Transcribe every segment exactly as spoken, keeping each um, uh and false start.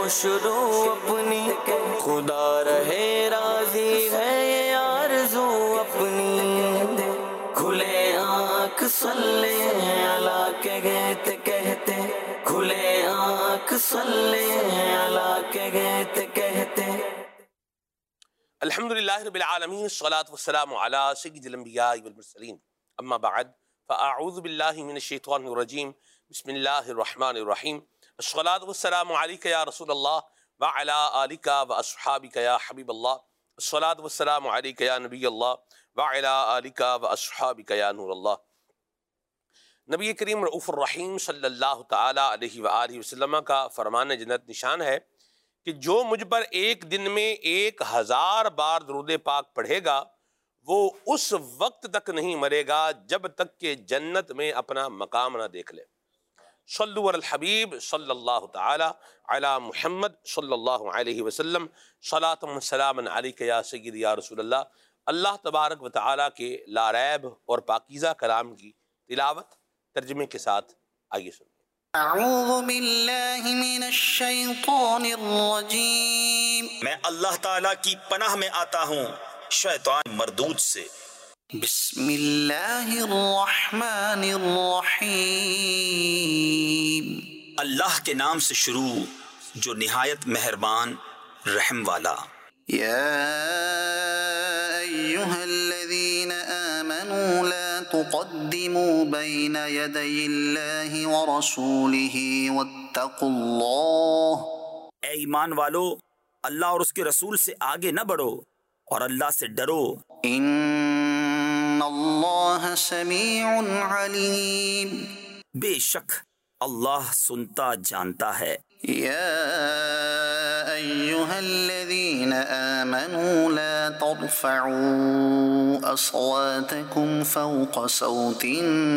شروع اپنی، خدا رہے راضی ہے یہ آرزو اپنی، کھلے آنکھ صلی اللہ کے گیت کہتے، کھلے آنکھ صلی اللہ کے گیت کہتے۔ الحمدللہ رب العالمین، الصلاة والسلام علی سید الانبیاء والمرسلین، اما بعد فاعوذ باللہ من الشیطان الرجیم، بسم اللہ الرحمن الرحیم۔ الصلاة والسلام علیک یا رسول اللہ وعلی آلک واصحابک یا حبیب اللہ، الصلاة والسلام علیک یا نبی اللہ وعلی آلک واصحابک یا نور اللہ۔ نبی کریم رؤوف الرحیم صلی اللہ تعالی علیہ وآلہ وسلم کا فرمان جنت نشان ہے کہ جو مجھ پر ایک دن میں ایک ہزار بار درود پاک پڑھے گا وہ اس وقت تک نہیں مرے گا جب تک کہ جنت میں اپنا مقام نہ دیکھ لے۔ صلو علی الحبیب صلی اللہ تعالی علی محمد صلی اللہ علیہ وسلم، صلاۃ و سلام علیک یا سیدی یا رسول اللہ۔ اللہ تبارک و تعالیٰ کے لاریب اور پاکیزہ کلام کی تلاوت ترجمے کے ساتھ آئیے سنیں۔ اعوذ باللہ من الشیطان الرجیم، میں اللہ تعالیٰ کی پناہ میں آتا ہوں شیطان مردود سے۔ بسم اللہ الرحمن الرحیم، اللہ کے نام سے شروع جو نہایت مہربان رحم والا۔ یا ایہا الذین آمنوا لا تقدموا بین یدی اللہ ورسولہ واتقوا اللہ۔ اے ایمان والو، اللہ اور اس کے رسول سے آگے نہ بڑھو اور اللہ سے ڈرو۔ ان اللہ سمیع علیم، بے شک اللہ سنتا جانتا ہے۔ یا ایہا الذین آمنوا لا ترفعوا اصواتکم فوق صوت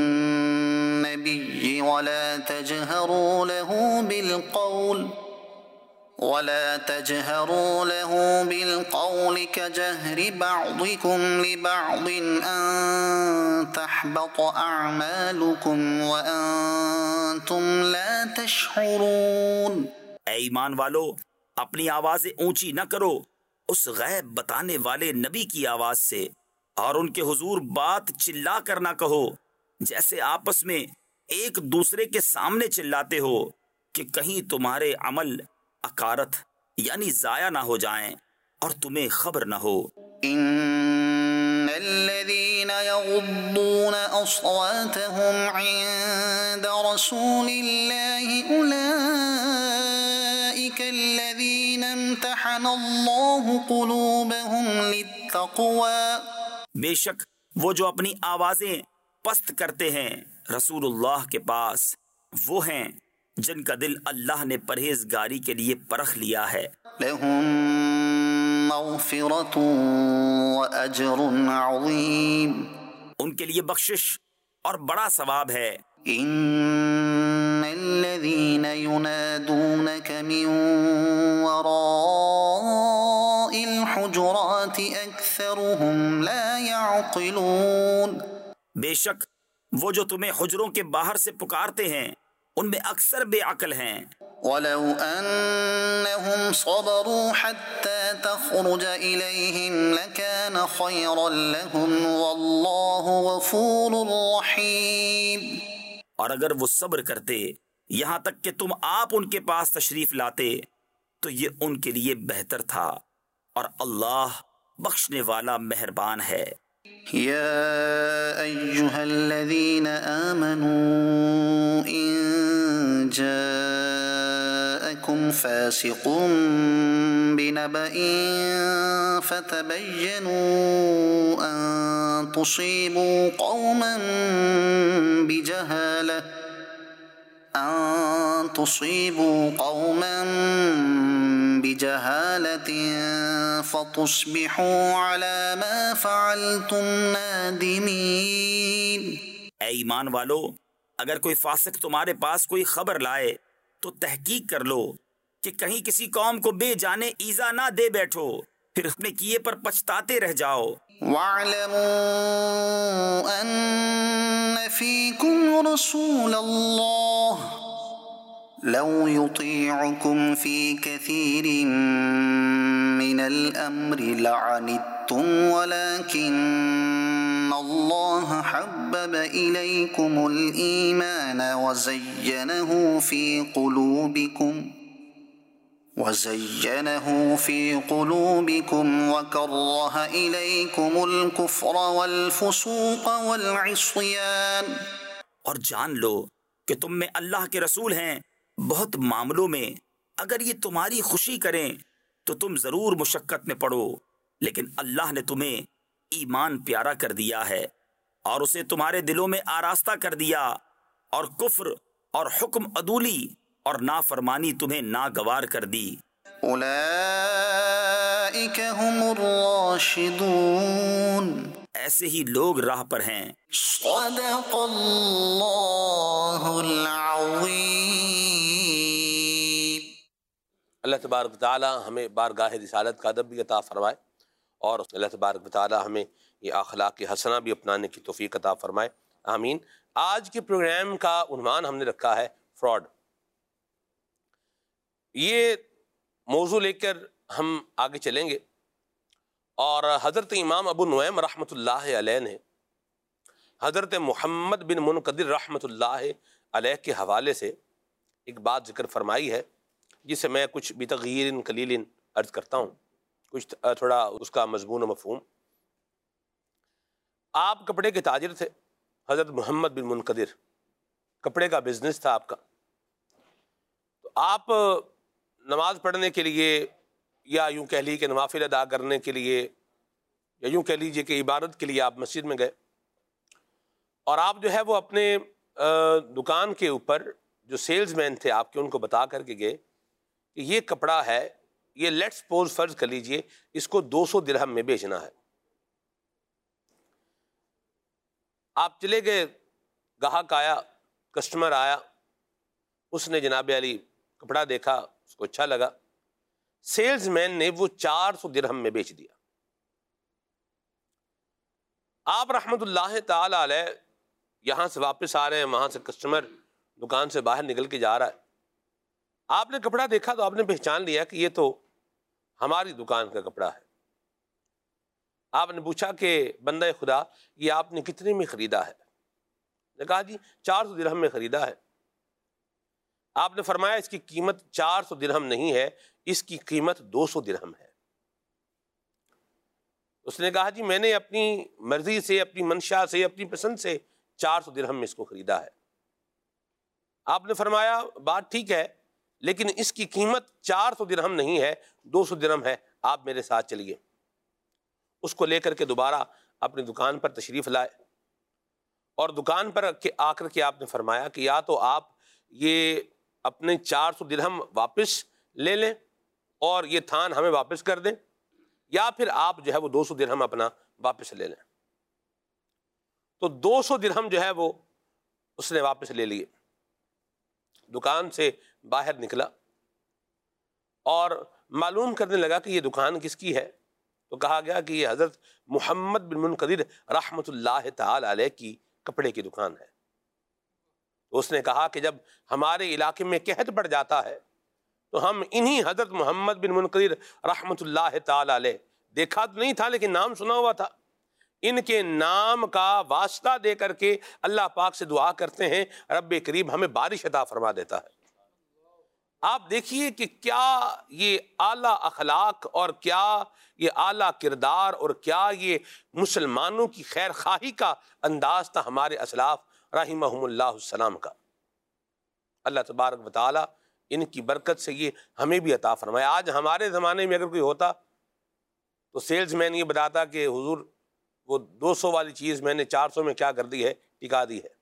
النبی ولا تجہروا له بالقول ولا تجهروا له بالقول كجهر بعضكم لبعض أن تحبط أعمالكم وأنتم لا تشعرون۔ اے ایمان والو، اپنی آوازیں اونچی نہ کرو اس غیب بتانے والے نبی کی آواز سے، اور ان کے حضور بات چلا کر نہ کہو جیسے آپس میں ایک دوسرے کے سامنے چلاتے ہو کہ کہیں تمہارے عمل اکارت یعنی ضائع نہ ہو جائیں اور تمہیں خبر نہ ہو۔ ان الذين يغضون اصواتهم عند رسول الله اولئك الذين امتحن الله قلوبهم للتقوى۔ بے شک وہ جو اپنی آوازیں پست کرتے ہیں رسول اللہ کے پاس وہ ہیں جن کا دل اللہ نے پرہیزگاری کے لیے پرکھ لیا ہے۔ لهم مغفرة وأجر عظیم، ان کے لیے بخشش اور بڑا ثواب ہے۔ ان الذين ينادونك من وراء الحجرات اكثرهم لا يعقلون۔ بے شک وہ جو تمہیں حجروں کے باہر سے پکارتے ہیں ان میں اکثر بے عقل ہیں۔ ولو انهم صبروا حتى تخرج اليهم لكان خيرا لهم والله غفور رحيم۔ اور اگر وہ صبر کرتے یہاں تک کہ تم آپ ان کے پاس تشریف لاتے تو یہ ان کے لیے بہتر تھا، اور اللہ بخشنے والا مہربان ہے۔ یا ایہا الذین آمنوا ان جاءکم فاسق بنبأ فتبینوا ان تصیبوا قوما بجہالہ أن تصيبوا قوما بجهالة فتصبحوا على ما فعلتم نادمين۔ اے ایمان والو، اگر کوئی فاسق تمہارے پاس کوئی خبر لائے تو تحقیق کر لو کہ کہیں کسی قوم کو بے جانے ایذا نہ دے بیٹھو، پھر اپنے کیے پر پچھتاتے رہ جاؤ۔ وَاعْلَمُوا أَنَّ فِيكُمْ رَسُولَ اللَّهِ لو يطيعكم في كثير من الأمر لعنتم ولكن الله حبب إليكم الإيمان وزينه في قلوبكم وزينه في قلوبكم وكره إليكم الكفر والفسوق والعصيان. اور جان لو کہ تم میں اللہ کے رسول ہیں. بہت معاملوں میں اگر یہ تمہاری خوشی کریں تو تم ضرور مشقت میں پڑو، لیکن اللہ نے تمہیں ایمان پیارا کر دیا ہے اور اسے تمہارے دلوں میں آراستہ کر دیا، اور کفر اور حکم عدولی اور نافرمانی تمہیں ناگوار کر دی. اولئک هم الراشدون، ایسے ہی لوگ راہ پر ہیں. صدق اللہ العظیم. اللہ تبارک و تعالی ہمیں بارگاہ رسالت کا ادب بھی عطا فرمائے، اور اللہ تبارک و تعالی ہمیں یہ اخلاق حسنہ بھی اپنانے کی توفیق عطا فرمائے، آمین. آج کے پروگرام کا عنوان ہم نے رکھا ہے فراڈ. یہ موضوع لے کر ہم آگے چلیں گے، اور حضرت امام ابو نعیم رحمۃ اللہ علیہ نے حضرت محمد بن منقدر رحمۃ اللہ علیہ کے حوالے سے ایک بات ذکر فرمائی ہے، جسے میں کچھ بتغیر قلیل عرض کرتا ہوں، کچھ تھوڑا اس کا مضمون و مفہوم. آپ کپڑے کے تاجر تھے، حضرت محمد بن منقدر، کپڑے کا بزنس تھا آپ کا. تو آپ نماز پڑھنے کے لیے، یا یوں کہہ لیجیے کہ نوافل ادا کرنے کے لیے، یا یوں کہہ لیجیے کہ عبادت کے لیے آپ مسجد میں گئے، اور آپ جو ہے وہ اپنے دکان کے اوپر جو سیلز مین تھے آپ کے، ان کو بتا کر کے گئے کہ یہ کپڑا ہے، یہ لیٹس پوز فرض کر لیجئے اس کو دو سو درہم میں بیچنا ہے. آپ چلے گئے، گاہک آیا، کسٹمر آیا، اس نے جناب علی کپڑا دیکھا، اس کو اچھا لگا، سیلز مین نے وہ چار سو درہم میں بیچ دیا. آپ رحمت اللہ تعالی علیہ یہاں سے واپس آ رہے ہیں، وہاں سے کسٹمر دکان سے باہر نکل کے جا رہا ہے. آپ نے کپڑا دیکھا تو آپ نے پہچان لیا کہ یہ تو ہماری دکان کا کپڑا ہے. آپ نے پوچھا کہ بندہ خدا یہ آپ نے کتنے میں خریدا ہے؟ نے کہا جی چار سو درہم میں خریدا ہے. آپ نے فرمایا اس کی قیمت چار سو درہم نہیں ہے، اس کی قیمت دو سو درہم ہے. اس نے کہا جی میں نے اپنی مرضی سے، اپنی منشا سے، اپنی پسند سے چار سو درہم میں اس کو خریدا ہے. آپ نے فرمایا بات ٹھیک ہے، لیکن اس کی قیمت چار سو درہم نہیں ہے، دو سو درہم ہے، آپ میرے ساتھ چلیے. اس کو لے کر کے دوبارہ اپنی دکان پر تشریف لائے، اور دکان پر آ کر کے آپ نے فرمایا کہ یا تو آپ یہ اپنے چار سو درہم واپس لے لیں اور یہ تھان ہمیں واپس کر دیں، یا پھر آپ جو ہے وہ دو سو درہم اپنا واپس لے لیں. تو دو سو درہم جو ہے وہ اس نے واپس لے لیے. دکان سے باہر نکلا اور معلوم کرنے لگا کہ یہ دکان کس کی ہے. تو کہا گیا کہ یہ حضرت محمد بن منقدر رحمۃ اللہ تعالی علیہ کی کپڑے کی دکان ہے. تو اس نے کہا کہ جب ہمارے علاقے میں قحط پڑ جاتا ہے تو ہم انہی حضرت محمد بن منقدر رحمۃ اللہ تعالی علیہ، دیکھا تو نہیں تھا لیکن نام سنا ہوا تھا، ان کے نام کا واسطہ دے کر کے اللہ پاک سے دعا کرتے ہیں رب کریم ہمیں بارش عطا فرما دیتا ہے. آپ دیکھیے کہ کیا یہ اعلیٰ اخلاق اور کیا یہ اعلیٰ کردار اور کیا یہ مسلمانوں کی خیر خواہی کا انداز تھا ہمارے اسلاف رحمہم اللہ السلام کا. اللہ تبارک و تعالی ان کی برکت سے یہ ہمیں بھی عطا فرمائے. آج ہمارے زمانے میں اگر کوئی ہوتا تو سیلز مین یہ بتاتا کہ حضور وہ دو سو والی چیز میں نے چار سو میں کیا کر دی ہے، ٹکا دی ہے.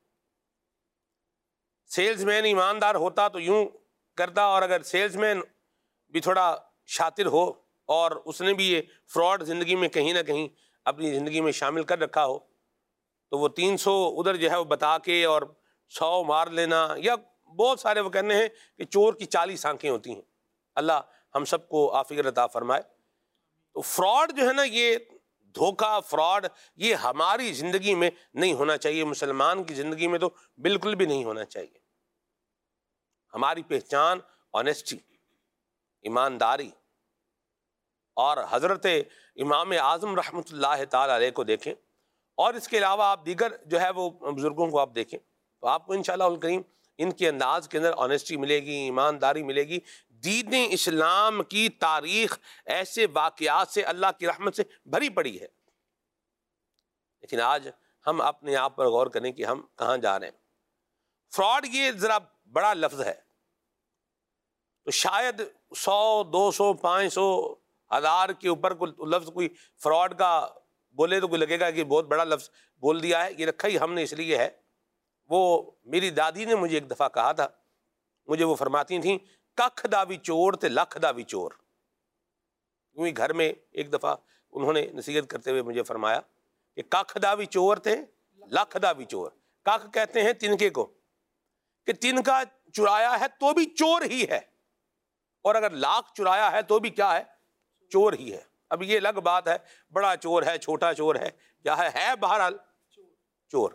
سیلز مین ایماندار ہوتا تو یوں کرتا، اور اگر سیلز مین بھی تھوڑا شاطر ہو اور اس نے بھی یہ فراڈ زندگی میں کہیں نہ کہیں اپنی زندگی میں شامل کر رکھا ہو تو وہ تین سو ادھر جو ہے وہ بتا کے اور سو مار لینا، یا بہت سارے وہ کہنے ہیں کہ چور کی چالیس آنکھیں ہوتی ہیں. اللہ ہم سب کو عافیت عطا فرمائے. تو فراڈ جو ہے نا، یہ دھوکہ، فراڈ، یہ ہماری زندگی میں نہیں ہونا چاہیے، مسلمان کی زندگی میں تو بالکل بھی نہیں ہونا چاہیے. ہماری پہچان آنیسٹی، ایمانداری، اور حضرت امام اعظم رحمۃ اللہ تعالی علیہ کو دیکھیں، اور اس کے علاوہ آپ دیگر جو ہے وہ بزرگوں کو آپ دیکھیں، تو آپ کو انشاءاللہ الکریم ان کے انداز کے اندر آنیسٹی ملے گی، ایمانداری ملے گی۔ دین اسلام کی تاریخ ایسے واقعات سے اللہ کی رحمت سے بھری پڑی ہے، لیکن آج ہم اپنے آپ پر غور کریں کہ ہم کہاں جا رہے ہیں۔ فراڈ یہ ذرا بڑا لفظ ہے، تو شاید سو دو سو پانچ سو ہزار کے اوپر کوئی لفظ کوئی فراڈ کا بولے تو کوئی لگے گا کہ بہت بڑا لفظ بول دیا ہے۔ یہ رکھا ہی ہم نے اس لیے ہے، وہ میری دادی نے مجھے ایک دفعہ کہا تھا، مجھے وہ فرماتی تھیں ککھ دا بھی چور تے لکھ دا بھی چور۔ کیونکہ گھر میں ایک دفعہ انہوں نے نصیحت کرتے ہوئے مجھے فرمایا کہ ککھ دا بھی چور تے لکھ دا بھی چور۔ ککھ کہتے ہیں تنکے کو، کہ تنکا چرایا ہے تو بھی چور ہی ہے، اور اگر لاکھ چرایا ہے تو بھی کیا ہے؟ چور ہی ہے۔ اب یہ الگ بات ہے، بڑا چور ہے، چھوٹا چور ہے، کیا ہے ہے بہرحال چور۔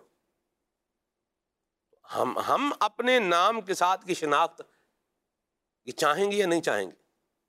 ہم ہم اپنے نام کے ساتھ کی شناخت یہ چاہیں گے یا نہیں چاہیں گے؟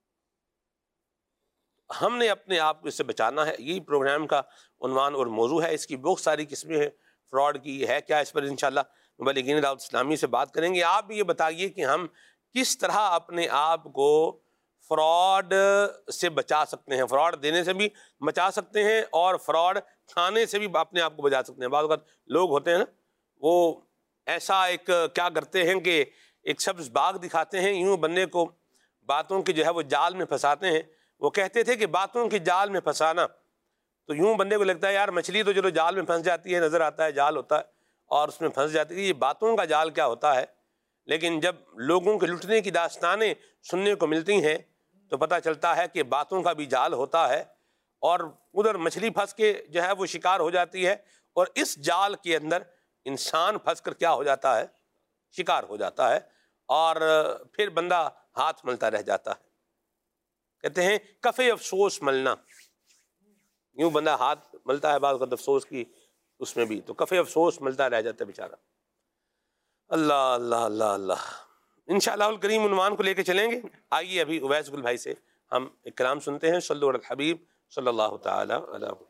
ہم نے اپنے آپ کو اس سے بچانا ہے۔ یہی پروگرام کا عنوان اور موضوع ہے۔ اس کی بہت ساری قسمیں ہیں فراڈ کی، ہے کیا، اس پر انشاءاللہ مبلغین دعوت اسلامی سے بات کریں گے۔ آپ بھی یہ بتائیے کہ ہم کس طرح اپنے آپ کو فراڈ سے بچا سکتے ہیں، فراڈ دینے سے بھی بچا سکتے ہیں، اور فراڈ کھانے سے بھی اپنے آپ کو بچا سکتے ہیں۔ بعض اوقات لوگ ہوتے ہیں نا، وہ ایسا ایک کیا کرتے ہیں کہ ایک سبز باغ دکھاتے ہیں، یوں بندے کو باتوں کی جو ہے وہ جال میں پھنساتے ہیں۔ وہ کہتے تھے کہ باتوں کی جال میں پھنسانا، تو یوں بندے کو لگتا ہے یار مچھلی تو چلو جال میں پھنس جاتی ہے، نظر آتا ہے جال ہوتا ہے اور اس میں پھنس جاتی ہے، یہ باتوں کا جال کیا ہوتا ہے؟ لیکن جب لوگوں کے لٹنے کی داستانیں سننے کو ملتی ہیں تو پتہ چلتا ہے کہ باتوں کا بھی جال ہوتا ہے، اور ادھر مچھلی پھنس کے جو ہے وہ شکار ہو جاتی ہے، اور اس جال کے اندر انسان پھنس کر کیا ہو جاتا ہے؟ شکار ہو جاتا ہے، اور پھر بندہ ہاتھ ملتا رہ جاتا ہے۔ کہتے ہیں کفے افسوس ملنا، یوں بندہ ہاتھ ملتا ہے بعض وقت افسوس کی اس میں بھی، تو کفے افسوس ملتا رہ جاتا ہے بیچارہ۔ اللہ اللہ اللہ اللہ۔ انشاءاللہ الکریم عنوان کو لے کے چلیں گے۔ آئیے ابھی اویس گل بھائی سے ہم ایک کلام سنتے ہیں۔ صلو علی الحبیب صلی اللہ تعالی علی محمد۔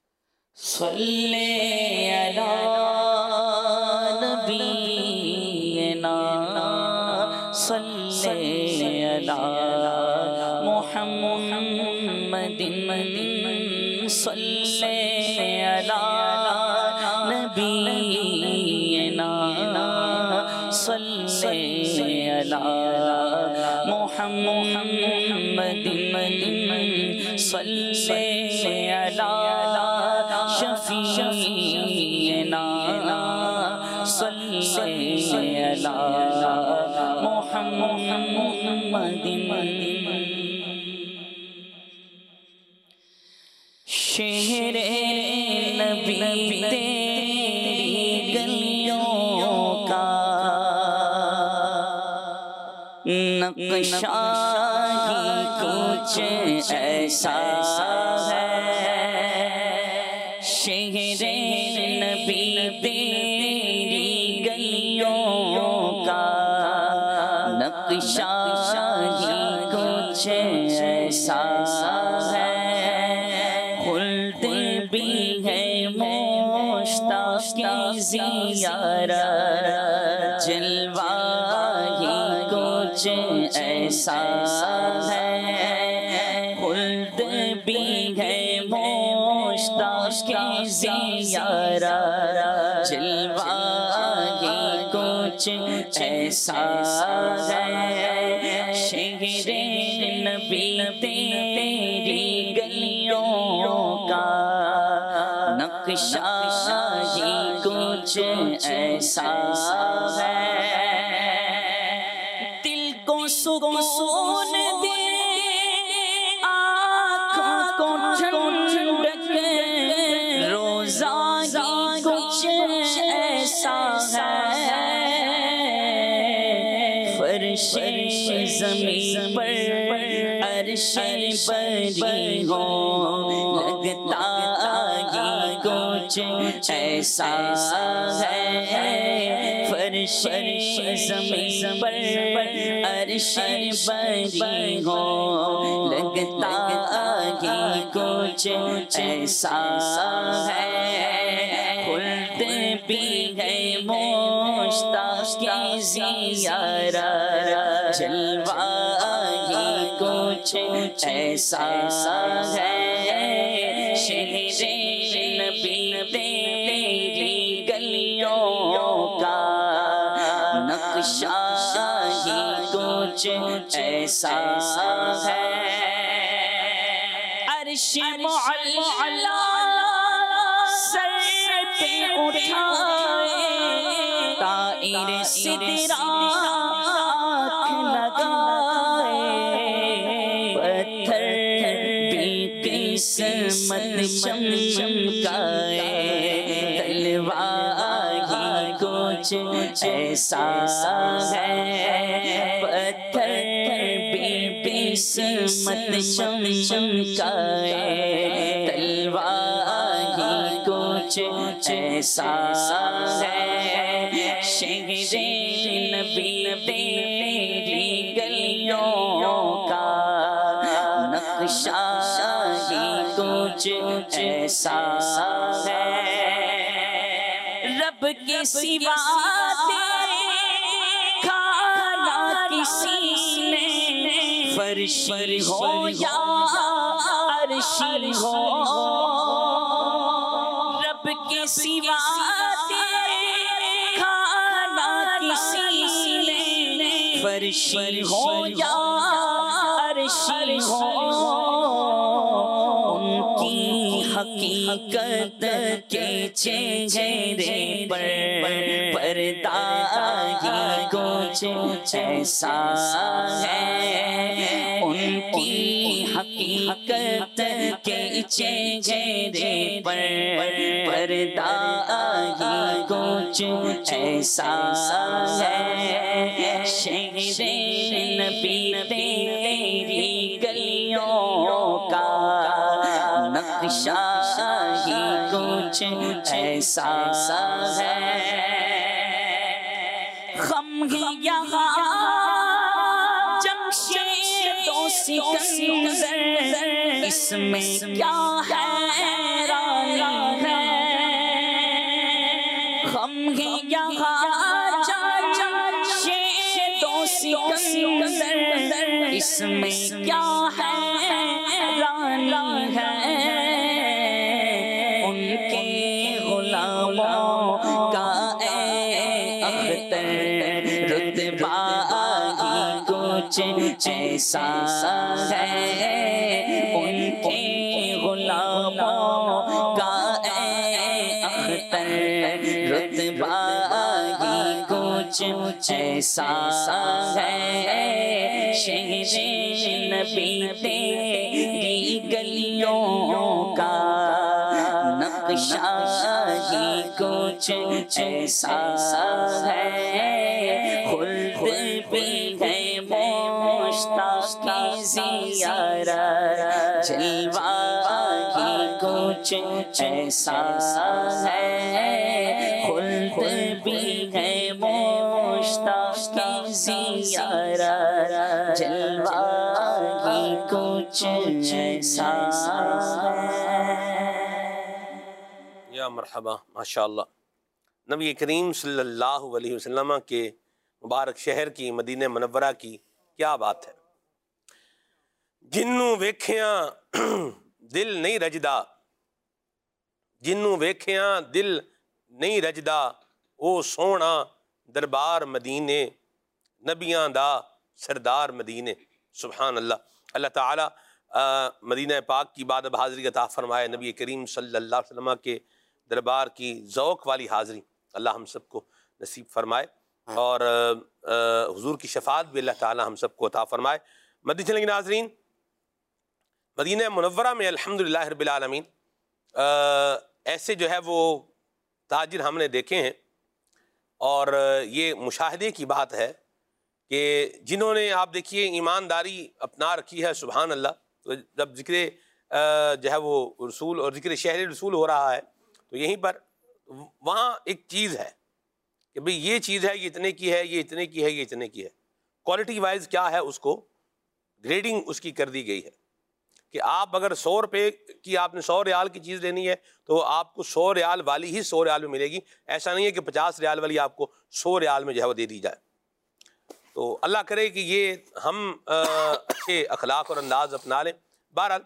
صلی علی نبینا صلی علی محمد صلی علی نبینا صلی علی محمد صلی علی شفیعنا صلی علی محمد۔ شہر نبی تیری گلیوں کا نقشہ ہی کچھ ایسا ہے، شہر نبی تیری گلیوں کا نقشہ ہی کچھ ایسا ہے، خلد بھی ہے مشتاق کی زیارت، جلوہ ہی کچھ ایسا ہے، خلد بھی ہے مشتاق کی زیارت، جلوہ ہی کچھ ایسا ہے، شہر نبی تیری گلیوں کا نقشہ ہی کچھ ایسا ہے، دل کو سکون دے آنکھوں کو ٹھنڈک، روزہ ہی کچھ ایسا ہے، فرش زمین پر عرش بری ہو لگتا ہی کچھ ایسا ہے، فرش فرش زمین پر عرش بری ہو لگتا ہی کچھ ایسا ہے خلد بھی ہے مشتاق کی زیارت جلوہ ہی کچھ ایسا ہے شہر نبی تیری گلیوں کا نقشہ ہی کچھ ایسا ہے عرش معلا سر پہ اٹھائے طائر سدرہ آنکھ لگائے پتھر بھی قسمت چمچمکائے تلوار ہی کچھ ایسا ہے پتھر بھی قسمت چمچمکائے تلوار ہی کچھ ایسا ہے شہر نبی تیری گلیوں کا نقشہ ہی کچھ ایسا ہے رب کے سوا کھانا کسی نے فرشی ہو یا عرشی ہو رب کے سوا کھانا کسی نے فرشی ہو یا عرشی ہو ان کی حقیقت کے چہرے پر پردہ ہی کچھ ایسا ہے ان کی حقیقت کے چہرے پر پردہ ہی کچھ ایسا ہے شہر نبی تیری گلیوں کا نقشہ ہی کچھ ایسا ہے ہم ہیں یہاں جمشید و سکندر اس میں کیا حیرانی ہے ہم ہیں یہاں جمشید و سکندر اس میں کیا حیرانی ہے ان کے غلاموں کا اے اختر رتبہ ہی کچھ ایسا ہے ان کے غلاموں کا اے اختر رتبہ ہی کچھ ایسا ہے شہر نبی تیری گلیوں کا نقشہ ہی کچھ ایسا ہے خلد بھی ہے مشتاق کی زیارت جلوہ ہی کچھ ایسا ہے خلد بھی ہے مشتاق کی زیارت جلوہ ہی کچھ ایسا ہے یا مرحبا ماشاءاللہ نبی کریم صلی اللہ علیہ وسلم کے مبارک شہر کی مدینہ منورہ کی کیا بات ہے جنوں ویکھیاں دل نہیں رجدا جنوں ویکھیاں دل نہیں رجدا او سونا دربار مدینے نبیاں دا سردار مدینے سبحان اللہ اللہ تعالی مدینہ پاک کی بادب حاضری عطا فرمائے نبی کریم صلی اللہ علیہ وسلم کے دربار کی ذوق والی حاضری اللہ ہم سب کو نصیب فرمائے اور حضور کی شفاعت بھی اللہ تعالی ہم سب کو عطا فرمائے مدنی چینل کے ناظرین مدینہ منورہ میں الحمدللہ رب العالمین ایسے جو ہے وہ تاجر ہم نے دیکھے ہیں اور یہ مشاہدے کی بات ہے کہ جنہوں نے آپ دیکھیے ایمانداری اپنا رکھی ہے سبحان اللہ تو جب ذکر جو ہے وہ رسول اور ذکر شہر رسول ہو رہا ہے تو یہیں پر وہاں ایک چیز ہے کہ بھئی یہ چیز ہے، یہ اتنے کی ہے، یہ اتنے کی ہے، یہ اتنے کی ہے، کوالٹی وائز کیا ہے اس کو گریڈنگ اس کی کر دی گئی ہے کہ آپ اگر سو روپے کی آپ نے سو ریال کی چیز لینی ہے تو آپ کو سو ریال والی ہی سو ریال میں ملے گی، ایسا نہیں ہے کہ پچاس ریال والی آپ کو سو ریال میں جو ہے وہ دے دی جائے۔ تو اللہ کرے کہ یہ ہم اچھے اخلاق اور انداز اپنا لیں۔ بہرحال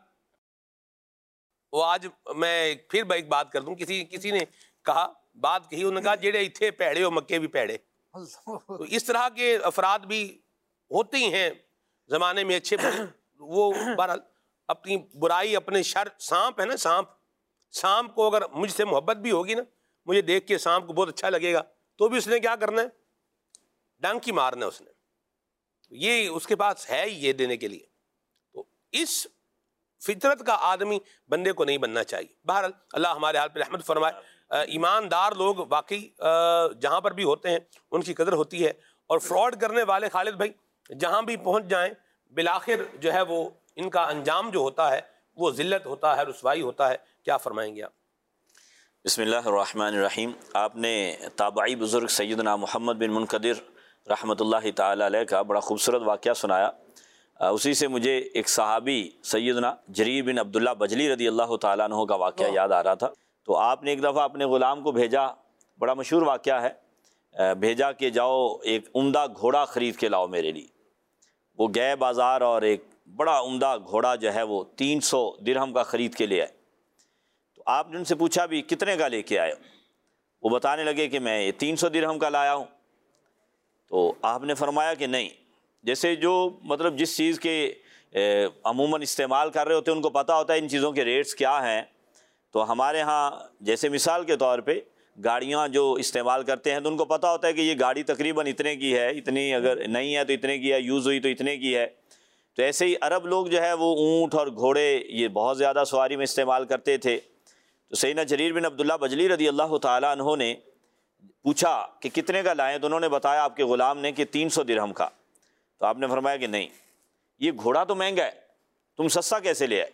وہ آج میں پھر ایک بات کر دوں، کسی کسی نے کہا بات کہی، انہوں نے کہا جڑے اتھے پیڑے ہو مکے بھی پیڑے۔ تو اس طرح کے افراد بھی ہوتے ہی ہیں زمانے میں اچھے، وہ بہرحال اپنی برائی اپنے شر، سانپ ہے نا سانپ، سانپ کو اگر مجھ سے محبت بھی ہوگی نا، مجھے دیکھ کے سانپ کو بہت اچھا لگے گا، تو بھی اس نے کیا کرنا ہے؟ ڈنکی مارنا ہے اس نے، یہ اس کے پاس ہے ہی یہ دینے کے لیے۔ تو اس فطرت کا آدمی بندے کو نہیں بننا چاہیے۔ بہرحال اللہ ہمارے حال پہ رحمت فرمائے۔ ایماندار لوگ واقعی جہاں پر بھی ہوتے ہیں ان کی قدر ہوتی ہے، اور فراڈ کرنے والے خالد بھائی جہاں بھی پہنچ جائیں بالآخر جو ہے وہ ان کا انجام جو ہوتا ہے وہ ذلت ہوتا ہے، رسوائی ہوتا ہے۔ کیا فرمائیں گے آپ؟ بسم اللہ الرحمن الرحیم۔ آپ نے تابعی بزرگ سیدنا محمد بن منقدر رحمۃ اللہ تعالی علیہ کا بڑا خوبصورت واقعہ سنایا، اسی سے مجھے ایک صحابی سیدنا جریر بن عبداللہ بجلی رضی اللہ تعالیٰ عنہ کا واقعہ یاد آ رہا تھا۔ تو آپ نے ایک دفعہ اپنے غلام کو بھیجا، بڑا مشہور واقعہ ہے، بھیجا کہ جاؤ ایک عمدہ گھوڑا خرید کے لاؤ میرے لیے۔ وہ گئے بازار اور ایک بڑا عمدہ گھوڑا جو ہے وہ تین سو درہم کا خرید کے لے آئے۔ تو آپ نے ان سے پوچھا بھی کتنے کا لے کے آئے؟ وہ بتانے لگے کہ میں یہ تین سو درہم کا لایا ہوں۔ تو آپ نے فرمایا کہ نہیں، جیسے جو مطلب جس چیز کے عموماً استعمال کر رہے ہوتے ہیں ان کو پتہ ہوتا ہے ان چیزوں کے ریٹس کیا ہیں۔ تو ہمارے ہاں جیسے مثال کے طور پہ گاڑیاں جو استعمال کرتے ہیں تو ان کو پتہ ہوتا ہے کہ یہ گاڑی تقریباً اتنے کی ہے، اتنی اگر نہیں ہے تو اتنے کی ہے، یوز ہوئی تو اتنے کی ہے۔ تو ایسے ہی عرب لوگ جو ہے وہ اونٹ اور گھوڑے یہ بہت زیادہ سواری میں استعمال کرتے تھے۔ تو سیدنا جریر بن عبداللہ بجلی رضی اللہ تعالیٰ عنہ نے پوچھا کہ کتنے کا لائیں؟ تو انہوں نے بتایا آپ کے غلام نے کہ تین سو درہم کا۔ تو آپ نے فرمایا کہ نہیں، یہ گھوڑا تو مہنگا ہے، تم سستا کیسے لے آئے؟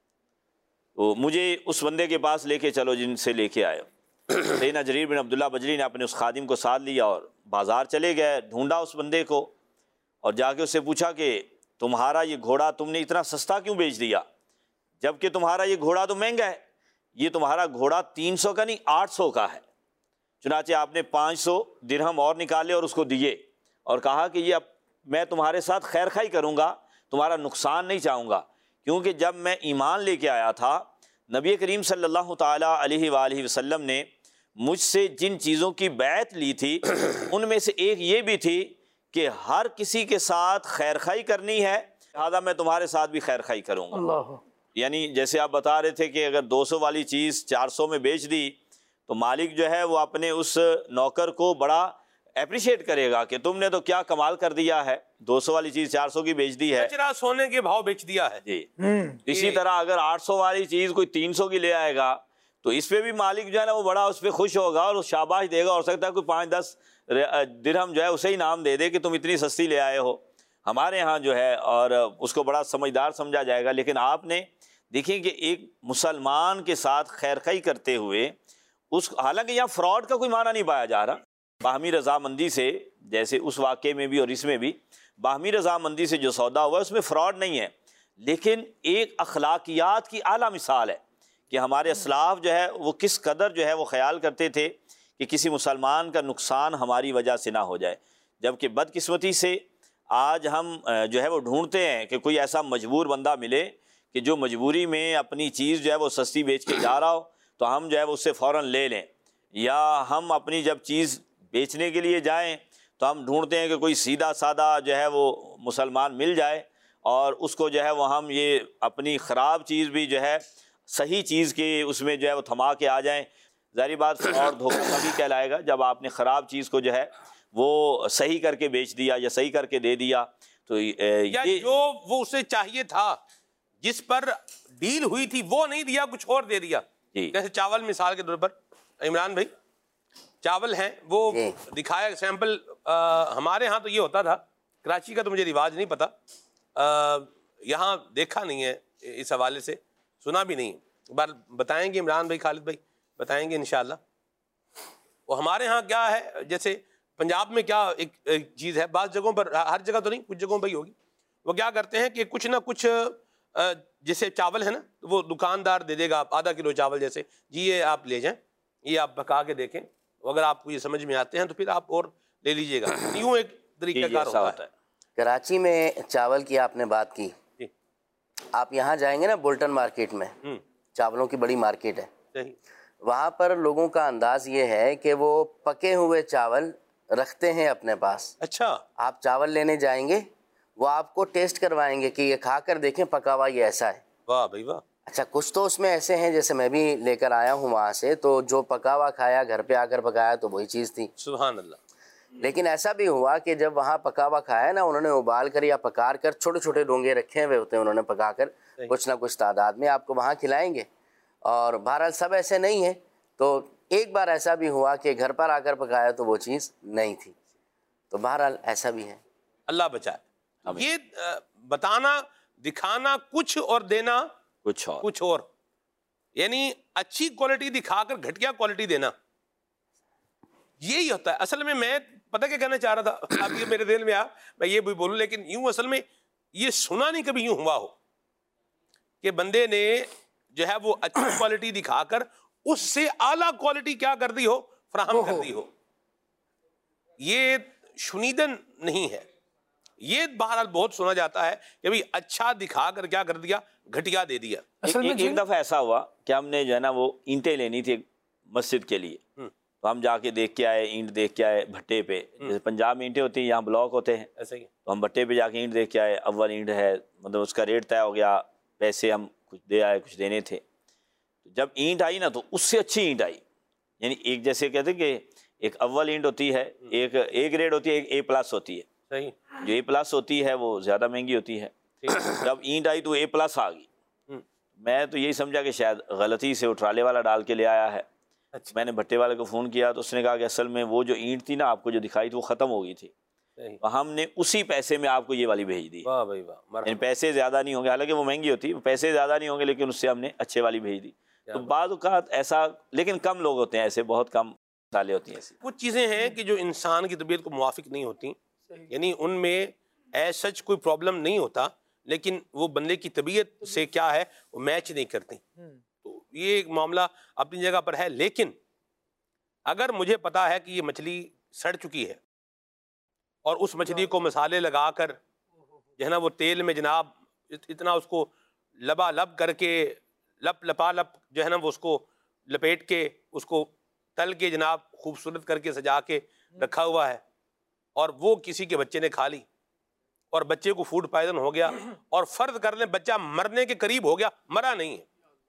تو مجھے اس بندے کے پاس لے کے چلو جن سے لے کے آئے۔ سیدنا جریر بن عبداللہ بجلی نے اپنے اس خادم کو ساتھ لیا اور بازار چلے گئے، ڈھونڈا اس بندے کو اور جا کے اس سے پوچھا کہ تمہارا یہ گھوڑا تم نے اتنا سستا کیوں بیچ دیا، جبکہ تمہارا یہ گھوڑا تو مہنگا ہے؟ یہ تمہارا گھوڑا تین سو کا نہیں آٹھ سو کا ہے۔ چنانچہ آپ نے پانچ سو درہم اور نکالے اور اس کو دیے اور کہا کہ یہ اب میں تمہارے ساتھ خیر خائی کروں گا، تمہارا نقصان نہیں چاہوں گا، کیونکہ جب میں ایمان لے کے آیا تھا نبی کریم صلی اللہ تعالیٰ علیہ وآلہ وسلم نے مجھ سے جن چیزوں کی بیعت لی تھی ان میں سے ایک یہ بھی تھی کہ ہر کسی کے ساتھ خیر خائی کرنی ہے، لہٰذا میں تمہارے ساتھ بھی خیر خائی کروں گا۔ اللہ، یعنی جیسے آپ بتا رہے تھے کہ اگر دو سو والی چیز چار سو میں بیچ دی تو مالک جو ہے وہ اپنے اس نوکر کو بڑا اپریشیٹ کرے گا کہ تم نے تو کیا کمال کر دیا ہے، دو سو والی چیز چار سو کی بیچ دی ہے، کچرا سونے کے بھاؤ بیچ دیا ہے۔ جی اسی طرح اگر آٹھ سو والی چیز کوئی تین سو کی لے آئے گا تو اس پہ بھی مالک جو ہے نا وہ بڑا اس پہ خوش ہوگا اور شاباش دے گا، ہو سکتا ہے کوئی پانچ دس درہم جو ہے اسے ہی نام دے دے کہ تم اتنی سستی لے آئے ہو ہمارے ہاں جو ہے، اور اس کو بڑا سمجھدار سمجھا جائے گا۔ لیکن آپ نے دیکھیں کہ ایک مسلمان کے ساتھ خیر خائی کرتے ہوئے اس، حالانکہ یہاں فراڈ کا کوئی معنی نہیں پایا جا رہا، باہمی رضامندی سے، جیسے اس واقعے میں بھی اور اس میں بھی باہمی رضامندی سے جو سودا ہوا ہے اس میں فراڈ نہیں ہے، لیکن ایک اخلاقیات کی اعلیٰ مثال ہے کہ ہمارے اسلاف جو ہے وہ کس قدر جو ہے وہ خیال کرتے تھے کہ کسی مسلمان کا نقصان ہماری وجہ سے نہ ہو جائے، جبکہ بدقسمتی سے آج ہم جو ہے وہ ڈھونڈتے ہیں کہ کوئی ایسا مجبور بندہ ملے کہ جو مجبوری میں اپنی چیز جو ہے وہ سستی بیچ کے جا رہا ہو تو ہم جو ہے وہ اس سے فوراً لے لیں، یا ہم اپنی جب چیز بیچنے کے لیے جائیں تو ہم ڈھونڈتے ہیں کہ کوئی سیدھا سادہ جو ہے وہ مسلمان مل جائے اور اس کو جو ہے وہ ہم یہ اپنی خراب چیز بھی جو ہے صحیح چیز کے اس میں جو ہے وہ تھما کے آ جائیں۔ ظاہری بات اور دھوکہ تبھی کہلائے گا جب آپ نے خراب چیز کو جو ہے وہ صحیح کر کے بیچ دیا یا صحیح کر کے دے دیا، تو یہ جو وہ اسے چاہیے تھا، جس پر ڈیل ہوئی تھی وہ نہیں دیا، کچھ اور دے دیا۔ جیسے چاول مثال کے طور پر، عمران بھائی چاول ہیں وہ دکھایا سیمپل، ہمارے ہاں تو یہ ہوتا تھا، کراچی کا تو مجھے رواج نہیں پتا، یہاں دیکھا نہیں ہے اس حوالے سے، سنا بھی نہیں، بار بتائیں گے عمران بھائی، خالد بھائی بتائیں گے انشاءاللہ۔ وہ ہمارے ہاں کیا ہے، جیسے پنجاب میں کیا ایک ایک چیز ہے، بعض جگہوں پر، ہر جگہ تو نہیں، کچھ جگہوں پہ ہی ہوگی، وہ کیا کرتے ہیں کہ کچھ نہ کچھ جیسے چاول ہے نا، وہ دکاندار دے دے گا آدھا کلو چاول، جیسے جی یہ آپ لے جائیں، یہ آپ پکا کے دیکھیں، اگر آپ کو یہ سمجھ میں آتے ہیں تو پھر آپ اور لے لیجئے گا، یوں ایک طریقہ کار ہوتا ہے۔ کراچی میں چاول کی آپ نے بات کی، جی آپ یہاں جائیں گے نا بولٹن مارکیٹ میں، ہوں چاولوں کی بڑی مارکیٹ ہے، صحیح، وہاں پر لوگوں کا انداز یہ ہے کہ وہ پکے ہوئے چاول رکھتے ہیں اپنے پاس۔ اچھا، آپ چاول لینے جائیں گے، وہ آپ کو ٹیسٹ کروائیں گے کہ یہ کھا کر دیکھیں پکا ہوا یہ ایسا ہے۔ واہ بھائی واہ، اچھا کچھ تو اس میں ایسے ہیں، جیسے میں بھی لے کر آیا ہوں وہاں سے، تو جو پکا ہوا کھایا گھر پہ آ کر پکایا تو وہی چیز تھی، سبحان اللہ۔ لیکن ایسا بھی ہوا کہ جب وہاں پکا ہوا کھایا نا، انہوں نے ابال کر یا پکار کر چھوٹے چھوٹے ڈونگے رکھے ہوئے ہوتے ہیں، انہوں نے پکا کر کچھ نہ کچھ تعداد میں آپ کو وہاں کھلائیں گے، اور بہرحال سب ایسے نہیں ہیں، تو ایک بار ایسا بھی ہوا کہ گھر پر آ کر پکایا تو وہ چیز نہیں تھی، تو بہرحال ایسا بھی ہے۔ اللہ بچائے۔ یہ بتانا، دکھانا کچھ اور دینا کچھ اور کچھ اور، یعنی اچھی کوالٹی دکھا کر گھٹیا کوالٹی دینا، یہی ہوتا ہے اصل میں۔ میں پتہ کیا کہنا چاہ رہا تھا، اب یہ میرے دل میں آ، میں یہ بھی بولوں، لیکن یوں اصل میں یہ سنا نہیں کبھی یوں ہوا ہو کہ بندے نے جو ہے وہ اچھی کوالٹی دکھا کر اس سے اعلیٰ کوالٹی کیا کر دی ہو، فراہم کر دی ہو، یہ شنیدن نہیں ہے۔ یہ بہرحال بہت سنا جاتا ہے کہ بھئی اچھا دکھا کر کیا کر دیا، گھٹیا دے دیا۔ ایک, ایک, ایک دفعہ ایسا ہوا کہ ہم نے جو ہے نا وہ اینٹیں لینی تھی مسجد کے لیے، تو ہم جا کے دیکھ کے آئے، اینٹ دیکھ کے آئے بھٹے پہ، جیسے پنجاب میں اینٹیں ہوتی ہیں، یہاں بلاک ہوتے ہیں، ایسا ہی تو ہم بھٹے پہ جا کے اینٹ دیکھ کے آئے، اول اینٹ ہے، مطلب اس کا ریٹ طے ہو گیا، پیسے ہم کچھ دے آئے، کچھ دینے تھے، جب اینٹ آئی نا تو اس سے اچھی اینٹ آئی، یعنی ایک جیسے کہتے ہیں کہ ایک اول اینٹ ہوتی ہے، ایک ایک گریڈ ہوتی ہے، ایک اے پلس ہوتی ہے، صحیح، جو اے پلس ہوتی ہے وہ زیادہ مہنگی ہوتی ہے، جب اینٹ آئی تو اے پلس آ گئی، میں تو یہی سمجھا کہ شاید غلطی سے وہ ٹرالے والا ڈال کے لے آیا ہے۔ میں نے بھٹے والے کو فون کیا تو اس نے کہا کہ اصل میں وہ جو اینٹ تھی نا آپ کو جو دکھائی تھی وہ ختم ہو گئی تھی، ہم نے اسی پیسے میں آپ کو یہ والی بھیج دی، واہ بھائی واہ، یعنی پیسے زیادہ نہیں ہوں گے، حالانکہ وہ مہنگی ہوتی، پیسے زیادہ نہیں ہوں گے، لیکن اس سے ہم نے اچھے والی بھیج دی۔ تو بعض اوقات ایسا، لیکن کم لوگ ہوتے ہیں ایسے، بہت کم مثالیں ہوتی ہیں ایسی۔ کچھ چیزیں ہیں کہ جو انسان کی طبیعت کو موافق نہیں ہوتی، یعنی ان میں ایز سچ کوئی پرابلم نہیں ہوتا، لیکن وہ بندے کی طبیعت سے کیا ہے وہ میچ نہیں کرتی، تو یہ ایک معاملہ اپنی جگہ پر ہے۔ لیکن اگر مجھے پتا ہے کہ یہ مچھلی سڑ چکی ہے اور اس مچھلی کو مسالے لگا کر جو ہے نا وہ تیل میں جناب اتنا اس کو لبا لب کر کے، لپ لپا لپ جو ہے نا وہ اس کو لپیٹ کے اس کو تل کے جناب خوبصورت کر کے سجا کے رکھا ہوا ہے، اور وہ کسی کے بچے نے کھا لی اور بچے کو فوڈ پوائزن ہو گیا، اور فرض کر لیں بچہ مرنے کے قریب ہو گیا، مرا نہیں ہے۔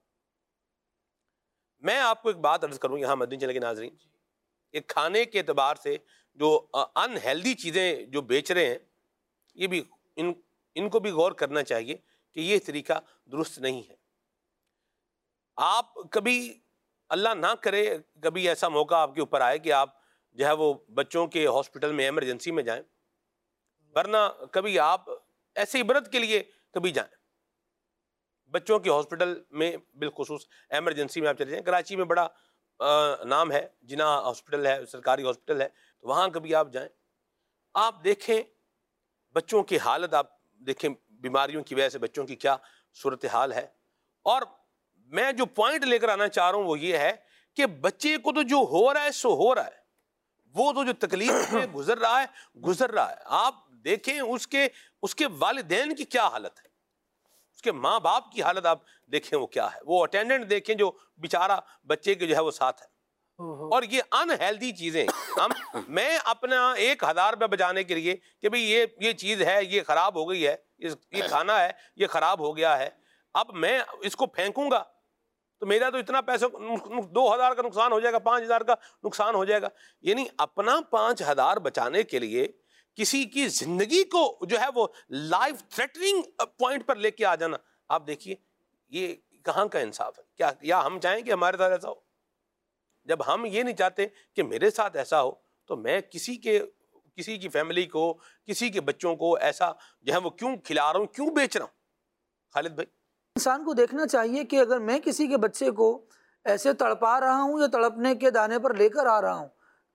میں آپ کو ایک بات عرض کروں یہاں مدنی چینل کے ناظرین، کہ کھانے کے اعتبار سے جو ان ہیلدی چیزیں جو بیچ رہے ہیں، یہ بھی ان ان کو بھی غور کرنا چاہیے کہ یہ طریقہ درست نہیں ہے۔ آپ کبھی اللہ نہ کرے کبھی ایسا موقع آپ کے اوپر آئے کہ آپ جو ہے وہ بچوں کے ہاسپٹل میں ایمرجنسی میں جائیں، ورنہ کبھی آپ ایسے عبرت کے لیے کبھی جائیں بچوں کے ہاسپٹل میں، بالخصوص ایمرجنسی میں آپ چلے جائیں۔ کراچی میں بڑا نام ہے، جنا ہاسپٹل ہے، سرکاری ہاسپٹل ہے، تو وہاں کبھی آپ جائیں، آپ دیکھیں بچوں کی حالت، آپ دیکھیں بیماریوں کی وجہ سے بچوں کی کیا صورتحال ہے۔ اور میں جو پوائنٹ لے کر آنا چاہ رہا ہوں وہ یہ ہے کہ بچے کو تو جو ہو رہا ہے سو ہو رہا ہے، وہ تو جو تکلیف میں گزر رہا ہے گزر رہا ہے۔ آپ دیکھیں اس کے اس کے والدین کی کیا حالت ہے، اس کے ماں باپ کی حالت آپ دیکھیں وہ کیا ہے، وہ اٹینڈنٹ دیکھیں جو بیچارہ بچے کے جو ہے وہ ساتھ ہے۔ اور یہ ان ہیلدی چیزیں ہم میں اپنا ایک ہزار روپے بچانے کے لیے کہ بھئی یہ یہ چیز ہے، یہ خراب ہو گئی ہے، یہ کھانا ہے یہ خراب ہو گیا ہے، اب میں اس کو پھینکوں گا تو میرا تو اتنا پیسہ، دو ہزار کا نقصان ہو جائے گا، پانچ ہزار کا نقصان ہو جائے گا۔ یعنی اپنا پانچ ہزار بچانے کے لیے کسی کی زندگی کو جو ہے وہ لائف تھریٹنگ پوائنٹ پر لے کے آ جانا، آپ دیکھیے یہ کہاں کا انصاف ہے؟ کیا یا ہم چاہیں کہ ہمارے ساتھ ایسا ہو؟ جب ہم یہ نہیں چاہتے کہ میرے ساتھ ایسا ہو تو میں کسی کے کسی کی فیملی کو، کسی کے بچوں کو ایسا جو ہے وہ کیوں کھلا رہا ہوں، کیوں بیچ رہا ہوں؟ خالد بھائی، انسان کو دیکھنا چاہیے کہ اگر میں کسی کے بچے کو ایسے تڑپا رہا ہوں یا تڑپنے کے دانے پر لے کر آ رہا ہوں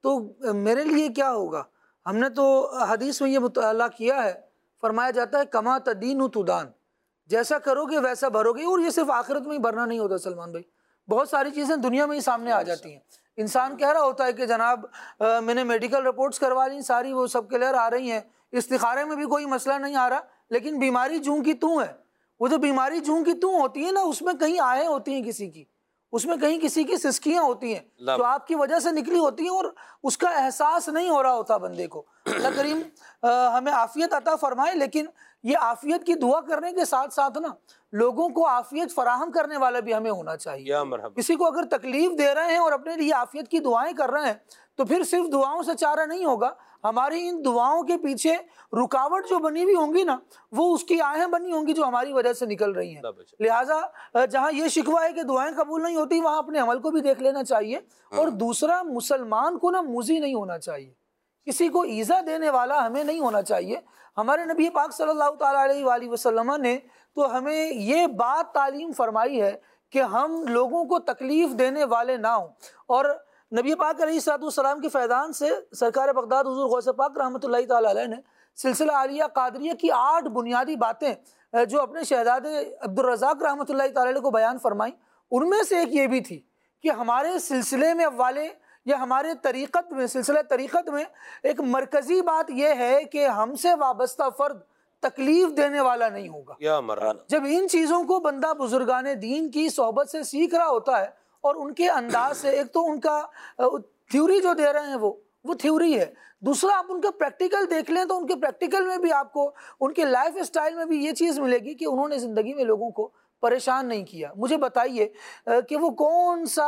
تو میرے لیے کیا ہوگا؟ ہم نے تو حدیث میں یہ مطالعہ کیا ہے، فرمایا جاتا ہے کما تدین تدان، جیسا کرو گے ویسا بھرو گے۔ اور یہ صرف آخرت میں ہی بھرنا نہیں ہوتا سلمان بھائی، بہت ساری چیزیں دنیا میں ہی سامنے آ جاتی ہیں۔ انسان کہہ رہا ہوتا ہے کہ جناب میں نے میڈیکل رپورٹس کروا لی ساری، وہ سب کلیئر آ رہی ہیں، استخارے میں بھی کوئی مسئلہ نہیں آ رہا، لیکن بیماری جوں کی توں ہے۔ وہ جو بیماری جوں کی توں ہوتی ہے نا، اس میں کہیں آہیں ہوتی ہیں کسی کی، اس میں کہیں کسی کی سسکیاں ہوتی ہیں جو آپ کی وجہ سے نکلی ہوتی ہیں، اور اس کا احساس نہیں ہو رہا ہوتا بندے کو۔ اللہ کریم ہمیں عافیت عطا فرمائے، لیکن یہ عافیت کی دعا کرنے کے ساتھ ساتھ نا لوگوں کو عافیت فراہم کرنے والا بھی ہمیں ہونا چاہیے۔ کسی کو اگر تکلیف دے رہے ہیں اور اپنے لیے عافیت کی دعائیں کر رہے ہیں تو پھر صرف دعاؤں سے چارہ نہیں ہوگا، ہماری ان دعاؤں کے پیچھے رکاوٹ جو بنی ہوئی ہوں گی نا، وہ اس کی آہیں بنی ہوں گی جو ہماری وجہ سے نکل رہی ہیں۔ لہٰذا جہاں یہ شکوہ ہے کہ دعائیں قبول نہیں ہوتی، وہاں اپنے عمل کو بھی دیکھ لینا چاہیے، اور دوسرا مسلمان کو نا موذی نہیں ہونا چاہیے، کسی کو ایذا دینے والا ہمیں نہیں ہونا چاہیے۔ ہمارے نبی پاک صلی اللہ تعالیٰ علیہ وآلہ وسلم نے تو ہمیں یہ بات تعلیم فرمائی ہے کہ ہم لوگوں کو تکلیف دینے والے نہ ہوں۔ اور نبی پاک علیہ الصلوۃ والسلام کے فیضان سے سرکار بغداد حضور غوث پاک رحمۃ اللہ تعالیٰ علیہ نے سلسلہ عالیہ قادریہ کی آٹھ بنیادی باتیں جو اپنے شہزادے عبدالرزاق رحمۃ اللہ تعالیٰ علیہ کو بیان فرمائیں، ان میں سے ایک یہ بھی تھی کہ ہمارے سلسلے میں والے یا ہمارے طریقت میں، سلسلہ طریقت میں ایک مرکزی بات یہ ہے کہ ہم سے وابستہ فرد تکلیف دینے والا نہیں ہوگا۔ یا مرحبا۔ جب ان چیزوں کو بندہ بزرگان دین کی صحبت سے سیکھ رہا ہوتا ہے اور ان کے انداز سے، ایک تو ان کا تھیوری جو دے رہے ہیں وہ وہ تھیوری ہے، دوسرا آپ ان کا پریکٹیکل دیکھ لیں تو ان کے پریکٹیکل میں بھی آپ کو، ان کے لائف اسٹائل میں بھی یہ چیز ملے گی کہ انہوں نے زندگی میں لوگوں کو پریشان نہیں کیا۔ مجھے بتائیے کہ وہ کون سا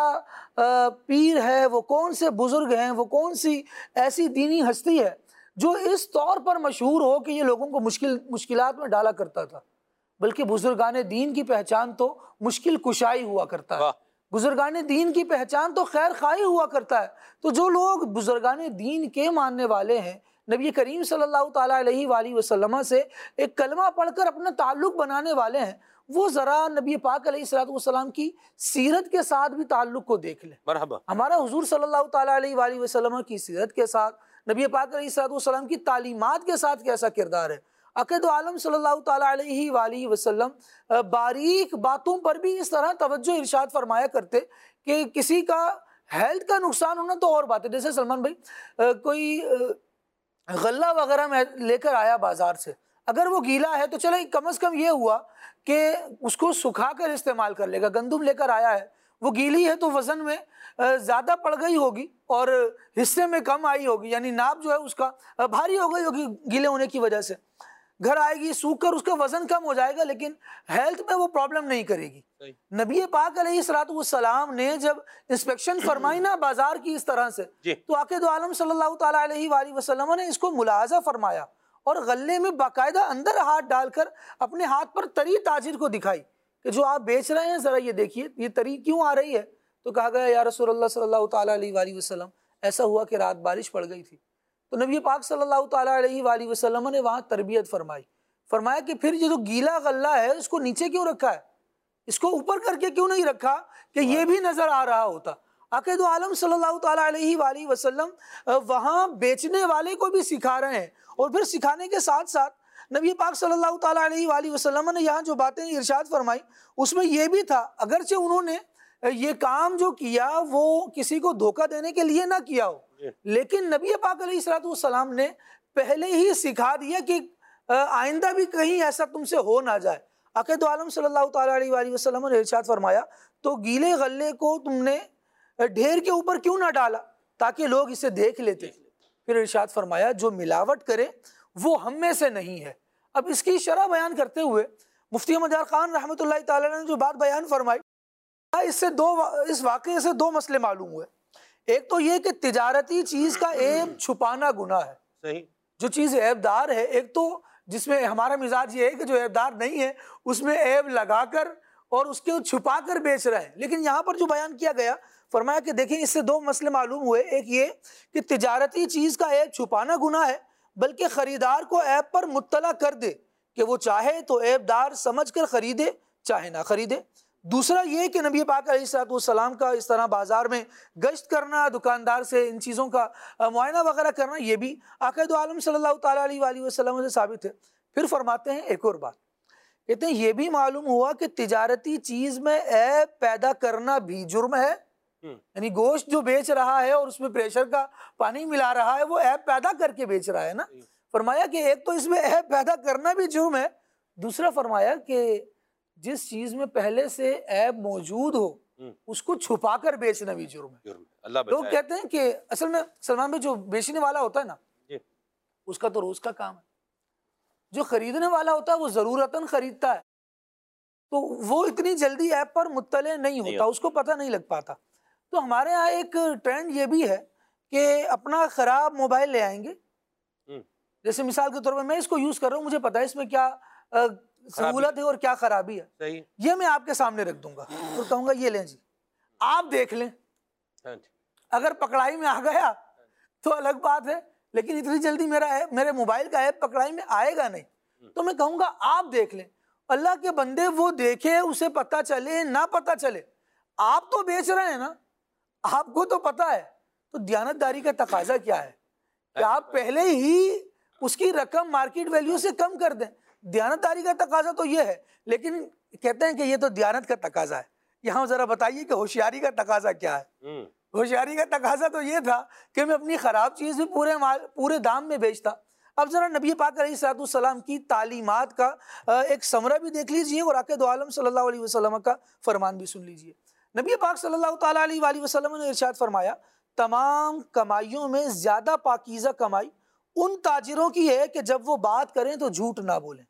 پیر ہے، وہ کون سے بزرگ ہیں، وہ کون سی ایسی دینی ہستی ہے جو اس طور پر مشہور ہو کہ یہ لوگوں کو مشکل مشکلات میں ڈالا کرتا تھا؟ بلکہ بزرگان دین کی پہچان تو مشکل کشائی ہوا کرتا ہے، بزرگان دین کی پہچان تو خیر خواہی ہوا کرتا ہے۔ تو جو لوگ بزرگان دین کے ماننے والے ہیں، نبی کریم صلی اللہ تعالیٰ علیہ وآلہ وسلم سے ایک کلمہ پڑھ کر اپنا تعلق بنانے والے ہیں، وہ ذرا نبی پاک علیہ الصلوۃ والسلام کی سیرت کے ساتھ بھی تعلق کو دیکھ لیں۔ مرحبا۔ ہمارا حضور صلی اللہ تعالیٰ علیہ وآلہ وسلم کی سیرت کے ساتھ، نبی پاک علیہ الصلوۃ والسلام کی تعلیمات کے ساتھ کیسا کردار ہے۔ عقید عالم صلی اللہ تعالیٰ علیہ وآلہ وسلم باریک باتوں پر بھی اس طرح توجہ ارشاد فرمایا کرتے کہ کسی کا ہیلتھ کا نقصان ہونا تو اور بات ہے، جیسے سلمان بھائی کوئی غلہ وغیرہ میں لے کر آیا بازار سے، اگر وہ گیلا ہے تو چلے کم از کم یہ ہوا کہ اس کو سکھا کر استعمال کر لے گا۔ گندم لے کر آیا ہے، وہ گیلی ہے تو وزن میں زیادہ پڑ گئی ہوگی اور حصے میں کم آئی ہوگی، یعنی ناپ جو ہے اس کا بھاری ہو گئی ہوگی گیلے ہونے کی وجہ سے، گھر آئے گی سوکھ کر اس کا وزن کم ہو جائے گا، لیکن ہیلتھ میں وہ پرابلم نہیں کرے گی۔ نبی پاک علیہ الصلوۃ والسلام نے جب انسپیکشن فرمائی نا بازار کی اس طرح سے، تو عقید عالم صلی اللہ تعالیٰ علیہ وآلہ وسلم نے اس کو ملاحظہ فرمایا اور غلے میں باقاعدہ اندر ہاتھ ڈال کر اپنے ہاتھ پر تری تاجر کو دکھائی کہ جو آپ بیچ رہے ہیں ذرا یہ دیکھیے یہ تری کیوں آ رہی ہے۔ تو کہا گیا یا رسول اللہ صلی اللہ تعالیٰ علیہ وآلہ وسلم ایسا ہوا کہ رات بارش پڑ گئی تھی۔ تو نبی پاک صلی اللہ تعالیٰ علیہ وآلہ وسلم نے وہاں تربیت فرمائی، فرمایا کہ پھر یہ جو گیلا غلہ ہے اس کو نیچے کیوں رکھا ہے، اس کو اوپر کر کے کیوں نہیں رکھا کہ یہ بھی نظر آ رہا ہوتا۔ عقید عالم صلی اللہ تعالیٰ علیہ وآلہ وسلم وہاں بیچنے والے کو بھی سکھا رہے ہیں، اور پھر سکھانے کے ساتھ ساتھ نبی پاک صلی اللہ تعالیٰ علیہ وآلہ وسلم نے یہاں جو باتیں ارشاد فرمائی اس میں یہ بھی تھا، اگرچہ انہوں نے یہ کام جو کیا وہ کسی کو دھوکہ دینے کے لیے نہ کیا ہو، لیکن نبی پاک علیہ الصلوۃ والسلام نے پہلے ہی سکھا دیا کہ آئندہ بھی کہیں ایسا تم سے ہو نہ جائے۔ عقید عالم صلی اللہ تعالیٰ علیہ وآلہ وسلم نے ارشاد فرمایا تو گیلے غلے کو تم نے ڈھیر کے اوپر کیوں نہ ڈالا تاکہ لوگ اسے دیکھ لیتے۔ پھر ارشاد فرمایا جو ملاوٹ کرے وہ ہم میں سے نہیں ہے۔ اب اس کی شرح بیان کرتے ہوئے مفتی احمد یار خان رحمۃ اللہ تعالیٰ نے جو بات بیان فرمائی، اس سے دو اس واقعے سے دو مسئلے معلوم ہوئے۔ ایک تو یہ کہ تجارتی چیز کا عیب چھپانا گناہ ہے، صحیح، جو چیز عیب دار ہے، ایک تو جس میں ہمارا مزاج یہ ہے کہ جو عیب دار نہیں ہے اس میں عیب لگا کر اور اس کو چھپا کر بیچ رہے ہیں، لیکن یہاں پر جو بیان کیا گیا فرمایا کہ دیکھیں اس سے دو مسئلے معلوم ہوئے۔ ایک یہ کہ تجارتی چیز کا عیب چھپانا گناہ ہے، بلکہ خریدار کو عیب پر مطلع کر دے کہ وہ چاہے تو عیب دار سمجھ کر خریدے چاہے نہ خریدے۔ دوسرا یہ کہ نبی پاک علیہ الصلوۃ والسلام کا اس طرح بازار میں گشت کرنا، دکاندار سے ان چیزوں کا معائنہ وغیرہ کرنا، یہ بھی آقا دو عالم صلی اللہ تعالیٰ علیہ وآلہ وسلم سے ثابت ہے۔ پھر فرماتے ہیں ایک اور بات، کہتے ہیں یہ بھی معلوم ہوا کہ تجارتی چیز میں عیب پیدا کرنا بھی جرم ہے، یعنی گوشت جو بیچ رہا ہے اور اس میں پریشر کا پانی ملا رہا ہے وہ عیب پیدا کر کے بیچ رہا ہے نا۔ فرمایا کہ ایک تو اس میں عیب پیدا کرنا بھی جرم ہے، دوسرا فرمایا کہ جس چیز میں پہلے سے عیب موجود ہو اس کو چھپا کر بیچنا بھی جرم ہے۔ لوگ کہتے ہیں کہ اصل میں سلمان بھائی جو بیچنے والا ہوتا ہے نا اس کا تو روز کا کام ہے، جو خریدنے والا ہوتا ہے وہ ضرورتاً خریدتا ہے، تو وہ اتنی جلدی ایپ پر مطلع نہیں ہوتا، اس کو پتہ نہیں لگ پاتا۔ تو ہمارے ہاں ایک ٹرینڈ یہ بھی ہے کہ اپنا خراب موبائل لے آئیں گے، جیسے مثال کے طور پر میں اس کو یوز کر رہا ہوں، مجھے پتا ہے اس میں کیا سہولت ہے اور کیا خرابی ہے، یہ میں آپ کے سامنے رکھ دوں گا اور کہوں گا یہ لیں جی آپ دیکھ لیں، اگر پکڑائی میں آ گیا تو الگ بات ہے، لیکن اتنی جلدی میرا ایپ میرے موبائل کا ایپ پکڑائی میں آئے گا نہیں، تو میں کہوں گا آپ دیکھ لیں۔ اللہ کے بندے وہ دیکھے، اسے پتہ چلے نہ پتہ چلے، آپ تو بیچ رہے ہیں نا، آپ کو تو پتہ ہے، تو دیانتداری کا تقاضا کیا ہے کہ آپ پہلے ہی اس کی رقم مارکیٹ ویلیو سے کم کر دیں۔ دیانتداری کا تقاضا تو یہ ہے، لیکن کہتے ہیں کہ یہ تو دیانت کا تقاضا ہے۔ یہاں ذرا بتائیے کہ ہوشیاری کا تقاضا کیا ہے؟ ہوشیاری کا تقاضا تو یہ تھا کہ میں اپنی خراب چیز بھی پورے مال پورے دام میں بیچتا۔ اب ذرا نبی پاک علیہ الصلوۃ والسلام کی تعلیمات کا ایک ثمرہ بھی دیکھ لیجئے اور آقا دو عالم صلی اللہ علیہ وسلم کا فرمان بھی سن لیجئے۔ نبی پاک صلی اللہ تعالیٰ علیہ وآلہ وسلم نے ارشاد فرمایا، تمام کمائیوں میں زیادہ پاکیزہ کمائی ان تاجروں کی ہے کہ جب وہ بات کریں تو جھوٹ نہ بولیں۔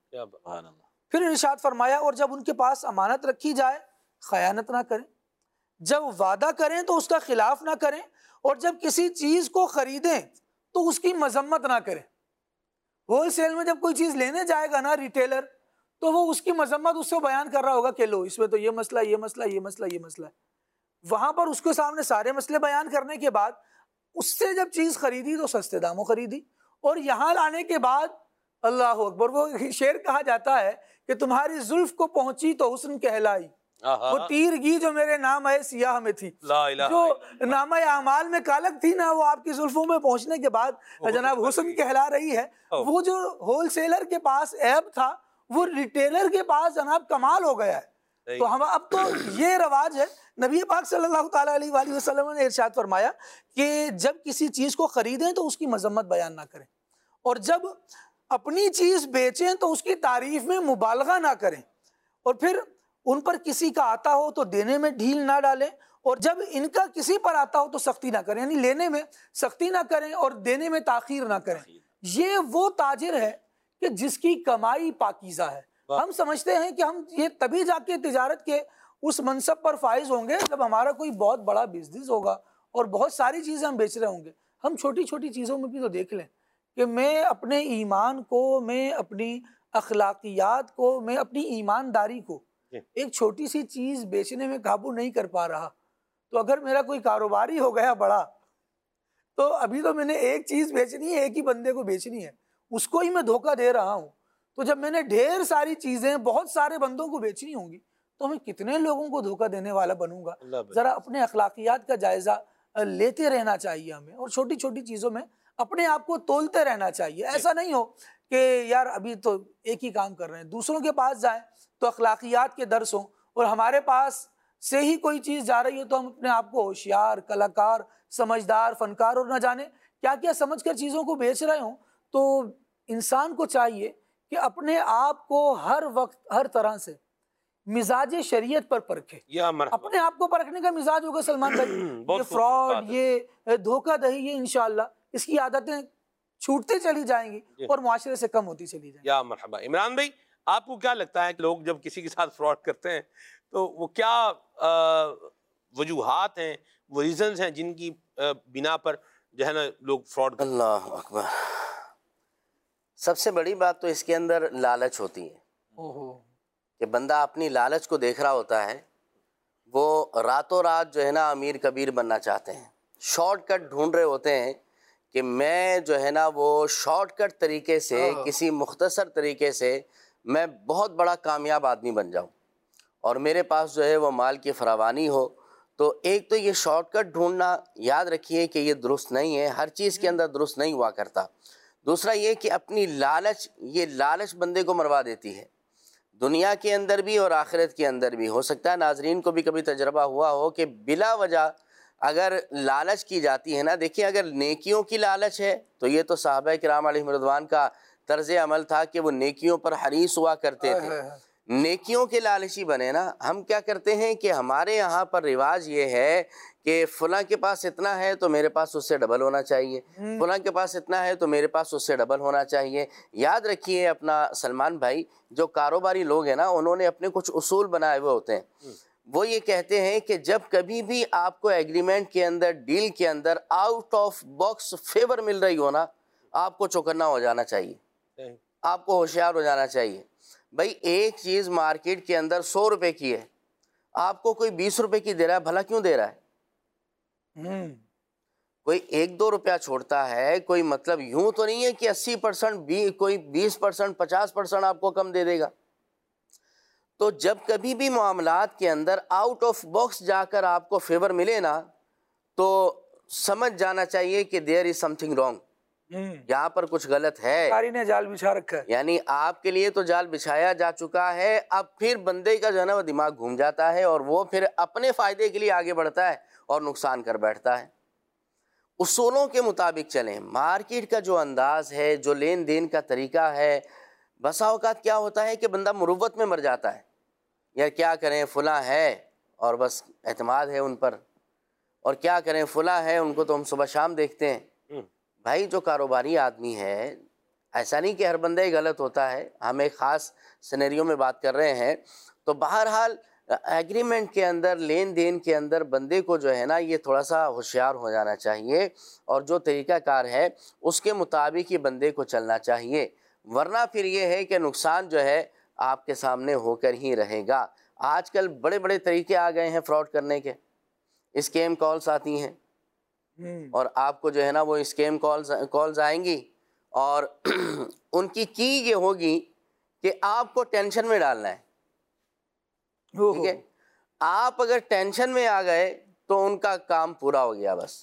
پھر ارشاد فرمایا، اور جب ان کے پاس امانت رکھی جائے خیانت نہ کریں، جب وعدہ کریں تو اس کا خلاف نہ کریں، اور جب کسی چیز کو خریدیں تو اس کی مذمت نہ کریں۔ ہول سیل میں جب کوئی چیز لینے جائے گا نا ریٹیلر، تو وہ اس کی مذمت اس کو بیان کر رہا ہوگا کہ لو اس میں تو یہ مسئلہ یہ مسئلہ یہ مسئلہ یہ مسئلہ ہے۔ وہاں پر اس کے سامنے سارے مسئلے بیان کرنے کے بعد اس سے جب چیز خریدی تو سستے داموں خریدی، اور یہاں لانے کے بعد اللہ اکبر، وہ شعر کہا جاتا ہے کہ تمہاری زلف کو پہنچی تو حسن کہلائی، وہ تیرگی جو میرے نام ہے سیاہ میں تھی، جو نامہ اعمال میں کالک تھی نا وہ آپ کی زلفوں میں پہنچنے کے بعد جناب حسن کہلا رہی ہے۔ وہ جو ہول سیلر کے پاس عیب تھا وہ ریٹیلر کے پاس جناب کمال ہو گیا ہے۔ تو ہم اب تو یہ رواج ہے۔ نبی پاک صلی اللہ تعالیٰ علیہ وآلہ وسلم نے ارشاد فرمایا کہ جب کسی چیز کو خریدیں تو اس کی مذمت بیان نہ کریں، اور جب اپنی چیز بیچیں تو اس کی تعریف میں مبالغہ نہ کریں، اور پھر ان پر کسی کا آتا ہو تو دینے میں ڈھیل نہ ڈالیں، اور جب ان کا کسی پر آتا ہو تو سختی نہ کریں، یعنی لینے میں سختی نہ کریں اور دینے میں تاخیر نہ کریں۔ یہ وہ تاجر ہے کہ جس کی کمائی پاکیزہ ہے۔ ہم سمجھتے ہیں کہ ہم یہ تبھی جا کے تجارت کے اس منصب پر فائز ہوں گے جب ہمارا کوئی بہت بڑا بزنس ہوگا اور بہت ساری چیزیں ہم بیچ رہے ہوں گے۔ ہم چھوٹی چھوٹی چیزوں میں بھی تو دیکھ لیں کہ میں اپنے ایمان کو، میں اپنی اخلاقیات کو، میں اپنی ایمانداری کو ایک چھوٹی سی چیز بیچنے میں قابو نہیں کر پا رہا، تو اگر میرا کوئی کاروباری ہو گیا بڑا، تو ابھی تو میں نے ایک چیز بیچنی ہے، ایک ہی بندے کو بیچنی ہے، اس کو ہی میں دھوکہ دے رہا ہوں۔ تو جب میں نے ڈھیر ساری چیزیں بہت سارے بندوں کو بیچنی ہوں گی تو میں کتنے لوگوں کو دھوکہ دینے والا بنوں گا۔ ذرا اپنے اخلاقیات کا جائزہ لیتے رہنا چاہیے ہمیں، اور چھوٹی چھوٹی چیزوں میں اپنے آپ کو تولتے رہنا چاہیے۔ ایسا نہیں ہو کہ یار ابھی تو ایک ہی کام کر رہے ہیں، دوسروں کے پاس جائیں تو اخلاقیات کے درس ہوں، اور ہمارے پاس سے ہی کوئی چیز جا رہی ہے تو ہم اپنے آپ کو ہوشیار، کلاکار، سمجھدار، فنکار اور نہ جانے کیا کیا سمجھ کر چیزوں کو بیچ رہے ہوں۔ تو انسان کو چاہیے کہ اپنے آپ کو ہر وقت ہر طرح سے مزاج شریعت پر پرکھے۔ اپنے آپ کو پرکھنے کا مزاج ہوگا سلمان بھائی، یہ فراڈ، یہ دھوکہ دہی، یہ انشاءاللہ اس کی عادتیں چھوٹتی چلی جائیں گی اور معاشرے سے کم ہوتی چلی جائیں گی۔ یا مرحبا۔ عمران بھائی، آپ کو کیا لگتا ہے کہ لوگ جب کسی کے ساتھ فراڈ کرتے ہیں تو وہ کیا وجوہات ہیں، وہ ریزنز ہیں جن کی بنا پر جو ہے نا لوگ فراڈ کرتے ہیں؟ اللہ اکبر۔ سب سے بڑی بات تو اس کے اندر لالچ ہوتی ہے کہ بندہ اپنی لالچ کو دیکھ رہا ہوتا ہے، وہ راتوں رات جو ہے نا امیر کبیر بننا چاہتے ہیں، شارٹ کٹ ڈھونڈ رہے ہوتے ہیں کہ میں جو ہے نا وہ شارٹ کٹ طریقے سے، کسی مختصر طریقے سے میں بہت بڑا کامیاب آدمی بن جاؤں، اور میرے پاس جو ہے وہ مال کی فراوانی ہو، تو ایک تو یہ شارٹ کٹ ڈھونڈنا یاد رکھیے کہ یہ درست نہیں ہے، ہر چیز کے اندر درست نہیں ہوا کرتا۔ دوسرا یہ کہ اپنی لالچ، یہ لالچ بندے کو مروا دیتی ہے، دنیا کے اندر بھی اور آخرت کے اندر بھی۔ ہو سکتا ہے ناظرین کو بھی کبھی تجربہ ہوا ہو کہ بلا وجہ اگر لالچ کی جاتی ہے نا، دیکھیں اگر نیکیوں کی لالچ ہے تو یہ تو صحابہ کرام علیہم رضوان کا طرز عمل تھا کہ وہ نیکیوں پر حریص ہوا کرتے تھے، نیکیوں کے لالچی بنے نا۔ ہم کیا کرتے ہیں کہ ہمارے یہاں پر رواج یہ ہے کہ فلاں کے پاس اتنا ہے تو میرے پاس اس سے ڈبل ہونا چاہیے، فلاں کے پاس اتنا ہے تو میرے پاس اس سے ڈبل ہونا چاہیے۔ یاد رکھیے اپنا سلمان بھائی، جو کاروباری لوگ ہیں نا، انہوں نے اپنے کچھ اصول بنائے ہوئے ہوتے ہیں۔ وہ یہ کہتے ہیں کہ جب کبھی بھی آپ کو ایگریمنٹ کے اندر، ڈیل کے اندر آؤٹ آف باکس فیور مل رہی ہو نا، آپ کو چوکنا ہو جانا چاہیے، آپ کو ہوشیار ہو جانا چاہیے۔ بھائی ایک چیز مارکیٹ کے اندر سو روپے کی ہے، آپ کو کوئی بیس روپے کی دے رہا ہے، بھلا کیوں دے رہا ہے؟ کوئی ایک دو روپیہ چھوڑتا ہے، کوئی مطلب یوں تو نہیں ہے کہ اسی پرسنٹ بھی کوئی بیس پرسنٹ پچاس پرسنٹ آپ کو کم دے دے گا۔ تو جب کبھی بھی معاملات کے اندر آؤٹ آف باکس جا کر آپ کو فیور ملے نا، تو سمجھ جانا چاہیے کہ دیر از سم تھنگ رانگ، یہاں پر کچھ غلط ہے، کاری نے جال بچھا رکھا ہے۔ یعنی آپ کے لیے تو جال بچھایا جا چکا ہے، اب پھر بندے کا جو ہے نا وہ دماغ گھوم جاتا ہے اور وہ پھر اپنے فائدے کے لیے آگے بڑھتا ہے اور نقصان کر بیٹھتا ہے۔ اصولوں کے مطابق چلیں، مارکیٹ کا جو انداز ہے، جو لین دین کا طریقہ ہے، بسا اوقات کیا ہوتا ہے کہ بندہ مروت میں مر جاتا ہے، یار کیا کریں فلاں ہے اور بس اعتماد ہے ان پر، اور کیا کریں فلاں ہے ان کو تو ہم صبح شام دیکھتے ہیں۔ بھائی جو کاروباری آدمی ہے، ایسا نہیں کہ ہر بندہ ہی غلط ہوتا ہے، ہم ایک خاص سینیریو میں بات کر رہے ہیں، تو بہرحال ایگریمنٹ کے اندر، لین دین کے اندر بندے کو جو ہے نا یہ تھوڑا سا ہوشیار ہو جانا چاہیے، اور جو طریقہ کار ہے اس کے مطابق ہی بندے کو چلنا چاہیے، ورنہ پھر یہ ہے کہ نقصان جو ہے آپ کے سامنے ہو کر ہی رہے گا۔ آج کل بڑے بڑے طریقے آ گئے ہیں فراڈ کرنے کے، اسکیم کالز آتی ہیں، اور آپ کو جو ہے نا وہ اسکیم کالز کالز آئیں گی، اور ان کی کی یہ ہوگی کہ آپ کو ٹینشن میں ڈالنا ہے، ٹھیک ہے؟ آپ اگر ٹینشن میں آ گئے تو ان کا کام پورا ہو گیا۔ بس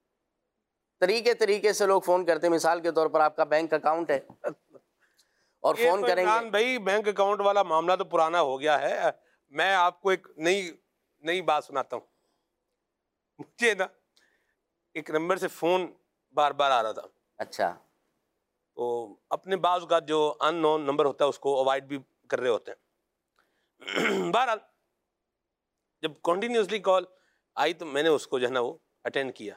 طریقے طریقے سے لوگ فون کرتے ہیں، مثال کے طور پر آپ کا بینک اکاؤنٹ ہے اور فون کریں گے۔ بھائی بینک اکاؤنٹ والا معاملہ تو پرانا ہو گیا ہے، میں آپ کو ایک نئی نئی بات سناتا ہوں۔ مجھے نا ایک نمبر سے فون بار بار آ رہا تھا، اچھا، تو اپنے بعض کا جو ان نون نمبر ہوتا ہے اس کو اوائڈ بھی کر رہے ہوتے ہیں۔ بہرحال جب کنٹینیوسلی کال آئی تو میں نے اس کو جو ہے نا وہ اٹینڈ کیا،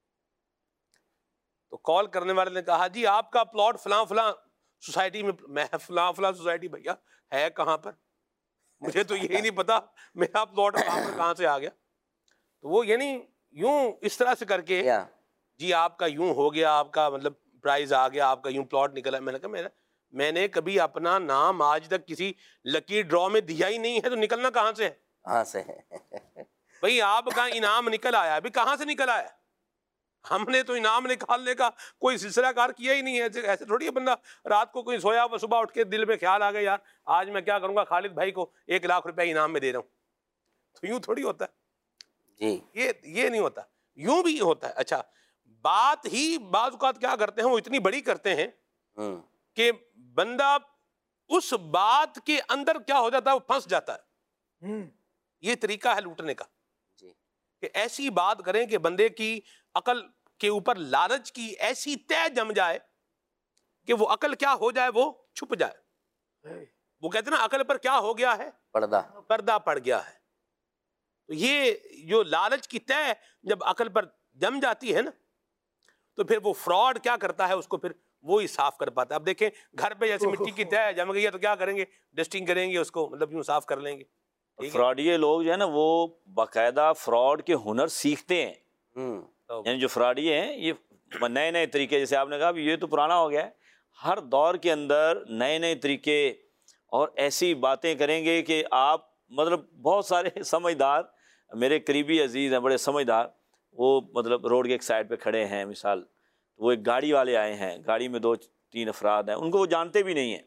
تو کال کرنے والے نے کہا جی آپ کا پلاٹ فلاں فلاں سوسائٹی میں۔ میں فلاں فلاں سوسائٹی بھیا ہے کہاں پر؟ مجھے تو یہی نہیں پتا میرا پلاٹ کہاں پر کہاں سے آ گیا۔ تو وہ یعنی یوں اس طرح سے کر کے جی آپ کا یوں ہو گیا، آپ کا مطلب پرائز آ گیا، آپ کا یوں پلاٹ نکلا۔ میں نے کہا میرا میں نے کبھی اپنا نام آج تک کسی لکی ڈرا میں دیا ہی نہیں ہے، تو نکلنا کہاں سے ہے؟ کہاں سے ہے؟ بھئی آپ کا انعام نکل آیا، ابھی کہاں سے نکل آیا؟ ہم نے تو انعام نکالنے کا کوئی سلسلہ کار کیا ہی نہیں ہے۔ ایسے تھوڑی ہے بندہ رات کو کوئی سویا ہوا صبح اٹھ کے دل میں خیال آ گیا یار آج میں کیا کروں گا، خالد بھائی کو ایک لاکھ روپے انعام میں دے رہا ہوں، تو یوں تھوڑی ہوتا ہے جی، یہ یہ نہیں ہوتا، یوں بھی ہوتا ہے۔ اچھا بات ہی بعض اوقات کیا کرتے ہیں، وہ اتنی بڑی کرتے ہیں کہ بندہ اس بات کے اندر کیا ہو جاتا ہے، وہ پھنس جاتا ہے۔ یہ طریقہ ہے لوٹنے کا کہ ایسی بات کریں کہ بندے کی عقل کے اوپر لالچ کی ایسی طے جم جائے کہ وہ عقل کیا ہو جائے، وہ چھپ جائے۔ وہ کہتے ہیں نا عقل پر کیا ہو گیا ہے، پردہ پردہ پڑ گیا ہے۔ تو یہ جو لالچ کی طے جب عقل پر جم جاتی ہے نا، تو پھر وہ فراڈ کیا کرتا ہے، اس کو پھر وہی صاف کر پاتا ہے۔ اب دیکھیں گھر پہ جیسے مٹی کی طے جم گئی ہے تو کیا کریں گے، ڈسٹنگ کریں گے اس کو، مطلب یوں صاف کر لیں گے۔ فراڈیے لوگ جو ہے نا وہ باقاعدہ فراڈ کے ہنر سیکھتے ہیں، یعنی جو فراڈیے ہیں یہ نئے نئے طریقے، جیسے آپ نے کہا یہ تو پرانا ہو گیا ہے، ہر دور کے اندر نئے نئے طریقے اور ایسی باتیں کریں گے کہ آپ مطلب بہت سارے سمجھدار میرے قریبی عزیز ہیں بڑے سمجھدار، وہ مطلب روڈ کے ایک سائڈ پہ کھڑے ہیں، مثال وہ ایک گاڑی والے آئے ہیں، گاڑی میں دو تین افراد ہیں، ان کو وہ جانتے بھی نہیں ہیں،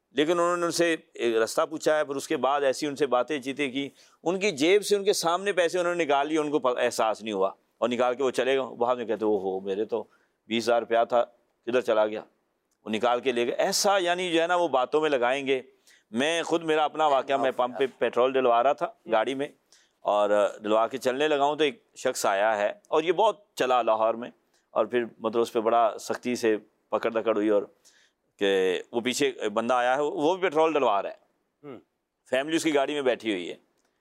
لیکن انہوں نے ان سے ایک راستہ پوچھا ہے، پھر اس کے بعد ایسی ان سے باتیں چیتیں کی، ان کی جیب سے ان کے سامنے پیسے انہوں نے نکال لیے، ان کو احساس نہیں ہوا، اور نکال کے وہ چلے گئے۔ بعد میں کہتے او ہو میرے تو بیس ہزار روپیہ تھا، کدھر چلا گیا، وہ نکال کے لے گئے۔ ایسا یعنی جو ہے نا وہ باتوں میں لگائیں گے۔ میں خود میرا اپنا واقعہ، میں پمپ پہ پیٹرول ڈلوا رہا تھا گاڑی میں، اور ڈلوا کے چلنے لگا ہوں تو ایک شخص آیا ہے، اور یہ بہت چلا لاہور میں، اور پھر مطلب اس پہ بڑا سختی سے پکڑ دکڑ ہوئی، اور کہ وہ پیچھے بندہ آیا ہے، وہ بھی پیٹرول ڈلوا رہا ہے، فیملی اس کی گاڑی میں بیٹھی ہوئی ہے۔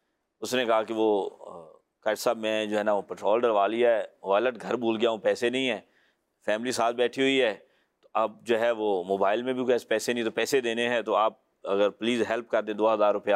اس نے کہا کہ وہ قائد صاحب میں جو ہے نا وہ پیٹرول ڈلوا لیا ہے، والٹ گھر بھول گیا ہوں، پیسے نہیں ہیں، فیملی ساتھ بیٹھی ہوئی ہے، تو اب جو ہے وہ موبائل میں بھی کوئی پیسے نہیں، تو پیسے دینے ہیں، تو آپ اگر پلیز ہیلپ کر دیں دو ہزار روپیہ۔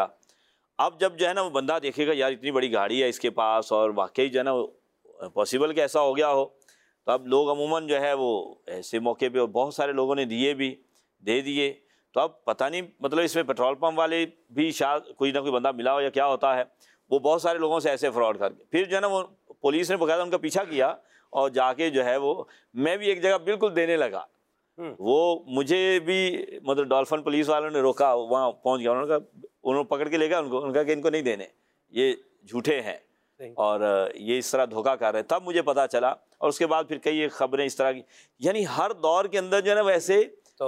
اب جب جو ہے نا وہ بندہ دیکھے گا یار اتنی بڑی گاڑی ہے اس کے پاس، اور واقعی جو ہے نا وہ پاسبل کہ ایسا ہو گیا ہو، تو اب لوگ عموماً جو ہے وہ ایسے موقع پہ، اور بہت سارے لوگوں نے دیے بھی، دے دیے، تو اب پتہ نہیں مطلب اس میں پیٹرول پمپ والے بھی شاید کوئی نہ کوئی بندہ ملا ہو یا کیا ہوتا ہے، وہ بہت سارے لوگوں سے ایسے فراڈ کر کے پھر جو ہے نا وہ پولیس نے باقاعدہ ان کا پیچھا کیا، اور جا کے جو ہے وہ میں بھی ایک جگہ بالکل دینے لگا، وہ مجھے بھی مطلب ڈولفن پولیس والوں نے روکا، وہاں پہنچ گیا، انہوں نے کہا، انہوں نے پکڑ کے لے گیا ان کو، انہوں نے کہا کہ ان کو نہیں دینے، یہ جھوٹے ہیں اور یہ اس طرح دھوکہ کر رہے ہیں۔ تب مجھے پتہ چلا، اور اس کے بعد پھر کئی خبریں اس طرح کی، یعنی ہر دور کے اندر جو ہے نا ویسے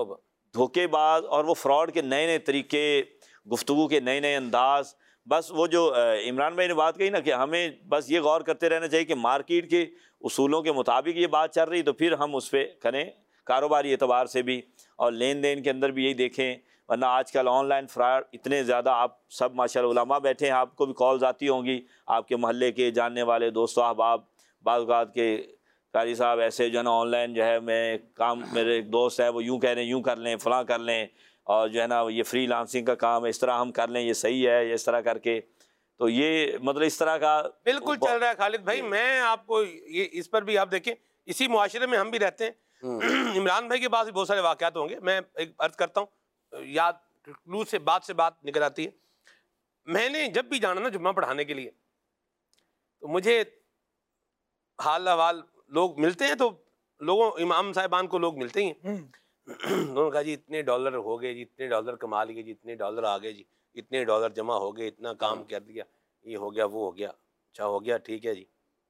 دھوکے باز اور وہ فراڈ کے نئے نئے طریقے، گفتگو کے نئے نئے انداز۔ بس وہ جو عمران بھائی نے بات کہی نا کہ ہمیں بس یہ غور کرتے رہنا چاہیے کہ مارکیٹ کے اصولوں کے مطابق یہ بات چل رہی، تو پھر ہم اس پہ کریں، کاروباری اعتبار سے بھی اور لین دین کے اندر بھی یہی دیکھیں، ورنہ آج کل آن لائن فراڈ اتنے زیادہ، آپ سب ماشاءاللہ علماء بیٹھے ہیں، آپ کو بھی کالز آتی ہوں گی، آپ کے محلے کے جاننے والے دوست و احباب، بعض اوقات کے قاری صاحب ایسے جو ہے نا آن لائن جو ہے میں کام، میرے ایک دوست ہے وہ یوں کہہ رہے ہیں یوں کر لیں، فلاں کر لیں، اور جو ہے نا یہ فری لانسنگ کا کام ہے، اس طرح ہم کر لیں، یہ صحیح ہے، یہ اس طرح کر کے، تو یہ مطلب اس طرح کا بالکل چل رہا ہے۔ خالد بھائی میں آپ کو یہ اس پر بھی آپ دیکھیں، اسی معاشرے میں ہم بھی رہتے ہیں، عمران بھائی کے پاس بھی بہت سارے واقعات ہوں گے، میں ایک عرض کرتا ہوں، یاد کلو سے بات سے بات نکل آتی ہے۔ میں نے جب بھی جانا نا جمعہ پڑھانے کے لیے، تو مجھے حال احوال لوگ ملتے ہیں، تو لوگوں امام صاحبان کو لوگ ملتے ہی ہیں، انہوں نے کہا جی اتنے ڈالر ہو گئے جی، اتنے ڈالر کما لیے جی، اتنے ڈالر آ گئے جی، اتنے ڈالر جمع ہو گئے، اتنا کام کر دیا، یہ ہو گیا وہ ہو گیا، اچھا ہو گیا ٹھیک ہے جی۔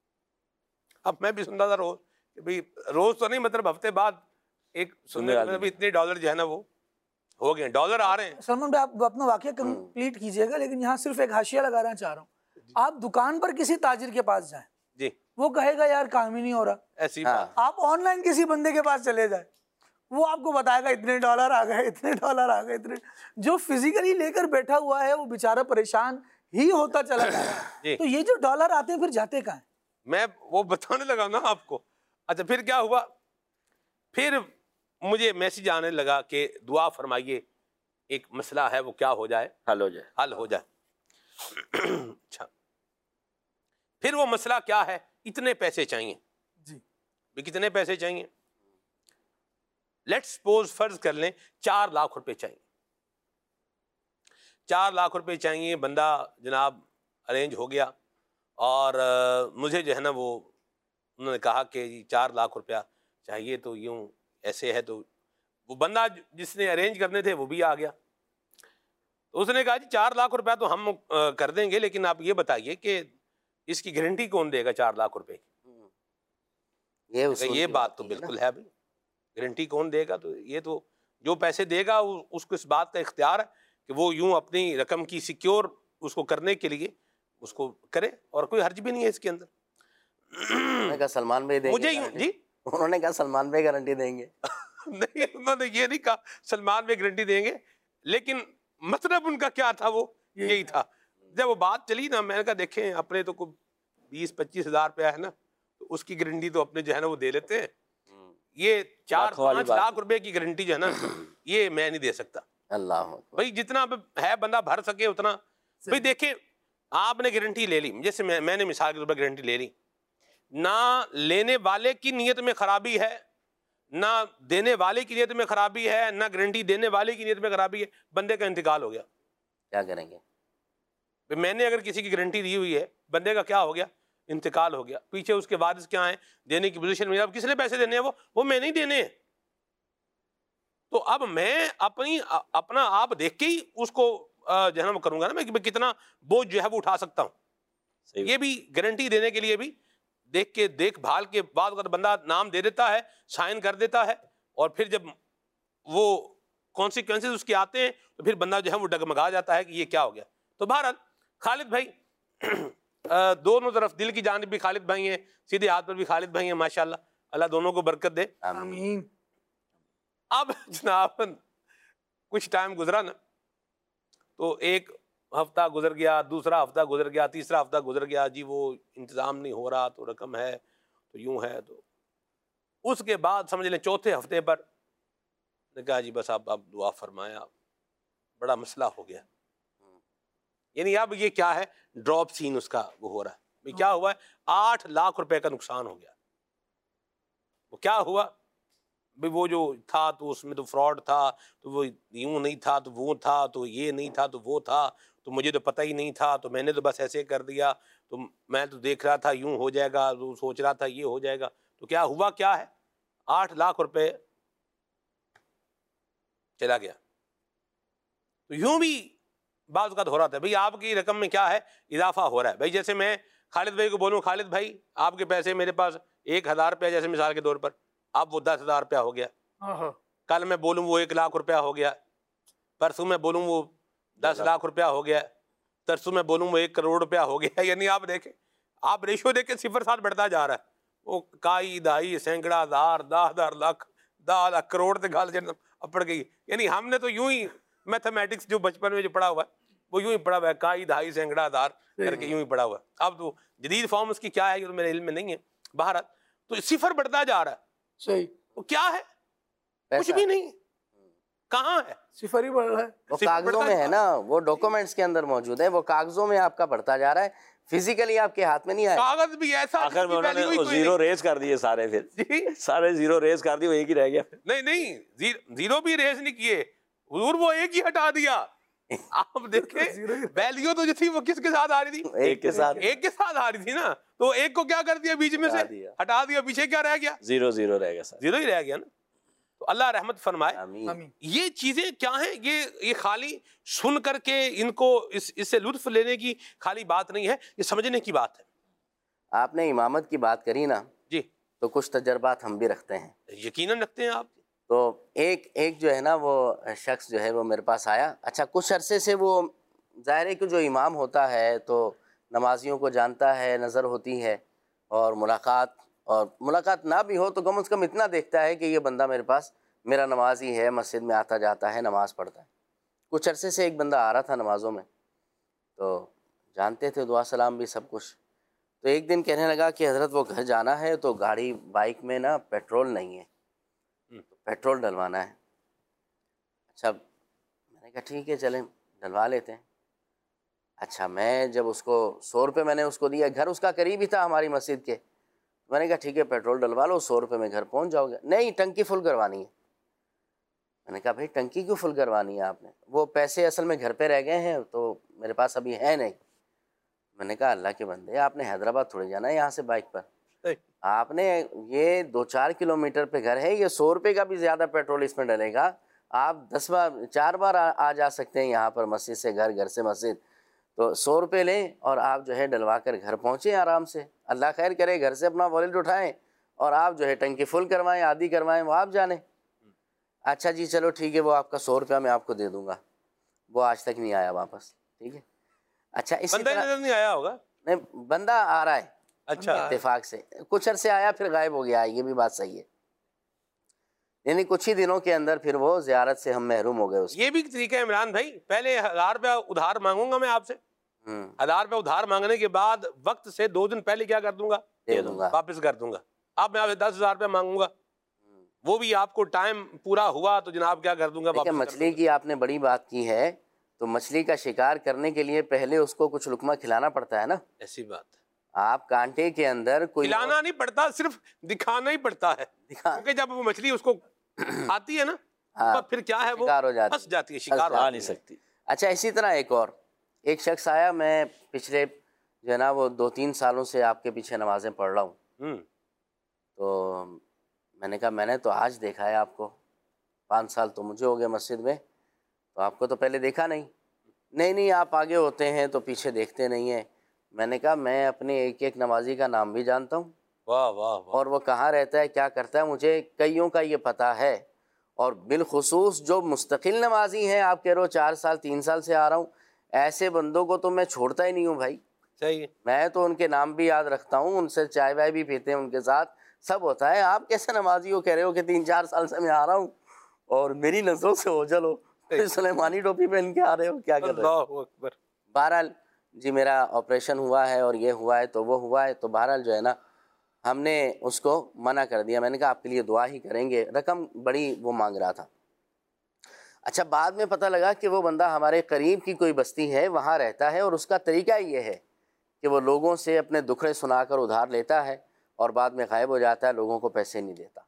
اب میں بھی سنتا تھا روز کہ بھائی روز تو نہیں، مطلب ہفتے بعد ایک سننے مطلب اتنے ڈالر جو ہے نا وہ ہو گئے، ڈالر آ رہے ہیں۔ سلمان بھائی آپ اپنا واقعہ کمپلیٹ کیجئے گا، لیکن یہاں صرف ایک حاشیہ لگانا چاہ رہا ہوں، آپ دکان پر کسی تاجر کے پاس جائیں، جی وہ کہے گا یار کام ہی نہیں ہو رہا، ایسی بات۔ آپ آن لائن کسی بندے کے پاس چلے جائیں، وہ آپ کو بتائے گا اتنے ڈالر آ گئے، اتنے ڈالر آ گئے، اتنے، جو فزیکلی لے کر بیٹھا ہوا ہے وہ بیچارہ پریشان ہی ہوتا چلا جا رہا ہے۔ تو یہ جو ڈالر آتے ہیں پھر جاتے کہاں ہیں؟ میں وہ بتانے لگا نا آپ کو۔ اچھا پھر کیا ہوا، پھر مجھے میسج آنے لگا کہ دعا فرمائیے، ایک مسئلہ ہے وہ کیا ہو جائے، حل ہو جائے، حل ہو جائے۔ اچھا پھر وہ مسئلہ کیا ہے، اتنے پیسے چاہیے جی، بھی کتنے پیسے چاہیے، لیٹ سپوز فرض کر لیں چار لاکھ روپے چاہیے، چار لاکھ روپے چاہیے، بندہ جناب ارینج ہو گیا، اور مجھے جو ہے نا وہ انہوں نے کہا کہ جی چار لاکھ روپیہ چاہیے، تو یوں ایسے ہے، تو وہ بندہ جس نے ارینج کرنے تھے وہ بھی آ گیا، تو اس نے کہا جی چار لاکھ روپیہ تو ہم کر دیں گے، لیکن آپ یہ بتائیے کہ اس کی گارنٹی کون دے گا چار لاکھ روپے کی؟ یہ بات تو بالکل ہے بھائی، گارنٹی کون دے گا؟ تو یہ تو جو پیسے دے گا اس کو اس بات کا اختیار ہے کہ وہ یوں اپنی رقم کی سیکیور اس کو کرنے کے لیے اس کو کرے، اور کوئی حرج بھی نہیں ہے اس کے اندر۔ انہوں نے کہا سلمان بھائی دیں گے، مجھے جی انہوں نے کہا سلمان بھائی گارنٹی دیں گے، نہیں انہوں نے یہ نہیں کہا سلمان بھائی گارنٹی دیں گے، لیکن مطلب ان کا کیا تھا وہ یہی تھا۔ جب وہ بات چلی نا، میں نے کہا دیکھیں اپنے تو کوئی بیس پچیس ہزار روپیہ ہے نا، تو اس کی گارنٹی تو اپنے جو ہے نا وہ دے لیتے ہیں، یہ چار پانچ لاکھ روپے کی گارنٹی جو ہے نا یہ میں نہیں دے سکتا۔ اللہ بھائی جتنا ہے بندہ بھر سکے اتنا، بھائی دیکھیں آپ نے گارنٹی لے لی، جیسے میں نے مثال کے طور پر گارنٹی لے لی، نہ لینے والے کی نیت میں خرابی ہے، نہ دینے والے کی نیت میں خرابی ہے، نہ گارنٹی دینے والے کی نیت میں خرابی ہے، بندے کا انتقال ہو گیا، کیا کریں گے؟ میں نے اگر کسی کی گارنٹی دی ہوئی ہے، بندے کا کیا ہو گیا، انتقال ہو گیا، پیچھے اس کے وارث کیا ہیں، دینے کی پوزیشن میں، اب کس نے پیسے دینے ہیں، وہ وہ میں نہیں دینے ہیں، تو اب میں اپنی اپنا آپ دیکھ کے ہی اس کو جو ہے نا کروں گا نا، میں کتنا بوجھ جو ہے وہ اٹھا سکتا ہوں، یہ بھی گارنٹی دینے کے لیے بھی دیکھ کے دیکھ بھال کے بعد اگر بندہ نام دے دیتا ہے، سائن کر دیتا ہے، اور پھر جب وہ کانسیکوینسز اس کے آتے ہیں تو پھر بندہ جو ہے وہ ڈگمگا جاتا ہے کہ یہ کیا ہو گیا۔ تو بہرحال خالد بھائی دونوں طرف دل کی جانب بھی خالد بھائی ہیں، سیدھے ہاتھ پر بھی خالد بھائی ہیں، ماشاءاللہ اللہ دونوں کو برکت دے۔ آمین۔ اب جناب کچھ ٹائم گزرا نا، تو ایک ہفتہ گزر گیا، دوسرا ہفتہ گزر گیا، تیسرا ہفتہ گزر گیا، جی وہ انتظام نہیں ہو رہا تو رقم ہے تو یوں ہے، تو اس کے بعد سمجھ لیں چوتھے ہفتے پر نے کہا جی بس آپ آپ دعا فرمائیں، آپ بڑا مسئلہ ہو گیا، یعنی اب یہ کیا ہے، ڈراپ سین اس کا وہ ہو رہا ہے۔ کیا ہوا ہے؟ آٹھ لاکھ روپے کا نقصان ہو گیا۔ وہ کیا ہوا بھئی، وہ جو تھا تو اس میں تو فراڈ تھا، تو وہ یوں نہیں تھا تو وہ تھا، تو یہ نہیں تھا تو وہ تھا، تو مجھے تو پتہ ہی نہیں تھا، تو میں نے تو بس ایسے کر دیا، تو میں تو دیکھ رہا تھا یوں ہو جائے گا، تو سوچ رہا تھا یہ ہو جائے گا، تو کیا ہوا کیا ہے، آٹھ لاکھ روپے چلا گیا۔ تو یوں بھی بعض اوقات ہو رہا تھا، بھئی آپ کی رقم میں کیا ہے، اضافہ ہو رہا ہے۔ بھئی جیسے میں خالد بھائی کو بولوں، خالد بھائی آپ کے پیسے میرے پاس ایک ہزار روپیہ جیسے مثال کے طور پر، اب وہ دس ہزار روپیہ ہو گیا، کل میں بولوں وہ ایک لاکھ روپیہ ہو گیا، پرسوں میں بولوں وہ دس لاکھ روپیہ ہو گیا، ترسوں میں بولوں وہ ایک کروڑ روپیہ ہو گیا، یعنی آپ دیکھیں، آپ ریشو دیکھیں صفر ساتھ بڑھتا جا رہا ہے، وہ کائی دہائی سینکڑا ہزار دہ ہزار لاکھ دہ لاکھ کروڑ تے گال جن اپڑ گئی۔ یعنی ہم نے تو یوں ہی میتھمیٹکس جو بچپن میں جو پڑھا ہوا ہے وہ یوں ہی پڑھا ہوا ہے، کائی دہائی سینکڑا ہزار کر کے یوں ہی پڑھا ہوا ہے۔ اب تو جدید فارم اس کی کیا ہے یہ تو میرے علم میں نہیں ہے، بہرحال تو صفر بڑھتا جا رہا ہے۔ صحیح، وہ کیا ہے، کچھ بھی نہیں، کہاں ہے، صفر ہی بڑھ رہا ہے۔ وہ کاغذوں میں ہے نا، وہ ڈاکومنٹس کے اندر موجود ہے، وہ کاغذوں میں آپ کا بڑھتا جا رہا ہے، فزیکلی آپ کے ہاتھ میں نہیں آیا۔ کاغذ بھی ایسا آخر میں انہوں نے زیرو ریز کر دیے سارے، پھر سارے زیرو ریز کر دی، وہ ایک ہی رہ گیا۔ نہیں نہیں، زیرو بھی ریز نہیں کیے حضور، وہ ایک ہی ہٹا دیا۔ آپ دیکھیں ویلیو تو جو تھی وہ کس کے ساتھ آ رہی تھی، ایک کے ساتھ ایک کے ساتھ آ رہی تھی نا، تو ایک کو کیا کر دیا بیچ میں سے ہٹا دیا، پیچھے کیا رہ گیا، زیرو زیرو رہ گیا، زیرو ہی رہ گیا نا۔ تو اللہ رحمت فرمائے۔ آمین۔ یہ چیزیں کیا ہیں، یہ یہ خالی سن کر کے ان کو اس اس سے لطف لینے کی خالی بات نہیں ہے، یہ سمجھنے کی بات ہے۔ آپ نے امامت کی بات کری نا، جی تو کچھ تجربات ہم بھی رکھتے ہیں۔ یقیناً رکھتے ہیں آپ۔ تو ایک ایک جو ہے نا وہ شخص جو ہے وہ میرے پاس آیا، اچھا کچھ عرصے سے وہ ظاہر ہے کہ جو امام ہوتا ہے تو نمازیوں کو جانتا ہے، نظر ہوتی ہے، اور ملاقات اور ملاقات نہ بھی ہو تو کم از کم اتنا دیکھتا ہے کہ یہ بندہ میرے پاس میرا نمازی ہے، مسجد میں آتا جاتا ہے، نماز پڑھتا ہے۔ کچھ عرصے سے ایک بندہ آ رہا تھا نمازوں میں، تو جانتے تھے دعا سلام بھی سب کچھ، تو ایک دن کہنے لگا کہ حضرت وہ گھر جانا ہے تو گاڑی بائک میں نا پیٹرول نہیں ہے، پیٹرول ڈلوانا ہے۔ اچھا میں نے کہا ٹھیک ہے چلیں ڈلوا لیتے ہیں۔ اچھا میں جب اس کو سو روپے میں نے اس کو دیا، گھر اس کا قریب ہی تھا ہماری مسجد کے، میں نے کہا ٹھیک ہے پیٹرول ڈلوا لو، سو روپے میں گھر پہنچ جاؤ گے۔ نہیں ٹنکی فل کروانی ہے۔ میں نے کہا بھائی ٹنکی کیوں فل کروانی ہے آپ نے؟ وہ پیسے اصل میں گھر پہ رہ گئے ہیں تو میرے پاس ابھی ہے نہیں۔ میں نے کہا اللہ کے بندے آپ نے حیدرآباد تھوڑے جانا ہے یہاں سے بائک پر، آپ نے یہ دو چار کلو میٹر پہ گھر ہے، یہ سو روپے کا بھی زیادہ پیٹرول اس میں ڈلے گا، آپ دس بار چار بار آ جا سکتے ہیں یہاں پر مسجد سے گھر، گھر سے مسجد، تو سو روپے لیں اور آپ جو ہے ڈلوا کر گھر پہنچیں آرام سے، اللہ خیر کرے، گھر سے اپنا والیٹ اٹھائیں اور آپ جو ہے ٹنکی فل کروائیں، آدھی کروائیں، وہ آپ جانیں۔ اچھا جی چلو ٹھیک ہے، وہ آپ کا سو روپیہ میں آپ کو دے دوں گا۔ وہ آج تک نہیں آیا واپس، ٹھیک ہے۔ اچھا اسی بندہ طرح نظر نہیں آیا ہوگا، نہیں بندہ آ رہا ہے اچھا اتفاق سے، کچھ عرصے آیا پھر غائب ہو گیا، یہ بھی بات صحیح ہے، یعنی کچھ ہی دنوں کے اندر پھر وہ زیارت سے ہم محروم ہو گئے اس یہ بھی طریقہ ہے عمران بھائی، پہلے ہزار روپیہ ادھار مانگوں گا میں آپ سے، ہزار روپیہ ادھار مانگنے کے بعد وقت سے دو دن پہلے کیا کر دوں گا، دے دوں گا، واپس کر دوں گا۔ اب میں آپ سے دس ہزار روپیہ مانگوں گا، وہ بھی آپ کو ٹائم پورا ہوا تو جناب کیا کر دوں گا، دیکھیں مچھلی کی آپ نے بڑی بات کی ہے، تو مچھلی کا شکار کرنے کے لیے پہلے اس کو کچھ لقمہ کھلانا پڑتا ہے نا، ایسی بات ہے، آپ کانٹے کے اندر کوئی کھلانا نہیں پڑتا، صرف دکھانا ہی پڑتا ہے، کیونکہ جب وہ مچھلی اس کو آتی ہے نا تو پھر کیا ہے، وہ شکار ہو جاتی پھنس جاتی ہے، شکار آ نہیں سکتی۔ اچھا اسی طرح ایک اور ایک شخص آیا، میں پچھلے جو ہے نا وہ دو تین سالوں سے آپ کے پیچھے نمازیں پڑھ رہا ہوں، ہوں تو میں نے کہا میں نے تو آج دیکھا ہے آپ کو पाँच साल तो मुझे हो गए मस्जिद में, तो आपको तो पहले देखा नहीं। नहीं नहीं आप आगे होते हैं तो पीछे देखते नहीं हैं। मैंने कहा मैं अपने एक एक नमाजी का नाम भी जानता हूँ, वाह वाह वाह। और वो कहाँ रहता है क्या करता है मुझे कईयों का ये पता है। और बिलखुसूस जो मुस्तकिल नमाजी हैं, आप कह रहे हो चार साल तीन साल से आ रहा हूँ, ऐसे बंदों को तो मैं छोड़ता ही नहीं हूँ भाई। सही है। मैं तो उनके नाम भी याद रखता हूँ, उनसे चाय वाय भी पीते हैं, उनके साथ सब होता है। आप कैसे नमाजी हो, कह रहे हो कि तीन चार साल से मैं आ रहा हूँ और मेरी नजरों से ओझल हो, सुलेमानी टोपी पहन के आ रहे हो, क्या कर रहे हो। अल्लाहु अकबर। बहरहाल जी मेरा ऑपरेशन हुआ है और ये हुआ है तो वो हुआ है, तो बहरहाल जो है ना हमने उसको मना कर दिया। मैंने कहा आपके लिए दुआ ही करेंगे। रकम बड़ी वो मांग रहा था। अच्छा, बाद में पता लगा कि वो बंदा हमारे करीब की कोई बस्ती है, वहाँ रहता है, और उसका तरीका ये है कि वो लोगों से अपने दुखड़े सुनाकर उधार लेता है और बाद में गायब हो जाता है, लोगों को पैसे नहीं देता।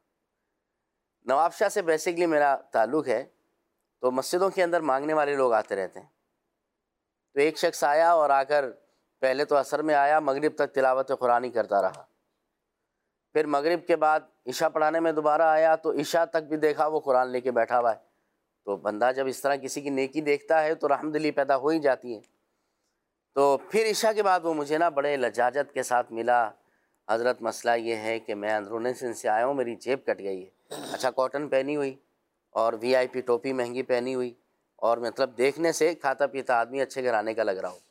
नवाबशाह से बेसिकली मेरा ताल्लुक़ है, तो मस्जिदों के अंदर मांगने वाले लोग आते रहते हैं। तो एक शख्स आया और आकर पहले तो असर में आया, मगरिब तक तिलावत कुरानी करता रहा। फिर मगरिब के बाद इशा पढ़ाने में दोबारा आया, तो इशा तक भी देखा वो कुरान लेके बैठा हुआ है। तो बंदा जब इस तरह किसी की नेकी देखता है तो रहमदिली पैदा हो ही जाती है। तो फिर इशा के बाद वो मुझे ना बड़े लजाजत के साथ मिला, हज़रत मसला ये है कि मैं अंदरूनी सिंध से आया हूँ, मेरी जेब कट गई है। अच्छा, कॉटन पहनी हुई और वीआईपी टोपी महंगी पहनी हुई, और मतलब देखने से खाता पीता आदमी अच्छे घराने का लग रहा हो।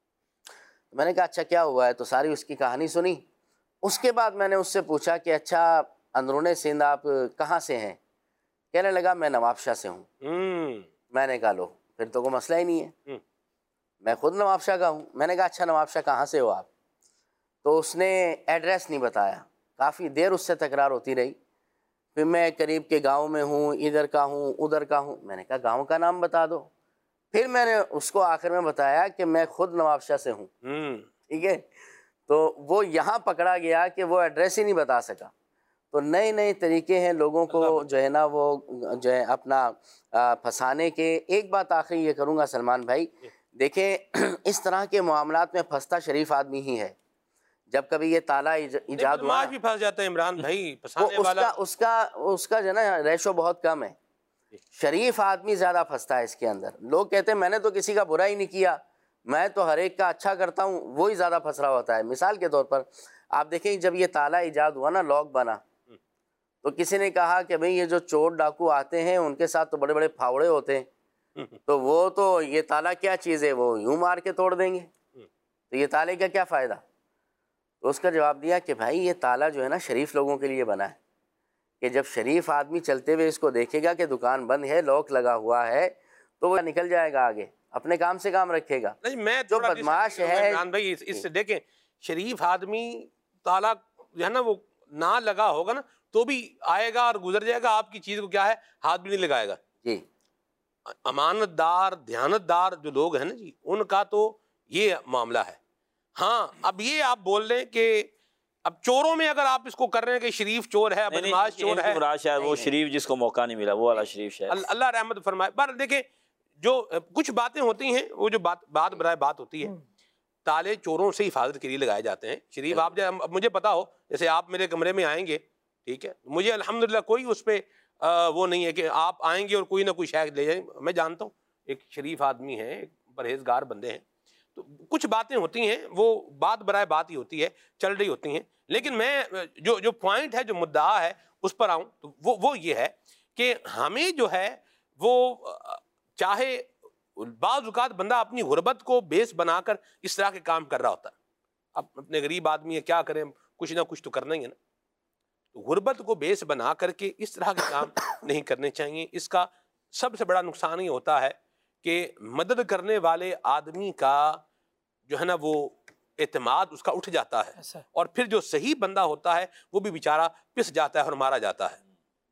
तो मैंने कहा अच्छा क्या हुआ है, तो सारी उसकी कहानी सुनी। उसके बाद मैंने उससे पूछा कि अच्छा अंदरूनी सिंध आप कहाँ से हैं। कहने लगा मैं नवाबशाह से हूँ। मैंने कहा लो फिर तो कोई मसला ही नहीं है, मैं खुद नवाबशाह का हूँ। मैंने कहा अच्छा नवाबशाह कहाँ से हो आप। तो उसने एड्रेस नहीं बताया। काफ़ी देर उससे तकरार होती रही। फिर मैं करीब के गांव में हूँ, इधर का हूँ, उधर का हूँ। मैंने कहा गांव का नाम बता दो। फिर मैंने उसको आखिर में बताया कि मैं खुद नवाबशाह से हूँ। ठीक है, तो वो यहाँ पकड़ा गया कि वो एड्रेस ही नहीं बता सका। तो नए नए तरीके हैं लोगों को जो है ना वो जो है अपना फंसाने के। एक बात आखिरी ये करूँगा सलमान भाई, देखें इस तरह के मामलात में फंसता शरीफ आदमी ही है। जब कभी ये ताला इजाद हुआ भी फंस जाता है इमरान भाई, फंसाने वाला उसका उसका जो है ना रेशो बहुत कम है। शरीफ आदमी ज़्यादा फंसता है इसके अंदर। लोग कहते हैं मैंने तो किसी का बुरा ही नहीं किया, मैं तो हर एक का अच्छा करता हूँ, वो ही ज़्यादा फंस रहा होता है। मिसाल के तौर पर आप देखें जब ये ताला इजाद हुआ ना, लॉक बना, तो किसी ने कहा कि भाई ये जो चोर डाकू आते हैं उनके साथ तो बड़े बड़े फावड़े होते हैं, तो वो तो ये ताला क्या चीज़ है, वो यूं मार के तोड़ देंगे, तो ये ताले का क्या फ़ायदा। तो उसका जवाब दिया कि भाई ये ताला जो है ना शरीफ लोगों के लिए बना है, कि जब शरीफ आदमी चलते हुए इसको देखेगा कि दुकान बंद है, लॉक लगा हुआ है, तो वो निकल जाएगा आगे, अपने काम से काम रखेगा। नहीं, मैं जो बदमाश है इमरान भाई इस, इससे देखें शरीफ आदमी ताला जो है ना वो ना लगा होगा ना तो भी आएगा और गुजर जाएगा, आपकी चीज को क्या है हाथ भी नहीं लगाएगा जी। अमानतदार ध्यानतदार जो लोग हैं ना जी, उनका तो ये मामला है। हाँ, अब ये आप बोल रहे हैं कि अब चोरों में अगर आप इसको कर रहे हैं कि शरीफ चोर है, बदमाश चोर है, शायद वो शरीफ जिसको मौका नहीं मिला वो वाला शरीफ शायद। अल्लाह रहमत फरमाए। पर देखें जो कुछ बातें होती हैं वो जो बात बात बराए बात होती है, ताले चोरों से हिफाजत के लिए लगाए जाते हैं। शरीफ आप जब मुझे पता हो, जैसे आप मेरे कमरे में आएंगे, ठीक है, मुझे अल्हम्दुलिल्लाह कोई उस पर वो नहीं है कि आप आएंगे और कोई ना कोई शैख ले जाए। मैं जानता हूँ एक शरीफ आदमी है, एक परहेजगार बंदे हैं, तो कुछ बातें होती हैं वो बात बराए बात ही होती है, चल रही होती हैं। लेकिन मैं जो जो पॉइंट है, जो मुद्दा है उस पर आऊँ तो वो वो ये है कि हमें जो है वो चाहे बाज़ औक़ात बंदा अपनी गुर्बत को बेस बनाकर इस तरह के काम कर रहा होता है। अब अपने गरीब आदमी है, क्या करें, कुछ ना कुछ तो करना ही है ना। तो गुर्बत को बेस बना करके इस तरह के काम नहीं करने चाहिए। इसका सबसे बड़ा नुकसान ये होता है कि मदद करने वाले आदमी का जो है ना वो एतमाद उसका उठ जाता है, और फिर जो सही बंदा होता है वो भी बेचारा पिस जाता है और मारा जाता है।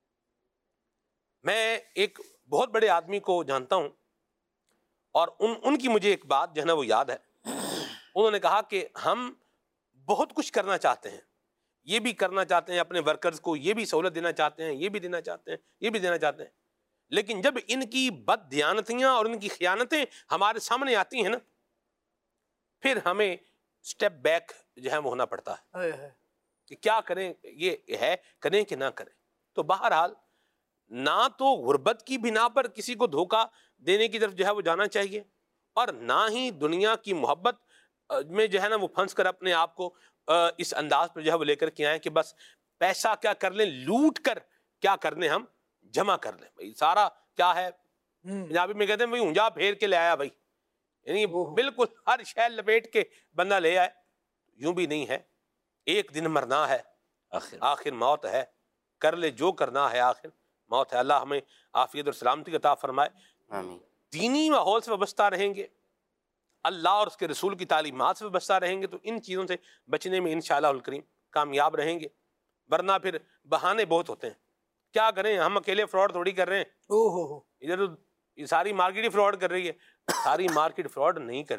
मैं एक बहुत बड़े आदमी को जानता हूँ और उन उनकी मुझे एक बात जो है ना वो याद है। उन्होंने कहा कि हम बहुत कुछ करना चाहते हैं, ये भी करना चाहते हैं, अपने वर्कर्स को ये भी सहूलत देना चाहते हैं, ये भी देना चाहते हैं, ये भी देना चाहते हैं, लेकिन जब इनकी बददियानतियाँ और इनकी खयानतें हमारे सामने आती हैं ना, फिर हमें स्टेप बैक जो है वो होना पड़ता है कि क्या करें, ये है करें कि ना करें। तो बहरहाल نہ تو غربت کی بنا پر کسی کو دھوکہ دینے کی طرف جو ہے وہ جانا چاہیے، اور نہ ہی دنیا کی محبت میں جو ہے نا وہ پھنس کر اپنے آپ کو اس انداز پر جو ہے وہ لے کر کے آئیں کہ بس پیسہ کیا کر لیں، لوٹ کر کیا کر لیں، ہم جمع کر لیں۔ بھائی سارا کیا ہے، پنجابی میں کہتے ہیں بھائی اونجا پھیر کے لے آیا بھائی، یعنی بالکل ہر شے لپیٹ کے بندہ لے آئے۔ یوں بھی نہیں ہے، ایک دن مرنا ہے، آخر آخر موت ہے، کر لے جو کرنا ہے، آخر موت ہے۔ اللہ ہمیں عافیت اور سلامتی عطا فرمائے۔ آمین۔ دینی ماحول سے وابستہ رہیں گے، اللہ اور اس کے رسول کی تعلیمات سے وابستہ رہیں گے، تو ان چیزوں سے بچنے میں انشاءاللہ الکریم کامیاب رہیں گے۔ ورنہ پھر بہانے بہت ہوتے ہیں، کیا کریں، ہم اکیلے فراڈ تھوڑی کر رہے ہیں، او ہو ہو ادھر تو یہ ساری مارکیٹ ہی فراڈ کر رہی ہے۔ ساری مارکیٹ فراڈ نہیں کر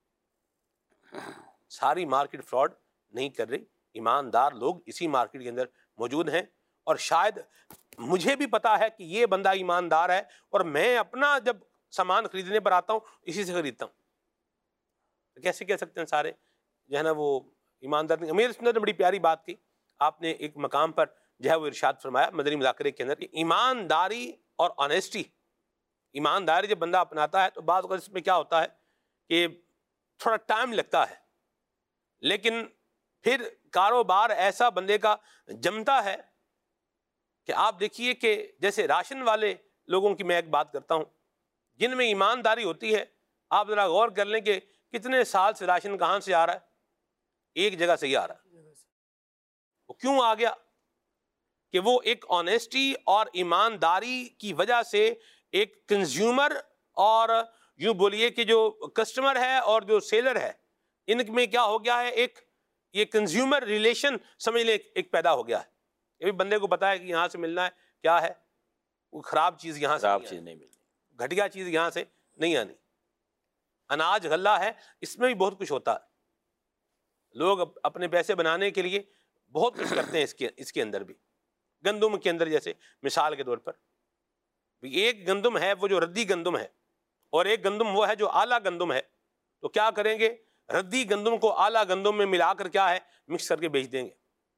رہی، ساری مارکیٹ فراڈ نہیں کر رہی، ایماندار لوگ اسی مارکیٹ کے اندر موجود ہیں۔ اور شاید مجھے بھی پتا ہے کہ یہ بندہ ایماندار ہے، اور میں اپنا جب سامان خریدنے پر آتا ہوں اسی سے خریدتا ہوں، تو کیسے کہہ سکتے ہیں سارے جو ہے نا وہ ایماندار نہیں؟ امیر سنت نے بڑی پیاری بات کی، آپ نے ایک مقام پر جو ہے وہ ارشاد فرمایا مدنی مذاکرے کے اندر کہ ایمانداری اور آنیسٹی، ایمانداری جب بندہ اپناتا ہے تو بعض اوقات اس میں کیا ہوتا ہے کہ تھوڑا ٹائم لگتا ہے، لیکن پھر کاروبار ایسا بندے کا جمتا ہے کہ آپ دیکھیے کہ جیسے راشن والے لوگوں کی میں ایک بات کرتا ہوں، جن میں ایمانداری ہوتی ہے، آپ ذرا غور کر لیں کہ کتنے سال سے راشن کہاں سے آ رہا ہے، ایک جگہ سے ہی آ رہا ہے۔ وہ کیوں آ گیا؟ کہ وہ ایک آنیسٹی اور ایمانداری کی وجہ سے ایک کنزیومر اور یوں بولیے کہ جو کسٹمر ہے اور جو سیلر ہے، ان میں کیا ہو گیا ہے، ایک یہ کنزیومر ریلیشن سمجھ لیں ایک پیدا ہو گیا ہے۔ یہ بھی بندے کو پتا ہے کہ یہاں سے ملنا ہے کیا ہے، وہ خراب چیز یہاں سے خراب چیز نہیں ملنی، گھٹیا چیز یہاں سے نہیں آنی۔ اناج غلہ ہے، اس میں بھی بہت کچھ ہوتا ہے، لوگ اپنے پیسے بنانے کے لیے بہت کچھ کرتے ہیں، اس کے اس کے اندر بھی گندم کے اندر، جیسے مثال کے طور پر ایک گندم ہے وہ جو ردی گندم ہے، اور ایک گندم وہ ہے جو اعلیٰ گندم ہے، تو کیا کریں گے، ردی گندم کو اعلیٰ گندم میں ملا کر کیا ہے مکس کر کے بیچ دیں گے۔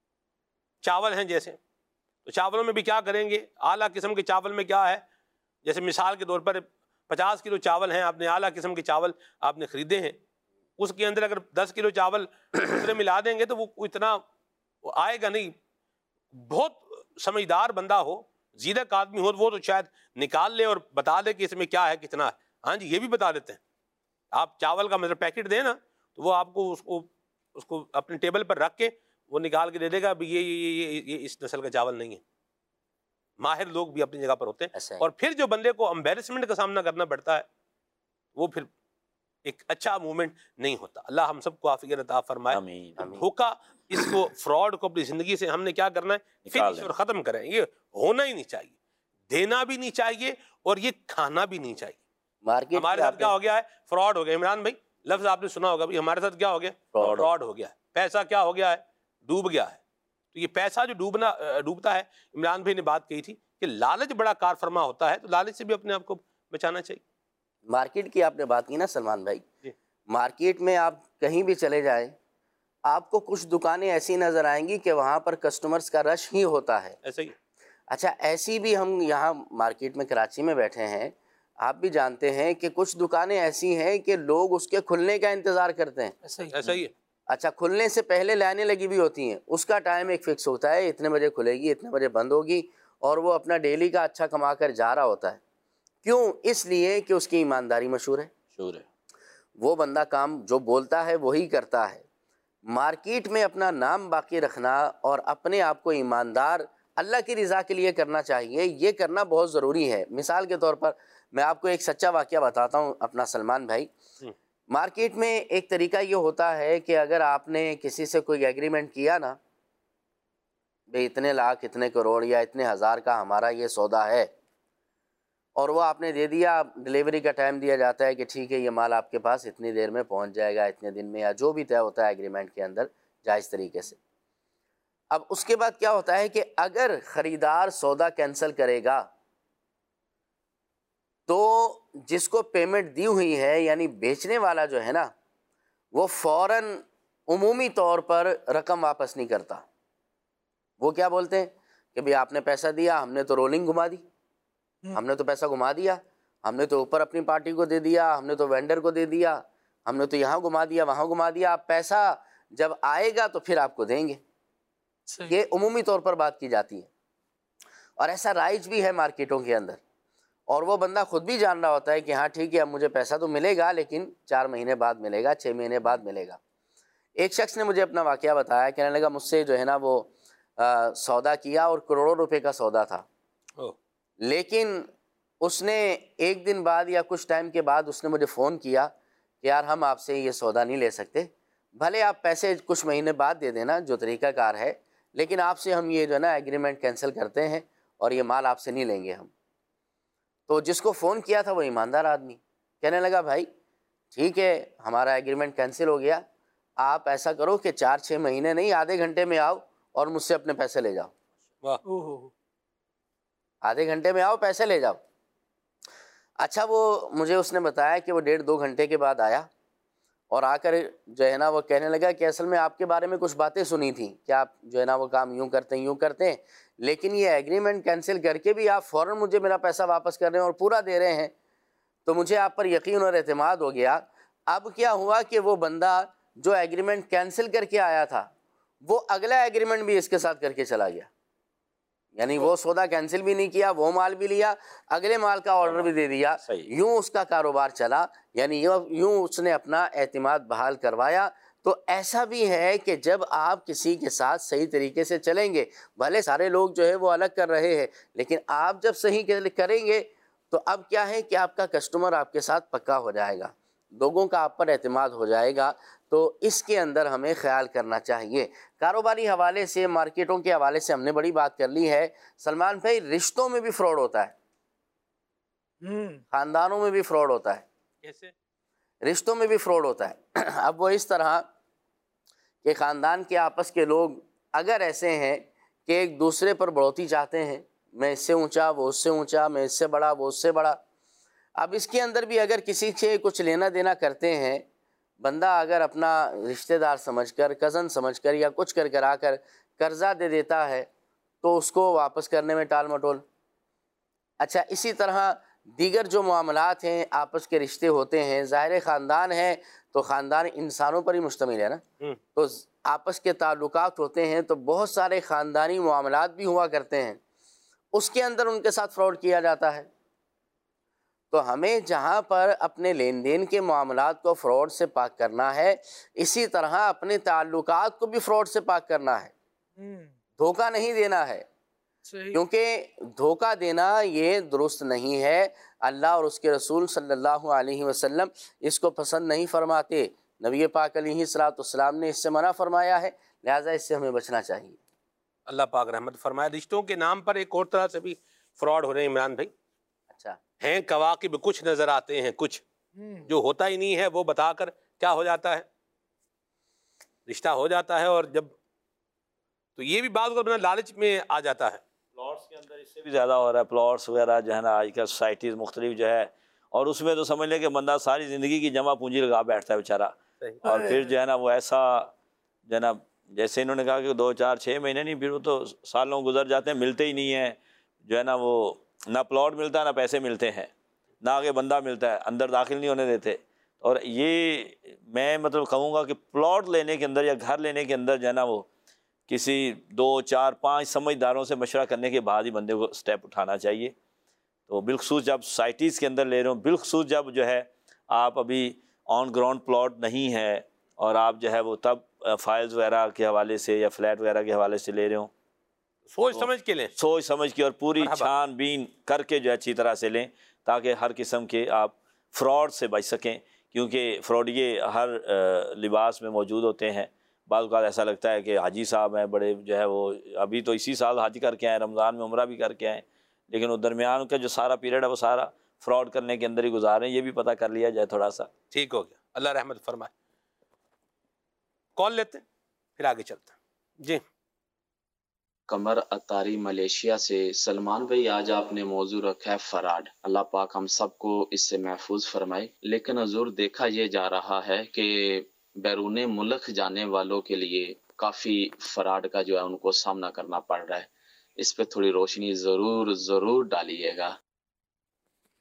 چاول ہیں جیسے، تو چاولوں میں بھی کیا کریں گے، اعلیٰ قسم کے چاول میں کیا ہے، جیسے مثال کے طور پر پچاس کلو چاول ہیں، آپ نے اعلیٰ قسم کے چاول آپ نے خریدے ہیں، اس کے اندر اگر دس کلو چاول دوسرے ملا دیں گے تو وہ اتنا آئے گا نہیں۔ بہت سمجھدار بندہ ہو، زیرک آدمی ہو، وہ تو شاید نکال لے اور بتا دے کہ اس میں کیا ہے کتنا ہے۔ ہاں جی، یہ بھی بتا دیتے ہیں، آپ چاول کا مطلب پیکٹ دیں نا تو وہ آپ کو اس کو اس کو اپنے ٹیبل پر رکھ کے وہ نکال کے دے دے گا، یہ یہ یہ اس نسل کا چاول نہیں ہے۔ ماہر لوگ بھی اپنی جگہ پر ہوتے ہیں، اور پھر جو بندے کو امبیرسمنٹ کا سامنا کرنا پڑتا ہے وہ پھر ایک اچھا مومنٹ نہیں ہوتا۔ اللہ ہم سب کو عافیت عطا فرمائے۔ آمین۔ دھوکہ، اس کو فراڈ کو اپنی زندگی سے ہم نے کیا کرنا ہے، فنش اور ختم کریں۔ یہ ہونا ہی نہیں چاہیے، دینا بھی نہیں چاہیے، اور یہ کھانا بھی نہیں چاہیے۔ مارکیٹ ہمارے ساتھ کیا ہو گیا ہے، فراڈ ہو گیا۔ عمران بھائی لفظ آپ نے سنا ہوگا، بھی ہمارے ساتھ کیا ہو گیا، فراڈ ہو گیا ہے، پیسہ کیا ہو گیا ہے، ڈوب گیا ہے۔ تو یہ پیسہ جو ڈوبنا ڈوبتا ہے، عمران بھائی نے بات کہی تھی کہ لالچ بڑا کار فرما ہوتا ہے، تو لالچ سے بھی اپنے آپ کو بچانا چاہیے۔ مارکیٹ کی آپ نے بات کی نا سلمان بھائی، جی۔ مارکیٹ میں آپ کہیں بھی چلے جائیں، آپ کو کچھ دکانیں ایسی نظر آئیں گی کہ وہاں پر کسٹمرز کا رش ہی ہوتا ہے۔ ایسا ہی۔ اچھا، ایسی بھی ہم یہاں مارکیٹ میں کراچی میں بیٹھے ہیں، آپ بھی جانتے ہیں کہ کچھ دکانیں ایسی ہیں کہ لوگ اس کے کھلنے کا انتظار کرتے ہیں۔ ایسا ہی ہے۔ اچھا، کھلنے سے پہلے لائنیں لگی ہوئی ہوتی ہیں، اس کا ٹائم ایک فکس ہوتا ہے، اتنے بجے کھلے گی، اتنے بجے بند ہوگی، اور وہ اپنا ڈیلی کا اچھا کما کر جا رہا ہوتا ہے۔ کیوں؟ اس لیے کہ اس کی ایمانداری مشہور ہے، شور ہے، وہ بندہ کام جو بولتا ہے وہی کرتا ہے۔ مارکیٹ میں اپنا نام باقی رکھنا اور اپنے آپ کو ایماندار اللہ کی رضا کے لیے کرنا چاہیے، یہ کرنا بہت ضروری ہے۔ مثال کے طور پر میں آپ کو ایک سچا واقعہ بتاتا ہوں اپنا سلمان بھائی۔ مارکیٹ میں ایک طریقہ یہ ہوتا ہے کہ اگر آپ نے کسی سے کوئی ایگریمنٹ کیا نا، بھئی اتنے لاکھ، اتنے کروڑ یا اتنے ہزار کا ہمارا یہ سودا ہے، اور وہ آپ نے دے دیا، ڈلیوری کا ٹائم دیا جاتا ہے کہ ٹھیک ہے یہ مال آپ کے پاس اتنی دیر میں پہنچ جائے گا، اتنے دن میں، یا جو بھی طے ہوتا ہے ایگریمنٹ کے اندر جائز طریقے سے۔ اب اس کے بعد کیا ہوتا ہے کہ اگر خریدار سودا کینسل کرے گا تو جس کو پیمنٹ دی ہوئی ہے، یعنی بیچنے والا جو ہے نا، وہ فوراً عمومی طور پر رقم واپس نہیں کرتا۔ وہ کیا بولتے ہیں کہ بھئی آپ نے پیسہ دیا، ہم نے تو رولنگ گھما دی، ہم نے تو پیسہ گھما دیا، ہم نے تو اوپر اپنی پارٹی کو دے دیا، ہم نے تو وینڈر کو دے دیا، ہم نے تو یہاں گھما دیا وہاں گھما دیا، آپ پیسہ جب آئے گا تو پھر آپ کو دیں گے۔ یہ عمومی طور پر بات کی جاتی ہے، اور ایسا رائج بھی ہے مارکیٹوں کے اندر، اور وہ بندہ خود بھی جان رہا ہوتا ہے کہ ہاں ٹھیک ہے اب مجھے پیسہ تو ملے گا لیکن چار مہینے بعد ملے گا، چھ مہینے بعد ملے گا۔ ایک شخص نے مجھے اپنا واقعہ بتایا، کہنے لگا مجھ سے جو ہے نا وہ سودا کیا اور کروڑوں روپے کا سودا تھا، لیکن اس نے ایک دن بعد یا کچھ ٹائم کے بعد اس نے مجھے فون کیا کہ یار ہم آپ سے یہ سودا نہیں لے سکتے، بھلے آپ پیسے کچھ مہینے بعد دے دینا جو طریقہ کار ہے، لیکن آپ سے ہم یہ جو ہے نا ایگریمنٹ کینسل کرتے ہیں اور یہ مال آپ سے نہیں لیں گے ہم۔ تو جس کو فون کیا تھا وہ ایماندار آدمی کہنے لگا بھائی ٹھیک ہے ہمارا ایگریمنٹ کینسل ہو گیا، آپ ایسا کرو کہ چار چھ مہینے نہیں آدھے گھنٹے میں آؤ اور مجھ سے اپنے پیسے لے جاؤ، آدھے گھنٹے میں آؤ پیسے لے جاؤ۔ اچھا وہ مجھے اس نے بتایا کہ وہ ڈیڑھ دو گھنٹے کے بعد آیا اور آ کر جو ہے نا وہ کہنے لگا کہ اصل میں آپ کے بارے میں کچھ باتیں سنی تھیں کہ آپ جو ہے نا وہ کام یوں کرتے ہیں یوں کرتے ہیں، لیکن یہ ایگریمنٹ کینسل کر کے بھی آپ فوراً مجھے میرا پیسہ واپس کر رہے ہیں اور پورا دے رہے ہیں، تو مجھے آپ پر یقین اور اعتماد ہو گیا۔ اب کیا ہوا کہ وہ بندہ جو ایگریمنٹ کینسل کر کے آیا تھا وہ اگلا ایگریمنٹ بھی اس کے ساتھ کر کے چلا گیا، یعنی وہ سودا کینسل بھی نہیں کیا، وہ مال بھی لیا، اگلے مال کا آرڈر بھی دے دیا، یوں اس کا کاروبار چلا، یعنی یوں اس نے اپنا اعتماد بحال کروایا۔ تو ایسا بھی ہے کہ جب آپ کسی کے ساتھ صحیح طریقے سے چلیں گے، بھلے سارے لوگ جو ہے وہ الگ کر رہے ہیں، لیکن آپ جب صحیح کریں گے تو اب کیا ہے کہ آپ کا کسٹمر آپ کے ساتھ پکا ہو جائے گا، لوگوں کا آپ پر اعتماد ہو جائے گا۔ تو اس کے اندر ہمیں خیال کرنا چاہیے۔ کاروباری حوالے سے، مارکیٹوں کے حوالے سے ہم نے بڑی بات کر لی ہے۔ سلمان بھائی رشتوں میں بھی فراڈ ہوتا ہے، خاندانوں میں بھی فراڈ ہوتا ہے، کیسے؟ رشتوں میں بھی فراڈ ہوتا ہے۔ اب وہ اس طرح کہ خاندان کے آپس کے لوگ اگر ایسے ہیں کہ ایک دوسرے پر بڑھوتی چاہتے ہیں، میں اس سے اونچا وہ اس سے اونچا، میں اس سے بڑا وہ اس سے بڑا، اب اس کے اندر بھی اگر کسی سے کچھ لینا دینا کرتے ہیں، بندہ اگر اپنا رشتہ دار سمجھ کر، کزن سمجھ کر یا کچھ کر کرا کر قرضہ دے دیتا ہے تو اس کو واپس کرنے میں ٹال مٹول۔ اچھا اسی طرح دیگر جو معاملات ہیں، آپس کے رشتے ہوتے ہیں، ظاہر خاندان ہے تو خاندان انسانوں پر ہی مشتمل ہے نا، تو آپس کے تعلقات ہوتے ہیں تو بہت سارے خاندانی معاملات بھی ہوا کرتے ہیں، اس کے اندر ان کے ساتھ فراڈ کیا جاتا ہے۔ تو ہمیں جہاں پر اپنے لین دین کے معاملات کو فراڈ سے پاک کرنا ہے، اسی طرح اپنے تعلقات کو بھی فراڈ سے پاک کرنا ہے، دھوکہ نہیں دینا ہے، کیونکہ دھوکہ دینا یہ درست نہیں ہے۔ اللہ اور اس کے رسول صلی اللہ علیہ وسلم اس کو پسند نہیں فرماتے، نبی پاک علیہ الصلوۃ والسلام نے اس سے منع فرمایا ہے، لہٰذا اس سے ہمیں بچنا چاہیے۔ اللہ پاک رحمت فرمائے۔ رشتوں کے نام پر ایک اور طرح سے بھی فراڈ ہو رہے ہیں عمران بھائی۔ اچھا ہیں کواکب کچھ نظر آتے ہیں، کچھ جو ہوتا ہی نہیں ہے وہ بتا کر کیا ہو جاتا ہے، رشتہ ہو جاتا ہے، اور جب تو یہ بھی بعض اوقات لالچ میں آ جاتا ہے۔ پلاٹس کے اندر اس سے بھی زیادہ ہو رہا ہے، پلاٹس وغیرہ جو ہے نا آج کل سوسائٹیز مختلف جو ہے، اور اس میں تو سمجھ لیں کہ بندہ ساری زندگی کی جمع پونجی لگا بیٹھتا ہے بیچارہ، اور پھر جو ہے نا وہ ایسا جو ہے نا جیسے انہوں نے کہا کہ دو چار چھ مہینے نہیں، پھر وہ تو سالوں گزر جاتے ہیں، ملتے ہی نہیں ہیں، جو ہے نا وہ نہ پلاٹ ملتا ہے نہ پیسے ملتے ہیں، نہ آگے بندہ ملتا ہے، اندر داخل نہیں ہونے دیتے۔ اور یہ میں مطلب کہوں گا کہ پلاٹ لینے کے اندر یا گھر لینے کے اندر جو ہے نا وہ کسی دو چار پانچ سمجھداروں سے مشورہ کرنے کے بعد ہی بندے کو سٹیپ اٹھانا چاہیے۔ تو بالخصوص جب سوسائٹیز کے اندر لے رہے ہوں، بالخصوص جب جو ہے آپ ابھی آن گراؤنڈ پلاٹ نہیں ہے اور آپ جو ہے وہ تب فائلز وغیرہ کے حوالے سے یا فلیٹ وغیرہ کے حوالے سے لے رہے ہوں، سوچ سمجھ کے لیں، سوچ سمجھ کے اور پوری چھان بین کر کے جو ہے اچھی طرح سے لیں، تاکہ ہر قسم کے آپ فراڈ سے بچ سکیں، کیونکہ فراڈیے ہر لباس میں موجود ہوتے ہیں۔ بعض اوقات ایسا لگتا ہے کہ حاجی صاحب ہیں بڑے جو ہے وہ ابھی تو اسی سال حج کر کے آئے، رمضان میں عمرہ بھی کر کے آئے، لیکن وہ درمیان کا جو سارا پیریڈ ہے وہ سارا فراڈ کرنے کے اندر ہی گزار رہے ہیں، یہ بھی پتہ کر لیا جائے تھوڑا سا۔ ٹھیک ہو گیا، اللہ رحمت فرمائے۔ کال لیتے ہیں پھر آگے چلتے ہیں جی۔ قمر اتاری ملیشیا سے۔ سلمان بھائی آج آپ نے موضوع رکھا ہے فراڈ، اللہ پاک ہم سب کو اس سے محفوظ فرمائے، لیکن حضور دیکھا یہ جا رہا ہے کہ بیرون ملک جانے والوں کے لیے کافی فراڈ کا جو ہے ان کو سامنا کرنا پڑ رہا ہے، اس پہ تھوڑی روشنی ضرور ضرور ڈالیے گا۔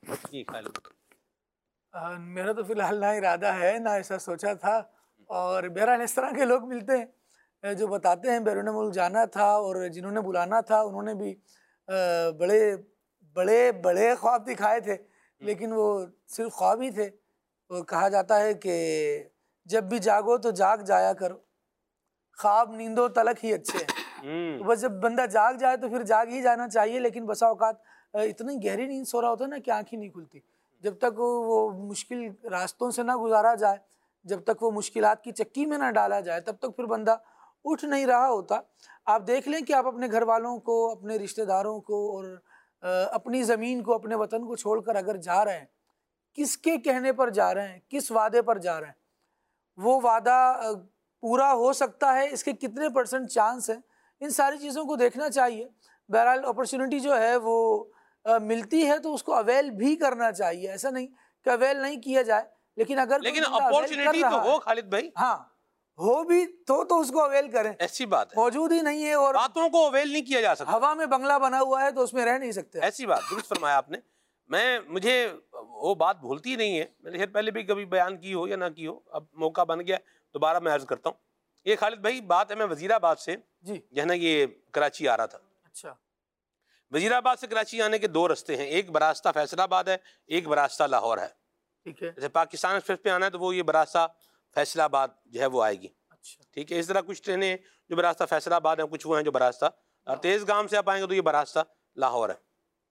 جی خالد آ، میرا تو فی الحال نہ ارادہ ہے نہ ایسا سوچا تھا، اور بہرحال اس طرح کے لوگ ملتے ہیں جو بتاتے ہیں بیرون ملک جانا تھا، اور جنہوں نے بلانا تھا انہوں نے بھی آ، بڑے بڑے بڑے خواب دکھائے تھے، لیکن وہ صرف خواب ہی تھے۔ وہ کہا جاتا ہے کہ جب بھی جاگو تو جاگ جایا کرو، خواب نیندوں تلک ہی اچھے ہیں۔ تو بس جب بندہ جاگ جائے تو پھر جاگ ہی جانا چاہیے، لیکن بسا اوقات اتنی گہری نیند سو رہا ہوتا ہے نا کہ آنکھ ہی نہیں کھلتی۔ جب تک وہ مشکل راستوں سے نہ گزارا جائے، جب تک وہ مشکلات کی چکی میں نہ ڈالا جائے، تب تک پھر بندہ اٹھ نہیں رہا ہوتا۔ آپ دیکھ لیں کہ آپ اپنے گھر والوں کو، اپنے رشتہ داروں کو، اور اپنی زمین کو، اپنے وطن کو چھوڑ کر اگر جا رہے ہیں، کس کے کہنے پر جا رہے ہیں، کس وعدے پر جا رہے ہیں، وہ وعدہ پورا ہو سکتا ہے، اس کے کتنے پرسنٹ چانس ہیں، ان ساری چیزوں کو دیکھنا چاہیے۔ بہرحال اپرچونٹی جو ہے وہ ملتی ہے تو اس کو اویل بھی کرنا چاہیے، ایسا نہیں کہ اویل نہیں کیا جائے، لیکن اگر لیکن اپورچونٹی تو ہو خالد بھائی، ہاں ہو بھی تو تو اس کو اویل کریں۔ ایسی بات ہے، موجود ہی نہیں ہے اور باتوں کو اویل نہیں کیا جا سکتا، ہوا میں بنگلہ بنا ہوا ہے تو اس میں رہ نہیں سکتے۔ ایسی بات درست فرمایا آپ نے۔ میں مجھے وہ بات بھولتی نہیں ہے، میں نے شاید پہلے بھی کبھی بیان کی ہو یا نہ کی ہو، اب موقع بن گیا دوبارہ میں عرض کرتا ہوں۔ یہ خالد بھائی بات ہے، میں وزیر آباد سے جی جو ہے نا یہ کراچی آ رہا تھا۔ اچھا، وزیر آباد سے کراچی آنے کے دو رستے ہیں، ایک براستہ فیصل آباد ہے، ایک براستہ لاہور ہے۔ ٹھیک ہے، جیسے پاکستان ایکسپریس پہ آنا ہے تو وہ یہ براستہ فیصل آباد جو ہے وہ آئے گی، اچھا ٹھیک ہے۔ اس طرح کچھ ٹرینیں جو براستہ فیصل آباد ہیں، کچھ وہ ہیں جو براستہ تیز گام سے آپ آئیں گے تو یہ براستہ لاہور ہے۔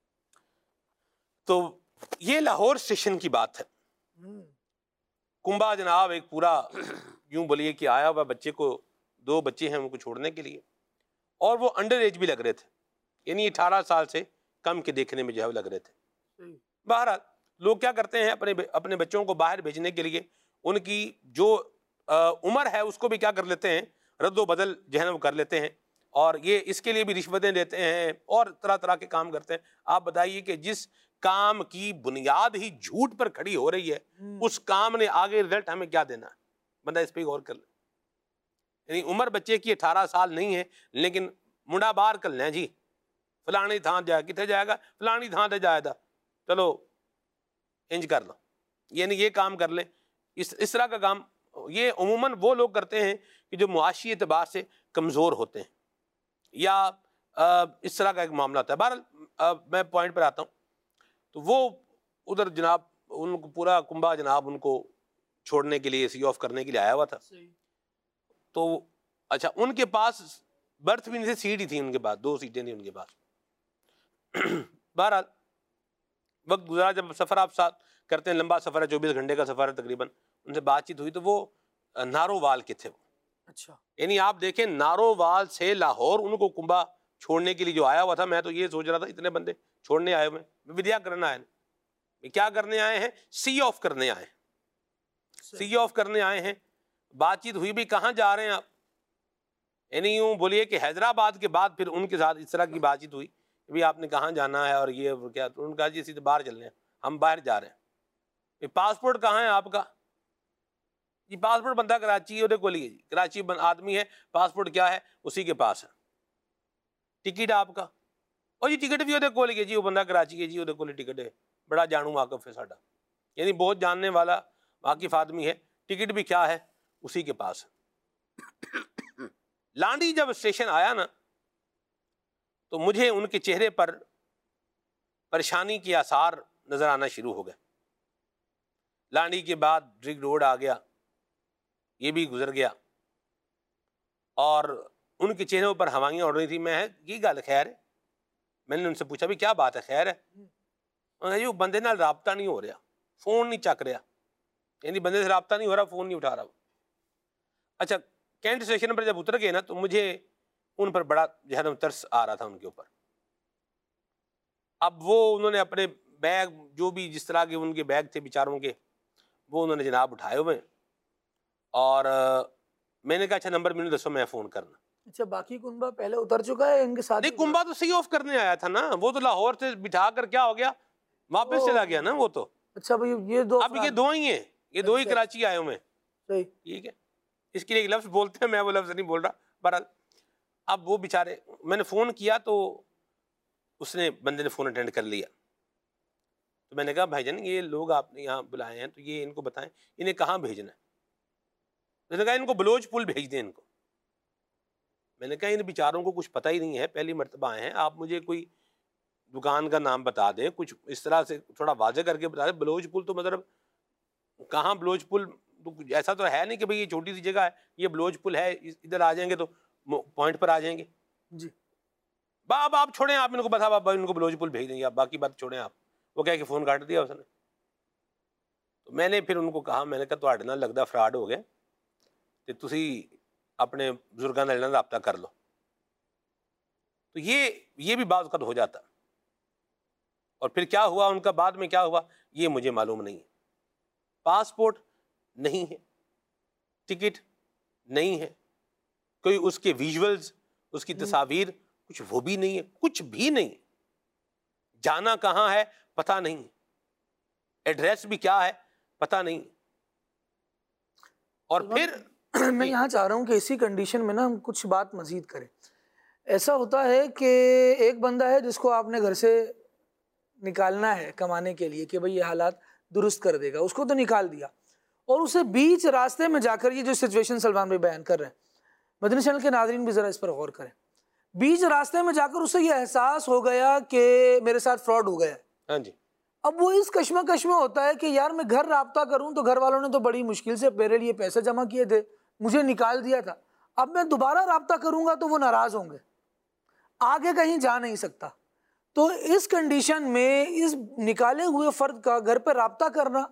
تو یہ لاہور اسٹیشن کی بات ہے۔ کنبا جناب ایک پورا یوں بولیے کہ آیا ہوا بچے کو، دو بچے ہیں ان کو چھوڑنے کے لیے، اور وہ انڈر ایج بھی لگ رہے تھے، یعنی اٹھارہ سال سے کم کے دیکھنے میں جو ہے لگ رہے تھے۔ بہرحال لوگ کیا کرتے ہیں، اپنے اپنے بچوں کو باہر بھیجنے کے لیے ان کی جو عمر ہے اس کو بھی کیا کر لیتے ہیں، رد و بدل جو ہے نا وہ کر لیتے ہیں، اور یہ اس کے لیے بھی رشوتیں دیتے ہیں اور طرح طرح کے کام کرتے ہیں۔ آپ بتائیے کہ جس کام کی بنیاد ہی جھوٹ پر کھڑی ہو رہی ہے، اس کام نے آگے رزلٹ ہمیں کیا دینا ہے؟ بندہ اس پہ غور کر لے۔ یعنی عمر بچے کی اٹھارہ سال نہیں ہے، لیکن منڈا باہر کر لیں جی، فلانی تھان جائے، کتنے جائے گا؟ فلانی تھان تے جائے گا، چلو انج کر لو، یعنی یہ کام کر لیں۔ اس اس طرح کا کام یہ عموماً وہ لوگ کرتے ہیں کہ جو معاشی اعتبار سے کمزور ہوتے ہیں، یا اس طرح کا ایک معاملہ ہوتا ہے۔ بہرحال میں پوائنٹ پر آتا ہوں، تو وہ ادھر جناب ان کو پورا کنبا جناب ان کو چھوڑنے کے لیے، سی آف کرنے کے لیے آیا ہوا تھا۔ تو اچھا ان کے پاس برتھ بھی نہیں تھی، سیٹ ہی تھی ان کے پاس، دو سیٹیں تھیں ان کے پاس۔ بہرحال وقت گزارا، جب سفر آپ ساتھ کرتے ہیں، لمبا سفر ہے، چوبیس گھنٹے کا سفر ہے تقریباً، ان سے بات چیت ہوئی تو وہ نارووال کے تھے وہ، اچھا یعنی آپ دیکھیں نارووال سے لاہور ان کو کنبا چھوڑنے کے لیے جو آیا ہوا تھا۔ میں تو یہ سوچ رہا تھا اتنے بندے چھوڑنے آئے ہوئے ہیں، ودیا کرنا آئے ہیں، کیا کرنے آئے ہیں؟ سی آف کرنے آئے ہیں، سی آف کرنے آئے ہیں۔ بات چیت ہوئی بھی کہاں جا رہے ہیں آپ، یعنی یوں بولیے کہ حیدرآباد کے بعد پھر ان کے ساتھ اس طرح کی بات چیت ہوئی بھی آپ نے کہاں جانا ہے اور یہ کیا، تو ان کا جی سیدھے باہر چل رہے ہیں، ہم باہر جا رہے ہیں۔ پاسپورٹ کہاں ہے آپ کا؟ جی پاسپورٹ بندہ کراچی ہے، کو لیے جی کراچی آدمی ہے، پاسپورٹ کیا ہے اسی کے پاس ہے۔ ٹکٹ آپ کا؟ اور جی ٹکٹ بھی وہ کو لیے جی، وہ بندہ کراچی ہے جی، وہ کو ٹکٹ ہے، بڑا جانو واقف ہے ساڈا، یعنی بہت جاننے والا واقف آدمی ہے، ٹکٹ بھی کیا ہے اسی کے پاس ہے۔ لانڈی جب اسٹیشن آیا نا تو مجھے ان کے چہرے پر پریشانی کے آثار نظر آنا شروع ہو گئے۔ لانڈی کے بعد ڈرگ روڈ آ گیا، یہ بھی گزر گیا، اور ان کے چہروں پر ہوائیاں اڑ رہی تھی۔ میں یہ گل خیر ہے، میں نے ان سے پوچھا بھی کیا بات ہے، خیر ہے؟ انہوں نے کہا جی وہ بندے نال رابطہ نہیں ہو رہا، فون نہیں چک رہا، یعنی بندے سے رابطہ نہیں ہو رہا، فون نہیں اٹھا رہا۔ اچھا کینٹ اسٹیشن پر جب اتر گئے نا تو مجھے ان پر بڑا جو ہے نا ترس آ رہا تھا ان کے اوپر۔ اب وہ انہوں نے اپنے بیگ جو بھی جس طرح کے ان کے بیگ تھے بیچاروں کے، وہ انہوں نے جناب اٹھائے ہوئے، اور میں نے کہا اچھا نمبر مجھے دسو میں فون کرنا۔ اچھا باقی کنبا پہلے اتر چکا ہے ان کے ساتھ؟ نہیں کنبا تو سی آف کرنے آیا تھا نا، وہ تو لاہور سے بٹھا کر کیا ہو گیا واپس چلا گیا نا وہ تو۔ اچھا بھائی یہ دو اب یہ دو ہی ہیں، یہ دو ہی کراچی آئے ہوئے ہیں، صحیح ٹھیک ہے۔ اس کے لیے ایک لفظ بولتے ہیں، میں وہ لفظ نہیں بول رہا۔ بہرحال اب وہ بیچارے، میں نے فون کیا تو اس نے بندے نے فون اٹینڈ کر لیا، تو میں نے کہا بھائی جان یہ لوگ آپ نے یہاں بلائے ہیں تو یہ ان کو بتائیں انہیں کہاں بھیجنا ہے. میں نے کہا ان کو بلوچ پل بھیج دیں ان کو. میں نے کہا ان بیچاروں کو کچھ پتہ ہی نہیں ہے, پہلی مرتبہ آئے ہیں, آپ مجھے کوئی دکان کا نام بتا دیں, کچھ اس طرح سے تھوڑا واضح کر کے بتا دیں. بلوچ پل تو مطلب کہاں بلوچ پل, تو ایسا تو ہے نہیں کہ بھئی یہ چھوٹی سی جگہ ہے, یہ بلوچ پل ہے, ادھر آ جائیں گے تو پوائنٹ پر آ جائیں گے. جی باپ آپ چھوڑیں, آپ ان کو بتا بابا ان کو بلوچ پل بھیج دیں گے, آپ باقی بات چھوڑیں. آپ وہ کہہ کے فون کاٹ دیا اس نے. تو میں نے پھر ان کو کہا, میں نے کہا تواڈے نال لگدا فراڈ ہو گیا تے تسی اپنے بزرگاں نال رابطہ کر لو. تو یہ یہ بھی بعض اوقات ہو جاتا. اور پھر کیا ہوا ان کا, بعد میں کیا ہوا یہ مجھے معلوم نہیں ہے. پاسپورٹ نہیں ہے, ٹکٹ نہیں ہے, کوئی اس کے ویژولز, اس کی تصاویر کچھ وہ بھی نہیں ہے, کچھ بھی نہیں. جانا کہاں ہے پتہ نہیں, ایڈریس بھی کیا ہے پتہ نہیں. اور پھر میں یہاں چاہ رہا ہوں کہ اسی کنڈیشن میں نا ہم کچھ بات مزید کریں. ایسا ہوتا ہے کہ ایک بندہ ہے جس کو آپ نے گھر سے نکالنا ہے کمانے کے لیے کہ بھئی یہ حالات درست کر دے گا, اس کو تو نکال دیا, اور اسے بیچ راستے میں جا کر, یہ جو سچویشن سلمان بھائی بیان کر رہے ہیں, مدنی چینل کے ناظرین بھی ذرا اس پر غور کریں, بیچ راستے میں جا کر اسے یہ احساس ہو گیا کہ میرے ساتھ فراڈ ہو گیا. ہاں جی. اب وہ اس کشمکش میں ہوتا ہے کہ یار میں گھر رابطہ کروں تو گھر والوں نے تو بڑی مشکل سے میرے لیے پیسے جمع کیے تھے, مجھے نکال دیا تھا, اب میں دوبارہ رابطہ کروں گا تو وہ ناراض ہوں گے, آگے کہیں جا نہیں سکتا. تو اس کنڈیشن میں اس نکالے ہوئے فرد کا گھر پہ رابطہ کرنا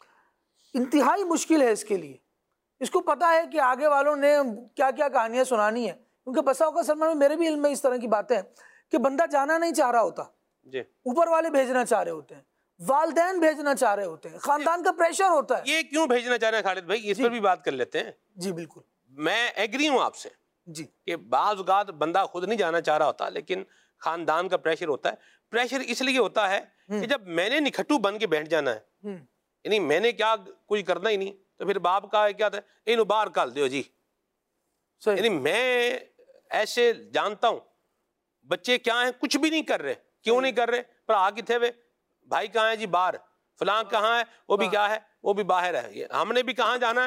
انتہائی مشکل ہے اس کے لیے. اس کو پتہ ہے کہ آگے والوں نے کیا کیا کہانیاں سنانی ہیں, کیونکہ بسا اوقات سلمان میں میرے بھی علم میں اس طرح کی باتیں ہیں کہ بندہ جانا نہیں چاہ رہا ہوتا, جی اوپر والے بھیجنا چاہ رہے ہوتے ہیں, والدین بھیجنا چاہ رہے ہوتے ہیں, خاندان کا پریشر ہوتا ہے. یہ کیوں بھیجنا چاہ رہے ہیں خالد بھائی, اس پر بھی بات کر لیتے ہیں. جی بالکل, میں ایگری ہوں آپ سے جی کہ بعض اوقات بندہ خود نہیں جانا چاہ رہا ہوتا, لیکن خاندان کا پریشر ہوتا ہے. پریشر اس لیے ہوتا ہے کہ جب میں نے نکھٹو بن کے بیٹھ جانا ہے, یعنی میں نے کیا کوئی کرنا ہی نہیں, تو پھر باپ کا کیا تھا انہوں باہر کال دیو جی. یعنی میں ایسے جانتا ہوں بچے کیا ہیں, کچھ بھی نہیں کر رہے. کیوں نہیں کر رہے؟ پر آ کتنے ہوئے, بھائی کہاں ہے جی باہر, فلاں کہاں ہے وہ بھی کیا ہے وہ بھی باہر ہے. ہم نے بھی کہاں جانا ہے,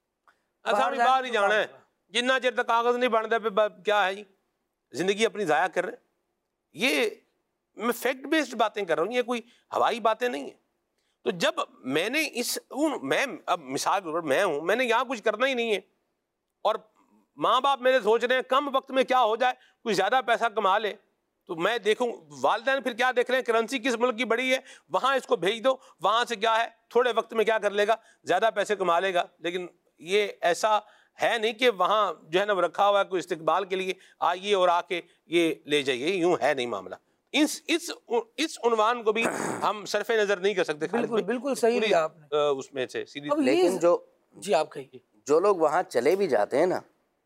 اصل بھی باہر ہی جانا ہے. جتنا چیر تک کاغذ نہیں بنتا پہ کیا ہے جی, زندگی اپنی ضائع کر رہے ہیں. یہ میں فیکٹ بیسڈ باتیں کر رہا ہوں, یہ کوئی ہوائی باتیں نہیں ہیں. تو جب میں نے اس میں اب مثال کے طور پر میں ہوں, میں نے یہاں کچھ کرنا ہی نہیں ہے, اور ماں باپ میرے سوچ رہے ہیں کم وقت میں کیا ہو جائے, کوئی زیادہ پیسہ کما لے, تو میں دیکھوں والدین پھر کیا دیکھ رہے ہیں, کرنسی کس ملک کی بڑی ہے وہاں اس کو بھیج دو, وہاں سے کیا ہے تھوڑے وقت میں کیا کر لے گا, زیادہ پیسے کما لے گا. لیکن یہ ایسا ہے نہیں کہ وہاں جو ہے نا وہ رکھا ہوا ہے کوئی استقبال کے لیے آئیے اور آ کے یہ لے جائیے, یوں ہے نہیں معاملہ. اس اس اس عنوان کو بھی ہم صرف نظر نہیں کر سکتے. بالکل بالکل صحیح لیا آپ نے. اس میں سے سیدھی, لیکن جو جی آپ کہیے, جو لوگ وہاں چلے بھی جاتے ہیں نا,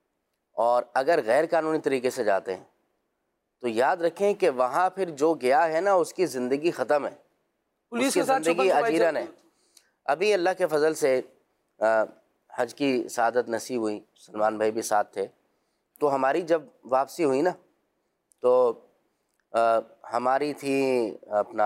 اور اگر غیر قانونی طریقے سے جاتے ہیں, تو یاد رکھیں کہ وہاں پھر جو گیا ہے نا اس کی زندگی ختم ہے, اس کی زندگی اجیرن ہے. ابھی اللہ کے فضل سے حج کی سعادت نصیب ہوئی, سلمان بھائی بھی ساتھ تھے, تو ہماری جب واپسی ہوئی نا تو ہماری تھی اپنا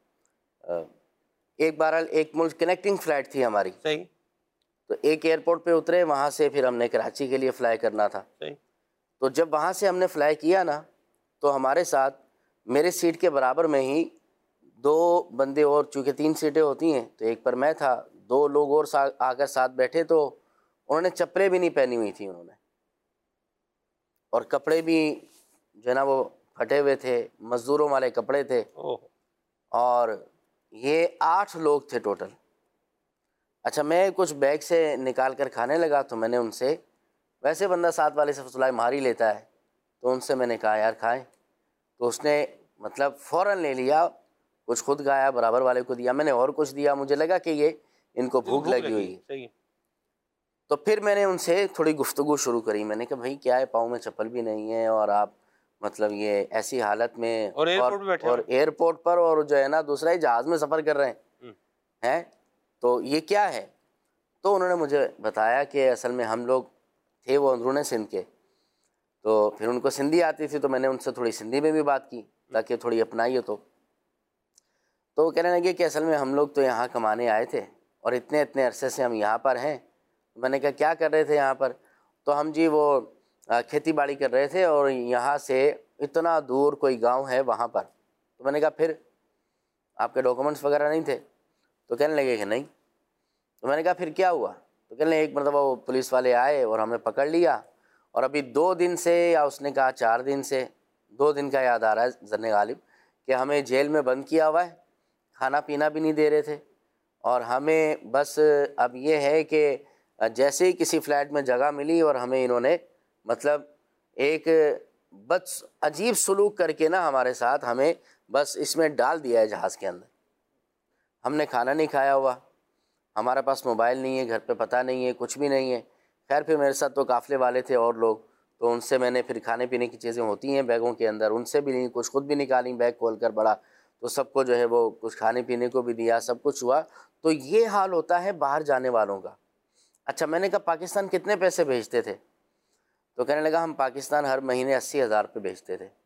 ایک بار ایک ملک کنیکٹنگ فلائٹ تھی ہماری, صحیح, تو ایک ایئرپورٹ پہ اترے, وہاں سے پھر ہم نے کراچی کے لیے فلائی کرنا تھا. صحیح. تو جب وہاں سے ہم نے فلائی کیا نا, تو ہمارے ساتھ میرے سیٹ کے برابر میں ہی دو بندے اور, چونکہ تین سیٹیں ہوتی ہیں تو ایک پر میں تھا, دو لوگ اور آ کر ساتھ بیٹھے, تو انہوں نے چپلیں بھی نہیں پہنی ہوئی تھی انہوں نے, اور کپڑے بھی جو ہے نا وہ پھٹے ہوئے تھے, مزدوروں والے کپڑے تھے, اور یہ آٹھ لوگ تھے ٹوٹل. اچھا میں کچھ بیگ سے نکال کر کھانے لگا, تو میں نے ان سے, ویسے بندہ ساتھ والے سے فضلائے مار ہی لیتا ہے, تو ان سے میں نے کہا یار کھائیں, تو اس نے مطلب فوراً لے لیا, کچھ خود کھایا, برابر والے کو دیا, میں نے اور کچھ دیا, مجھے لگا کہ یہ ان کو بھوک لگی ہوئی ہے. تو پھر میں نے ان سے تھوڑی گفتگو شروع کری, میں نے کہا بھائی کیا ہے, پاؤں میں چپل بھی نہیں ہے, اور آپ مطلب یہ ایسی حالت میں, اور اور ایئرپورٹ پر, اور جو ہے نا دوسرا ہی جہاز میں سفر کر رہے ہیں, تو یہ کیا ہے. تو انہوں نے مجھے بتایا کہ اصل میں ہم لوگ تھے وہ اندرون سندھ کے, تو پھر ان کو سندھی آتی تھی, تو میں نے ان سے تھوڑی سندھی میں بھی بات کی تاکہ تھوڑی اپنائی ہو. تو تو وہ کہنے لگے کہ اصل میں ہم لوگ تو یہاں کمانے آئے تھے اور اتنے اتنے عرصے سے ہم یہاں پر ہیں. میں نے کہا کیا کر رہے تھے یہاں پر؟ تو ہم جی وہ کھیتی باڑی کر رہے تھے اور یہاں سے اتنا دور کوئی گاؤں ہے وہاں پر. تو میں نے کہا پھر آپ کے ڈاکومنٹس وغیرہ نہیں تھے؟ تو کہنے لگے کہ نہیں. تو میں نے کہا پھر کیا ہوا؟ تو کہنے لگے ایک مرتبہ وہ پولیس والے آئے اور ہمیں پکڑ لیا اور ابھی دو دن سے, یا اس نے کہا چار دن سے, دو دن کا یاد آ رہا ہے ذن غالب, کہ ہمیں جیل میں بند کیا ہوا ہے, کھانا پینا بھی نہیں دے رہے تھے اور ہمیں بس اب یہ ہے کہ جیسے ہی کسی فلیٹ میں جگہ ملی اور ہمیں انہوں نے مطلب ایک بس عجیب سلوک کر کے نا ہمارے ساتھ ہمیں بس اس میں ڈال دیا ہے جہاز کے اندر. ہم نے کھانا نہیں کھایا ہوا, ہمارے پاس موبائل نہیں ہے, گھر پہ پتہ نہیں ہے, کچھ بھی نہیں ہے. خیر پھر میرے ساتھ تو قافلے والے تھے اور لوگ, تو ان سے میں نے پھر کھانے پینے کی چیزیں ہوتی ہیں بیگوں کے اندر, ان سے بھی نہیں, کچھ خود بھی نکالیں بیگ کھول کر بڑا, تو سب کو جو ہے وہ کچھ کھانے پینے کو بھی دیا, سب کچھ ہوا. تو یہ حال ہوتا ہے باہر جانے والوں کا. اچھا میں نے کہا پاکستان کتنے پیسے بھیجتے تھے؟ تو کہنے لگا ہم پاکستان ہر مہینے اسی ہزار روپے بھیجتے تھے.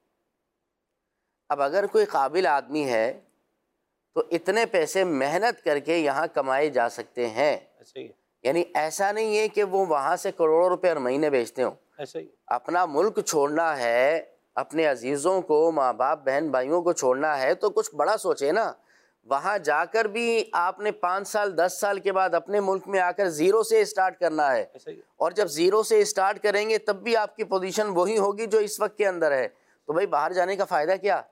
اب اگر کوئی قابل آدمی ہے تو اتنے پیسے محنت کر کے یہاں کمائے جا سکتے ہیں. یعنی ایسا نہیں ہے کہ وہ وہاں سے کروڑوں روپے ہر مہینے بھیجتے ہوں. اپنا ملک چھوڑنا ہے, اپنے عزیزوں کو, ماں باپ بہن بھائیوں کو چھوڑنا ہے تو کچھ بڑا سوچے نا. وہاں جا کر بھی آپ نے پانچ سال دس سال کے بعد اپنے ملک میں آ کر زیرو سے اسٹارٹ کرنا ہے, اور جب زیرو سے اسٹارٹ کریں گے تب بھی آپ کی پوزیشن وہی ہوگی جو اس وقت کے اندر ہے. تو بھائی باہر جانے کا فائدہ کیا؟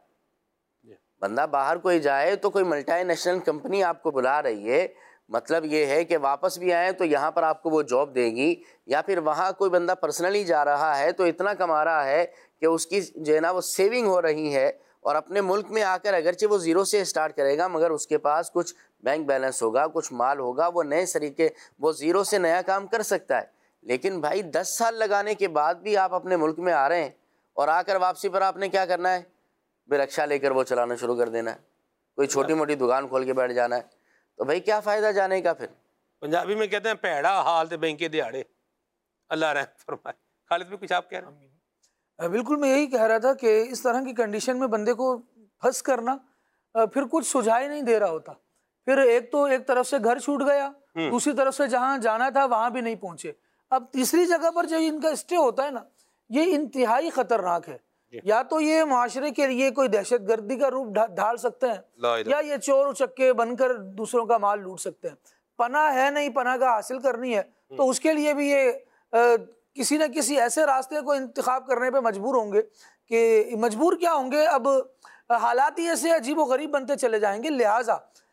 بندہ باہر کوئی جائے تو کوئی ملٹی نیشنل کمپنی آپ کو بلا رہی ہے, مطلب یہ ہے کہ واپس بھی آئیں تو یہاں پر آپ کو وہ جاب دے گی, یا پھر وہاں کوئی بندہ پرسنلی جا رہا ہے تو اتنا کما رہا ہے کہ اس کی جو ہے نا وہ سیونگ ہو رہی ہے, اور اپنے ملک میں آ کر اگرچہ وہ زیرو سے اسٹارٹ کرے گا مگر اس کے پاس کچھ بینک بیلنس ہوگا, کچھ مال ہوگا, وہ نئے طریقے وہ زیرو سے نیا کام کر سکتا ہے. لیکن بھائی دس سال لگانے کے بعد بھی آپ اپنے ملک میں آ رہے ہیں اور آ کر واپسی پر آپ نے کیا کرنا ہے؟ بے رکشا لے کر وہ چلانا شروع کر دینا ہے, کوئی چھوٹی موٹی دکان کھول کے بیٹھ جانا ہے. تو بھائی کیا فائدہ جانے کا؟ پھر پنجابی میں کہتے ہیں پیڑا حال تے بینکے دیہڑے, اللہ رحم فرمائے. خالد بھی کچھ آپ کہہ رہے ہیں؟ بالکل میں یہی کہہ رہا تھا کہ اس طرح کی کنڈیشن میں بندے کو پھنس کرنا پھر کچھ سجھائی نہیں دے رہا ہوتا. پھر ایک تو ایک طرف سے گھر چھوٹ گیا, دوسری طرف سے جہاں جانا تھا وہاں بھی نہیں پہنچے. اب تیسری جگہ پر جو ان کا اسٹے ہوتا ہے نا, یہ انتہائی خطرناک ہے. یا تو یہ معاشرے کے لیے کوئی دہشت گردی کا روپ ڈھال سکتے ہیں, یا یہ چور اچکے بن کر دوسروں کا مال لوٹ سکتے ہیں. پناہ ہے نہیں, پناہ کا حاصل کرنی ہے تو اس کے لیے بھی یہ کسی نہ کسی ایسے راستے کو انتخاب کرنے پہ مجبور ہوں گے کہ مجبور کیا ہوں گے, اب حالات ہی ایسے عجیب و غریب بنتے چلے جائیں گے. لہٰذا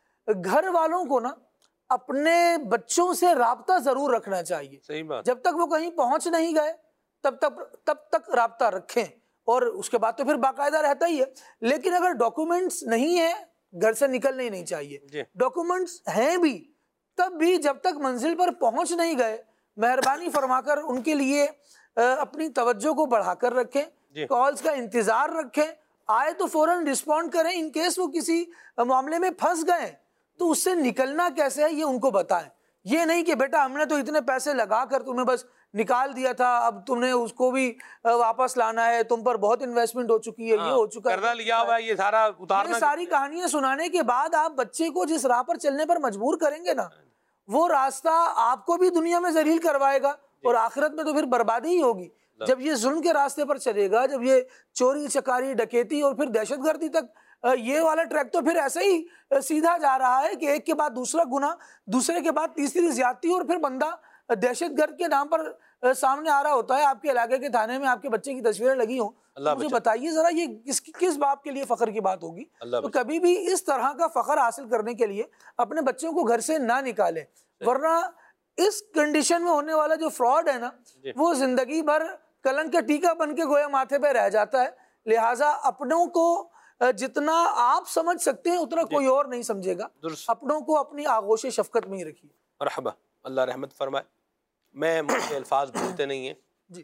گھر والوں کو نا اپنے بچوں سے رابطہ ضرور رکھنا چاہیے. صحیح بات. جب تک وہ کہیں پہنچ نہیں گئے تب تک تب تک رابطہ رکھیں, اور اس کے بعد تو پھر باقاعدہ رہتا ہی ہے. لیکن اگر ڈاکومنٹس نہیں ہیں گھر سے نکلنے ہی نہیں چاہیے. ڈاکومنٹس ہیں بھی تب بھی جب تک منزل پر پہنچ نہیں گئے مہربانی فرما کر ان کے لیے اپنی توجہ کو بڑھا کر رکھیں, کالز کا انتظار رکھیں, آئے تو فوراً رسپونڈ کریں. ان کیس وہ کسی معاملے میں پھنس گئے تو اس سے نکلنا کیسے ہے یہ ان کو بتائیں. یہ نہیں کہ بیٹا ہم نے تو اتنے پیسے لگا کر تمہیں بس نکال دیا تھا, اب تم نے اس کو بھی واپس لانا ہے, تم پر بہت انویسٹمنٹ ہو چکی ہے, یہ ہو چکا ہے, قرضہ لیا ہوا ہے, یہ سارا اتارنا. یہ ساری کہانیاں سنانے کے بعد آپ بچے کو جس راہ پر چلنے پر مجبور کریں گے نا, وہ راستہ آپ کو بھی دنیا میں ذلیل کروائے گا اور آخرت میں تو پھر بربادی ہی ہوگی. جب یہ ظلم کے راستے پر چلے گا, جب یہ چوری چکاری ڈکیتی اور پھر دہشت گردی تک, یہ والا ٹریک تو پھر ایسے ہی سیدھا جا رہا ہے کہ ایک کے بعد دوسرا گناہ, دوسرے کے بعد تیسری زیادتی, اور پھر بندہ دہشت گرد کے نام پر سامنے آ رہا ہوتا ہے. آپ کے علاقے کے تھانے میں آپ کے بچے کی تصویریں لگی ہوں, مجھے بتائیے ذرا یہ کس کس باپ کے لیے فخر کی بات ہوگی؟ تو کبھی بھی اس طرح کا فخر حاصل کرنے کے لیے اپنے بچوں کو گھر سے نہ نکالیں, ورنہ اس کنڈیشن میں ہونے والا جو فراڈ ہے نا وہ زندگی بھر کلنک کا ٹیکا بن کے گویا ماتھے پہ رہ جاتا ہے. لہٰذا اپنوں کو جتنا آپ سمجھ سکتے ہیں اتنا کوئی اور نہیں سمجھے گا. اپنوں کو اپنی آغوش شفقت میں ہی رکھیے. مرحبا, اللہ رحمت فرمائے. میں مجھے الفاظ بھولتے نہیں ہیں جی.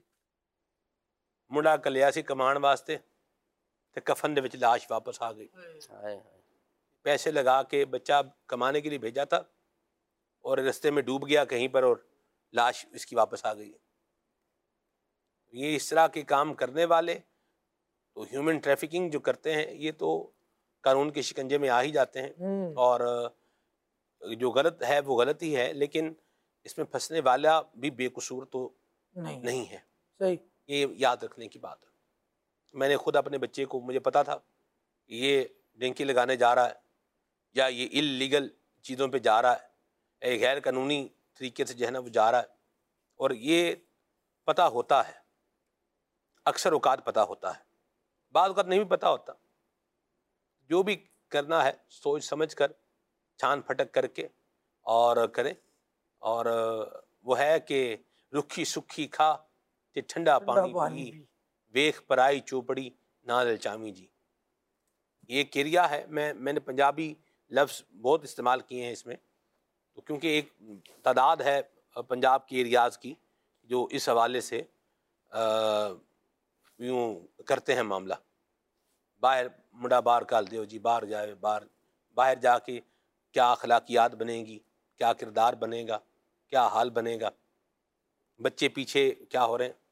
منڈا کلیا سی کمان واسطے تے کفن دے وچ لاش واپس آ گئی. پیسے لگا کے بچہ کمانے کے لیے بھیجا تھا اور رستے میں ڈوب گیا کہیں پر اور لاش اس کی واپس آ گئی. یہ اس طرح کے کام کرنے والے تو ہیومن ٹریفکنگ جو کرتے ہیں یہ تو قانون کے شکنجے میں آ ہی جاتے ہیں، اور جو غلط ہے وہ غلط ہی ہے، لیکن اس میں پھنسنے والا بھی بے قصور تو نہیں نہیں ہے. صحیح. یہ یاد رکھنے کی بات ہے. میں نے خود اپنے بچے کو، مجھے پتا تھا یہ ڈنکی لگانے جا رہا ہے یا یہ اللیگل چیزوں پہ جا رہا ہے، ایک غیر قانونی طریقے سے جو ہے نا وہ جا رہا ہے، اور یہ پتہ ہوتا ہے، اکثر اوقات پتہ ہوتا ہے، بعض اوقات نہیں بھی پتہ ہوتا. جو بھی کرنا ہے سوچ سمجھ کر، چھان پھٹک کر کے اور کریں. اور وہ ہے کہ رکھی سکھی کھا تے ٹھنڈا پانی پی، ویخ پرائی چوپڑی نہ للچامی جی. یہ کریا ہے. میں میں نے پنجابی لفظ بہت استعمال کیے ہیں اس میں، تو کیونکہ ایک تعداد ہے پنجاب کے ایریاز کی جو اس حوالے سے یوں کرتے ہیں معاملہ. باہر مڈا باہر کال دیو جی، باہر جائے، باہر باہر جا کے کیا اخلاقیات بنے گی، کیا کردار بنے گا، کیا حال بنے گا، بچے پیچھے کیا ہو رہے ہیں.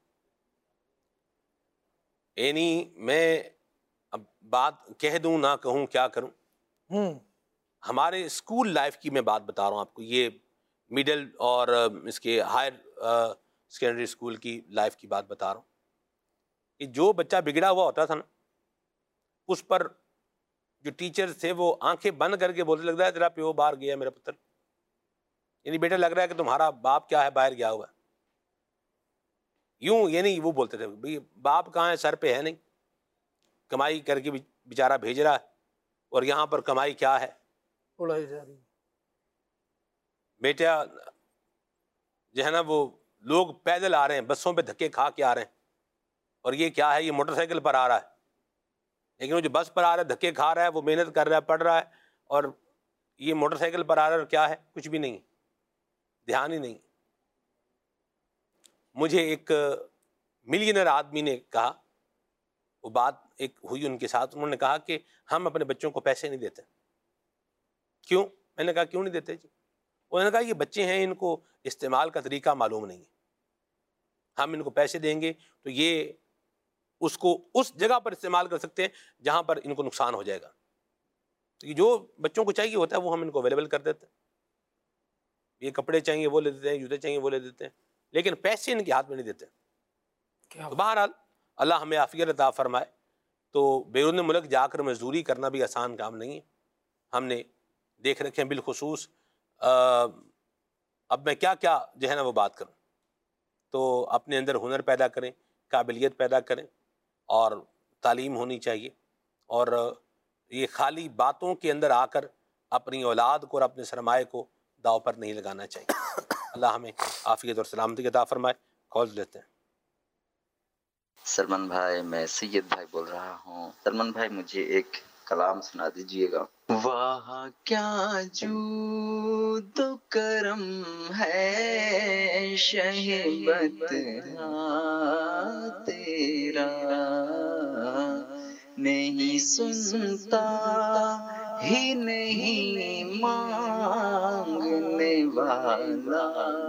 یعنی میں اب بات کہہ دوں نہ کہوں کیا کروں. ہمارے اسکول لائف کی میں بات بتا رہا ہوں آپ کو، یہ مڈل اور اس کے ہائر سیکنڈری اسکول کی لائف کی بات بتا رہا ہوں کہ جو بچہ بگڑا ہوا ہوتا تھا نا، اس پر جو ٹیچر تھے وہ آنکھیں بند کر کے بولتے لگتا ہے تیرا پیو باہر گیا میرا پتر. یعنی بیٹا لگ رہا ہے کہ تمہارا باپ کیا ہے باہر گیا ہوا ہے. یوں یعنی وہ بولتے تھے بھئی باپ کہاں ہے، سر پہ ہے نہیں، کمائی کر کے بیچارہ بھیج رہا ہے، اور یہاں پر کمائی کیا ہے، اڑائی جا رہی. بیٹا جو ہے نا وہ لوگ پیدل آ رہے ہیں، بسوں پہ دھکے کھا کے آ رہے ہیں، اور یہ کیا ہے، یہ موٹر سائیکل پر آ رہا ہے. لیکن وہ جو بس پر آ رہا ہے دھکے کھا رہا ہے، وہ محنت کر رہا ہے، پڑھ رہا ہے، اور یہ موٹر سائیکل پر آ رہا ہے، اور کیا ہے، کچھ بھی نہیں، دھیان ہی نہیں. مجھے ایک ملینر آدمی نے کہا، وہ بات ایک ہوئی ان کے ساتھ، انہوں نے کہا کہ ہم اپنے بچوں کو پیسے نہیں دیتے. کیوں؟ میں نے کہا کیوں نہیں دیتے جی؟ انہوں نے کہا یہ بچے ہیں، ان کو استعمال کا طریقہ معلوم نہیں ہے، ہم ان کو پیسے دیں گے تو یہ اس کو اس جگہ پر استعمال کر سکتے ہیں جہاں پر ان کو نقصان ہو جائے گا. تو یہ جو بچوں کو چاہیے ہوتا ہے وہ ہم ان کو اویلیبل کر دیتے ہیں. یہ کپڑے چاہیے وہ لے دیتے ہیں، جوتے چاہیے وہ لے دیتے ہیں، لیکن پیسے ان کے ہاتھ میں نہیں دیتے. تو بہرحال اللہ ہمیں عافیت عطا فرمائے. تو بیرون ملک جا کر مزدوری کرنا بھی آسان کام نہیں ہے. ہم نے دیکھ رکھے ہیں، بالخصوص اب میں کیا کیا جو ہے نا وہ بات کروں. تو اپنے اندر ہنر پیدا کریں، قابلیت پیدا کریں، اور تعلیم ہونی چاہیے. اور یہ خالی باتوں کے اندر آ کر اپنی اولاد کو اور اپنے سرمایہ کو داؤ پر نہیں لگانا چاہیے. اللہ ہمیں عافیت اور سلامتی عطا فرمائے. کال لیتے ہیں. سلمان بھائی، میں سید بھائی بول رہا ہوں. سلمان بھائی مجھے ایک کلام سنا دیجئے گا. واہ کیا جود و کرم ہے شہبت تیرا، نہیں سنتا ہی نہیں مانگنے والا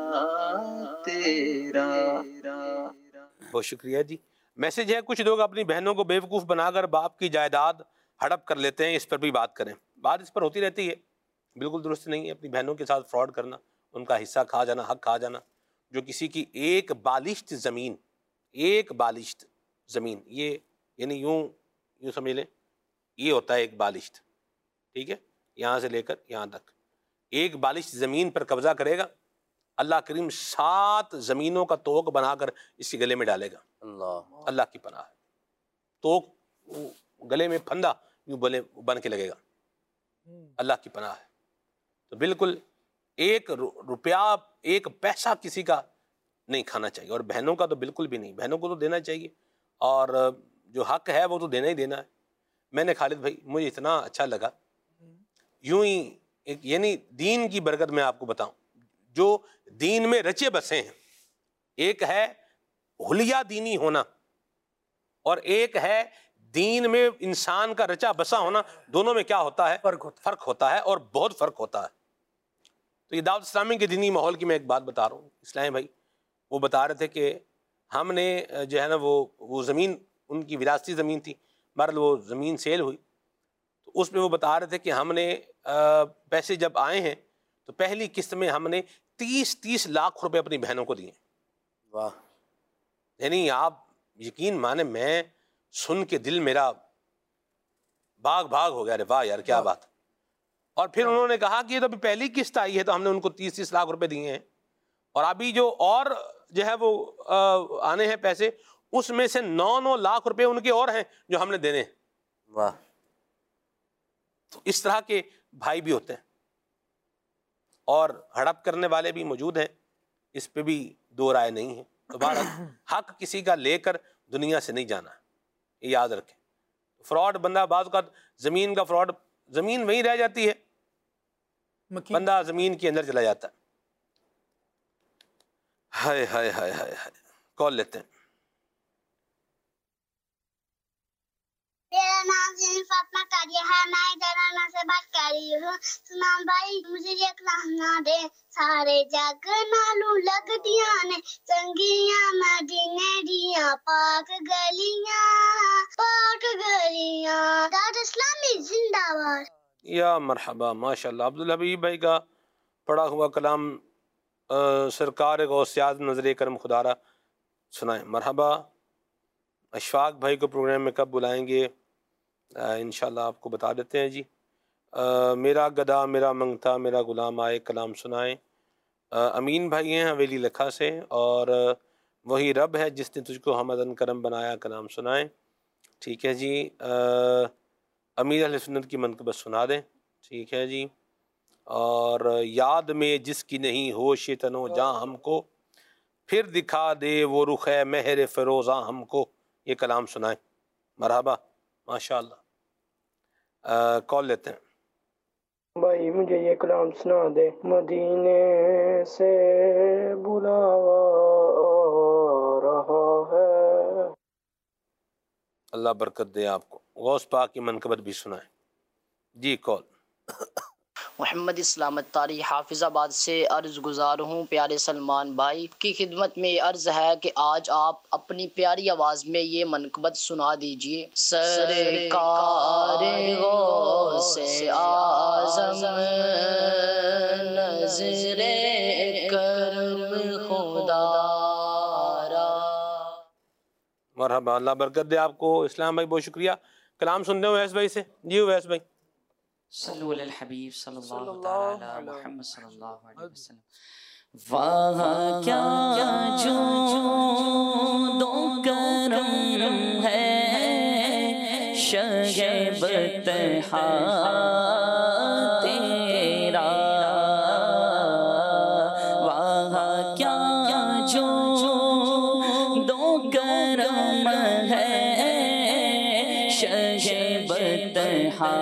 تیرا. بہت شکریہ جی. میسج ہے، کچھ لوگ اپنی بہنوں کو بیوقوف بنا کر باپ کی جائیداد ہڑپ کر لیتے ہیں، اس پر بھی بات کریں. بات اس پر ہوتی رہتی ہے، بالکل درست نہیں ہے اپنی بہنوں کے ساتھ فراڈ کرنا، ان کا حصہ کھا جانا، حق کھا جانا. جو کسی کی ایک بالشت زمین ایک بالشت زمین یہ یعنی یوں یوں سمجھ لیں، یہ ہوتا ہے ایک بالشت، ٹھیک ہے، یہاں سے لے کر یہاں تک ایک بالشت زمین پر قبضہ کرے گا، اللہ کریم سات زمینوں کا توق بنا کر اس کے گلے میں ڈالے گا. اللہ اللہ کی پناہ ہے. توق گلے میں پھندا یوں بنے بن کے لگے گا. اللہ کی پناہ ہے. تو بالکل ایک روپیہ ایک پیسہ کسی کا نہیں کھانا چاہیے، اور بہنوں کا تو بالکل بھی نہیں. بہنوں کو تو دینا چاہیے، اور جو حق ہے وہ تو دینا ہی دینا ہے. میں نے خالد بھائی، مجھے اتنا اچھا لگا یوں ہی ایک یعنی دین کی برکت میں آپ کو بتاؤں، جو دین میں رچے بسے ہیں، ایک ہے حلیہ دینی ہونا اور ایک ہے دین میں انسان کا رچا بسا ہونا. دونوں میں کیا ہوتا ہے؟ فرق ہوتا ہے. فرق ہوتا ہے اور بہت فرق ہوتا ہے. تو یہ دعوت اسلامی کے دینی ماحول کی میں ایک بات بتا رہا ہوں. اسلامی بھائی وہ بتا رہے تھے کہ ہم نے جو ہے نا وہ وہ زمین ان کی وراثتی زمین تھی، بہرحال وہ زمین سیل ہوئی، تو تو اس میں وہ بتا رہے تھے کہ ہم نے آ, پیسے جب آئے ہیں تو پہلی قسط میں ہم نے تیس تیس لاکھ روپے اپنی بہنوں کو دیے. واہ. یعنی آپ یقین مانے میں سن کے دل میرا باغ باغ ہو گیا. رے واہ یار کیا بات. اور پھر انہوں نے کہا کہ یہ تو ابھی پہلی قسط آئی ہے تو ہم نے ان کو تیس تیس لاکھ روپے دیے ہیں اور ابھی جو اور جو ہے وہ آنے ہیں پیسے اس میں سے نو نو لاکھ روپے ان کے اور ہیں جو ہم نے دینے ہیں. واہ. تو اس طرح کے بھائی بھی ہوتے ہیں اور ہڑپ کرنے والے بھی موجود ہیں. اس پہ بھی دو رائے نہیں ہے. تو بہرحال حق کسی کا لے کر دنیا سے نہیں جانا, یہ یاد رکھیں. فراڈ بندہ بعض اوقات زمین کا فراڈ, زمین وہیں رہ جاتی ہے, بندہ زمین کے اندر چلا جاتا ہے. ہائے ہائے ہائے ہائے ہائے. کال لیتے ہیں. میرا نام زین فاطمہ تاریہ ہے, میں جرانا سے بات کر رہی ہوں. سلام بھائی مجھے یہ کلام نہ دے. سارے جگ نالوں لگ دیاں نے چنگیاں مدینے دیاں پاک گلیاں پاک گلیاں. دعوت اسلامی زندہ باد. یا مرحبا, ماشاءاللہ. عبدالحبیب بھائی کا پڑھا ہوا کلام سرکار غوث اعظم نظر کرم خدا را سنائیں. مرحبا. اشفاق بھائی کو پروگرام میں کب بلائیں گے انشاءاللہ آپ کو بتا دیتے ہیں جی. میرا گدا میرا منگتا میرا غلام آئے کلام سنائیں. امین بھائی ہیں حویلی لکھا سے, اور وہی رب ہے جس نے تجھ کو حمدن کرم بنایا کلام سنائیں. ٹھیک ہے جی. امیر اہل سنت کی منقبت سنا دیں. ٹھیک ہے جی. اور یاد میں جس کی نہیں ہوش تنو جاں ہم کو پھر دکھا دے وہ رخ مہر فروزاں ہم کو, یہ کلام سنائیں. مرحبا, ماشاءاللہ. کال لیتے ہیں. بھائی مجھے یہ کلام سنا دے. مدینے سے بلاوا رہا ہے. اللہ برکت دے آپ کو. غوث پاک کی منقبت بھی سنائیں جی. کال. محمد اسلامت طاری حافظ آباد سے عرض گزار ہوں. پیارے سلمان بھائی کی خدمت میں عرض ہے کہ آج آپ اپنی پیاری آواز میں یہ منقبت سنا دیجئے. سرکار غوث اعظم نظر کرم خدا را. مرحبا, اللہ برکت دے آپ کو. اسلام بھائی بہت شکریہ. کلام سنتے ہیں ویس بھائی سے جی. ویس بھائی صلو علی الحبیب صلی اللہ تعالی علی محمد صلی اللہ علیہ وسلم. وہاں کیا جود و کرم ہے شہ بطحا تیرا. وہاں کیا جود و کرم ہے شہ بطحا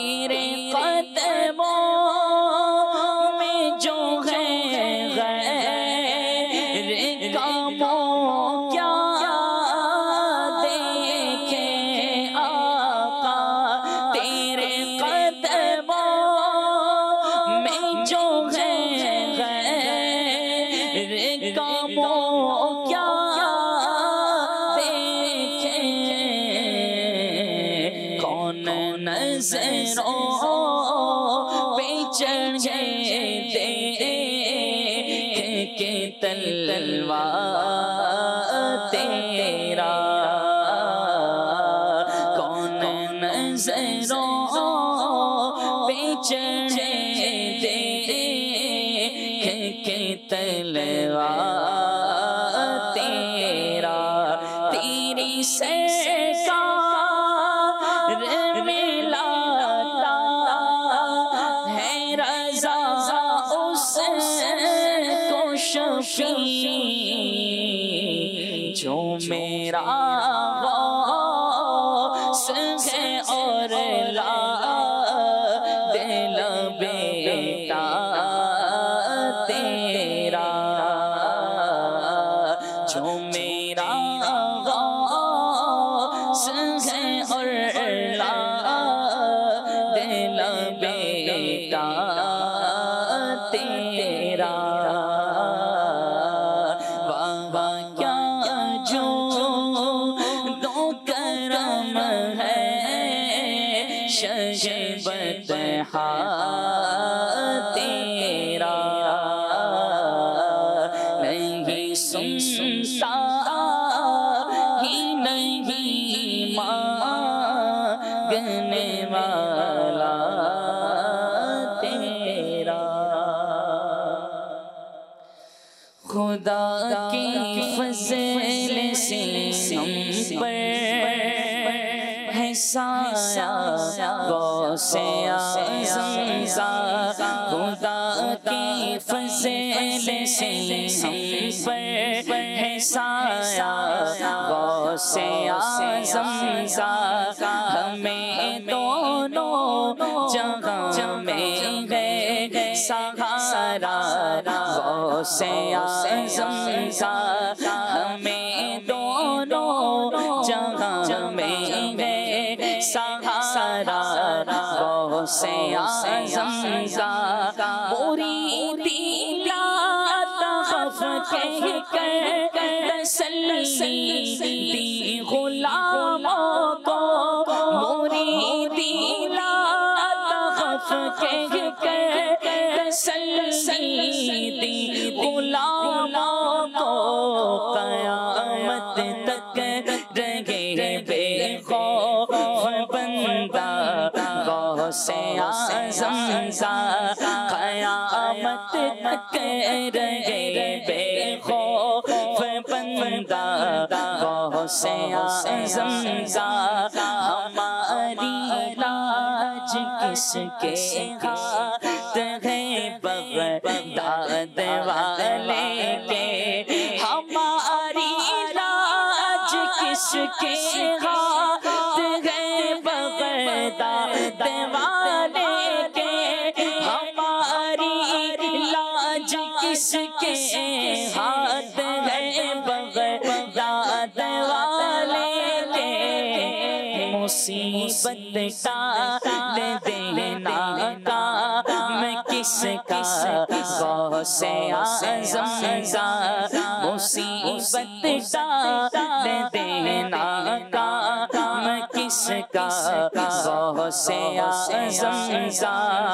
تیرے قدموں میں جو ہے غیر نظروں پہ چڑھے دیکھ کے تلوار تیرا کون نظروں پہ چڑھے دیکھ کے تلوار تیرا تیری سرکار میں لاتا ہے رضا اس کو شفیع جو میرا غوث ہے اور لا دل بیٹا تیرا جو میرا غوث ہے اور لا دل بیٹا تیرا واہ واہ کیا جو دو کرم ہے شجر بطحا تیرا نہیں سنتا ہی نہیں مانگنے والا تیرا خدا کی فضل سے ہم پر ہے سایہ غوث اعظم کا خدا کی فضل سے ہم پر ہے سایہ غوث اعظم کا ہمیں دونوں جگہ میں ہے سہارا غوث اعظم کا ہمیں دونوں جگہ میں ہے سہارا غوث اعظم کا مریدی لا تخف کہہ کر تسلی دی غلاموں کو مریدی لا تخف کہہ کر تسلی دی غلاموں کو قیامت تک رہے بے خوف بندہ غوث اعظم کا قیامت تک رہے بے خوف بندہ غوث اعظم کا ہماری لاج کس کے ہاتھ ہے بغداد والے کے ہماری لاج کس کے ہاتھ ہے بغداد والے کے ہماری لاج کس کے ہاتھ ہے بغداد والے کے مصیبت ٹال دینا کام کس کا غوث اعظم کا مصیبت ٹال دینا کام کس کا غوث اعظم کا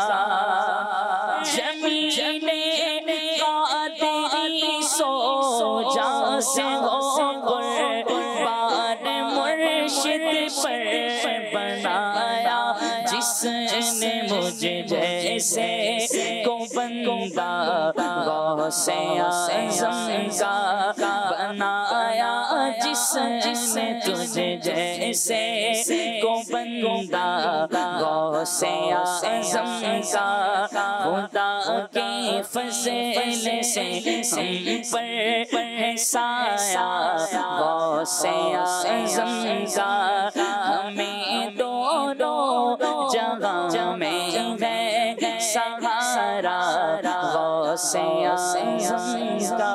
زمین قادری سو جا سے ہو قربان مرشد پر بنایا جس نے مجھے جیسے کو بندہ غوث اعظم کا بنایا جس نے تجھے جیسے کو بندہ غوث اعظم کا خدا کے فضل سے ہم پر ہے سایہ غوث اعظم کا ہمیں دونوں جگہ میں ہے سہارا غوث اعظم کا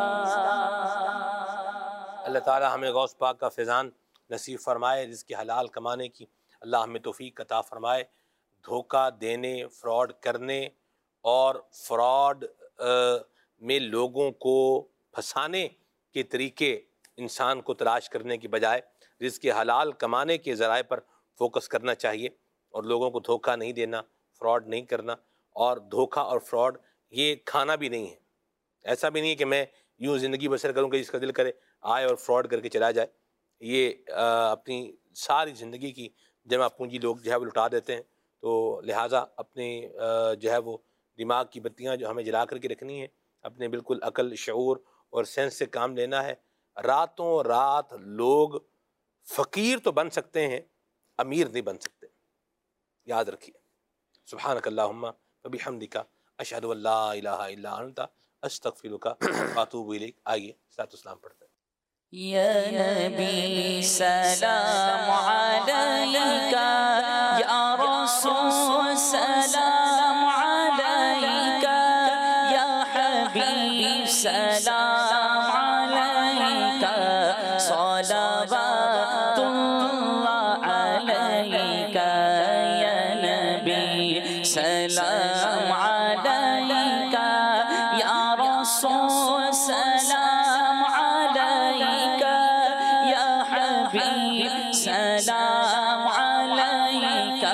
اللہ تعالی ہمیں غوث پاک کا فیضان نصیب فرمائے، رزق حلال کمانے کی اللہ ہمیں توفیق عطا فرمائے۔ دھوکہ دینے، فراڈ کرنے اور فراڈ میں لوگوں کو پھنسانے کے طریقے انسان کو تلاش کرنے کی بجائے رزق حلال کمانے کے ذرائع پر فوکس کرنا چاہیے۔ اور لوگوں کو دھوکہ نہیں دینا، فراڈ نہیں کرنا، اور دھوکہ اور فراڈ یہ کھانا بھی نہیں ہے۔ ایسا بھی نہیں ہے کہ میں یوں زندگی بسر کروں کہ جس کا دل کرے آئے اور فراڈ کر کے چلا جائے۔ یہ اپنی ساری زندگی کی جمع پونجی لوگ جو ہے وہ لٹا دیتے ہیں، تو لہٰذا اپنے جو ہے وہ دماغ کی بتیاں جو ہمیں جلا کر کے رکھنی ہے، اپنے بالکل عقل، شعور اور سینس سے کام لینا ہے۔ راتوں رات لوگ فقیر تو بن سکتے ہیں، امیر نہیں بن سکتے، یاد رکھیے۔ سبحانک اللہم وبحمدک اشہد ان لا الہ الا انت استغفرک واتوب الیک۔ آئیے صلاۃ السلام پڑھتے ہیں۔ یا نبی سلام علیکہ، یا رسول سلام علیکہ، یا حبیب سلام علیکہ، صلوات اللہ علیکہ، یا نبی سلام علیکہ، یا رسول سلام علیکہ، یا حبیب سلام علیکہ،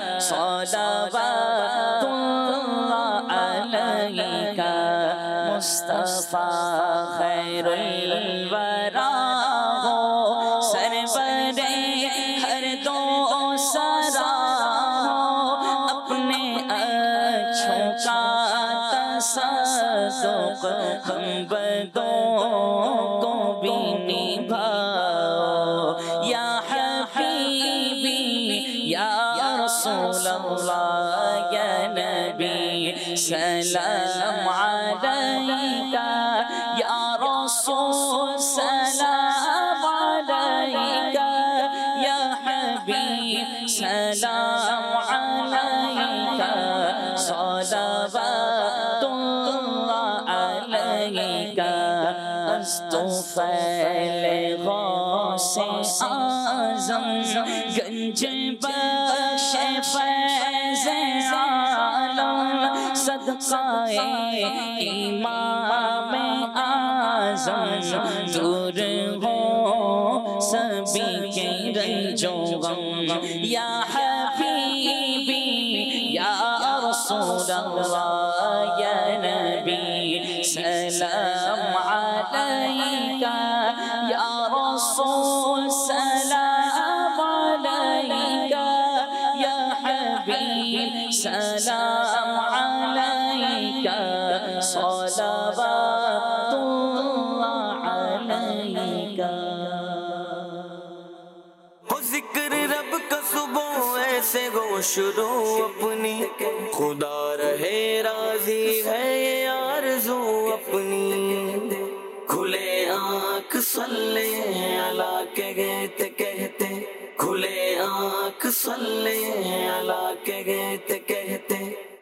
صلوات اللہ علیکہ، مصطفیٰ خیر الورا ہو، سرور ہر دو سرا ہو، اپنے اچھوں کا تصدق ہم بدوں کو بھی نبھاؤ، یا حبیبی یا رسول اللہ، یا نبی سلام علیکہ، یا رسول سلام علیکہ، یا حبیب سلام علیکہ، صلوات اللہ علیکہ، استفیل غوث اعظم، گنج بخش فیض عالم، صدقہ امام اعظم، دور ہو سبھی کے رنج و غم، یا حبیبی یا رسول اللہ، یا نبی سلام علیکہ، یا رسول سلام علیکہ، یا حبیب سلام علیکہ، صلوات اللہ علیکہ۔ ہو ذکر رب کا صبح ایسے گو شروع اپنی، خدا رہے راضی ہے یہ آرزو اپنی، کھلے آنکھ صلی اللہ کے گیت کہتے، کھلے آنکھ صلی اللہ کے گیت کہتے،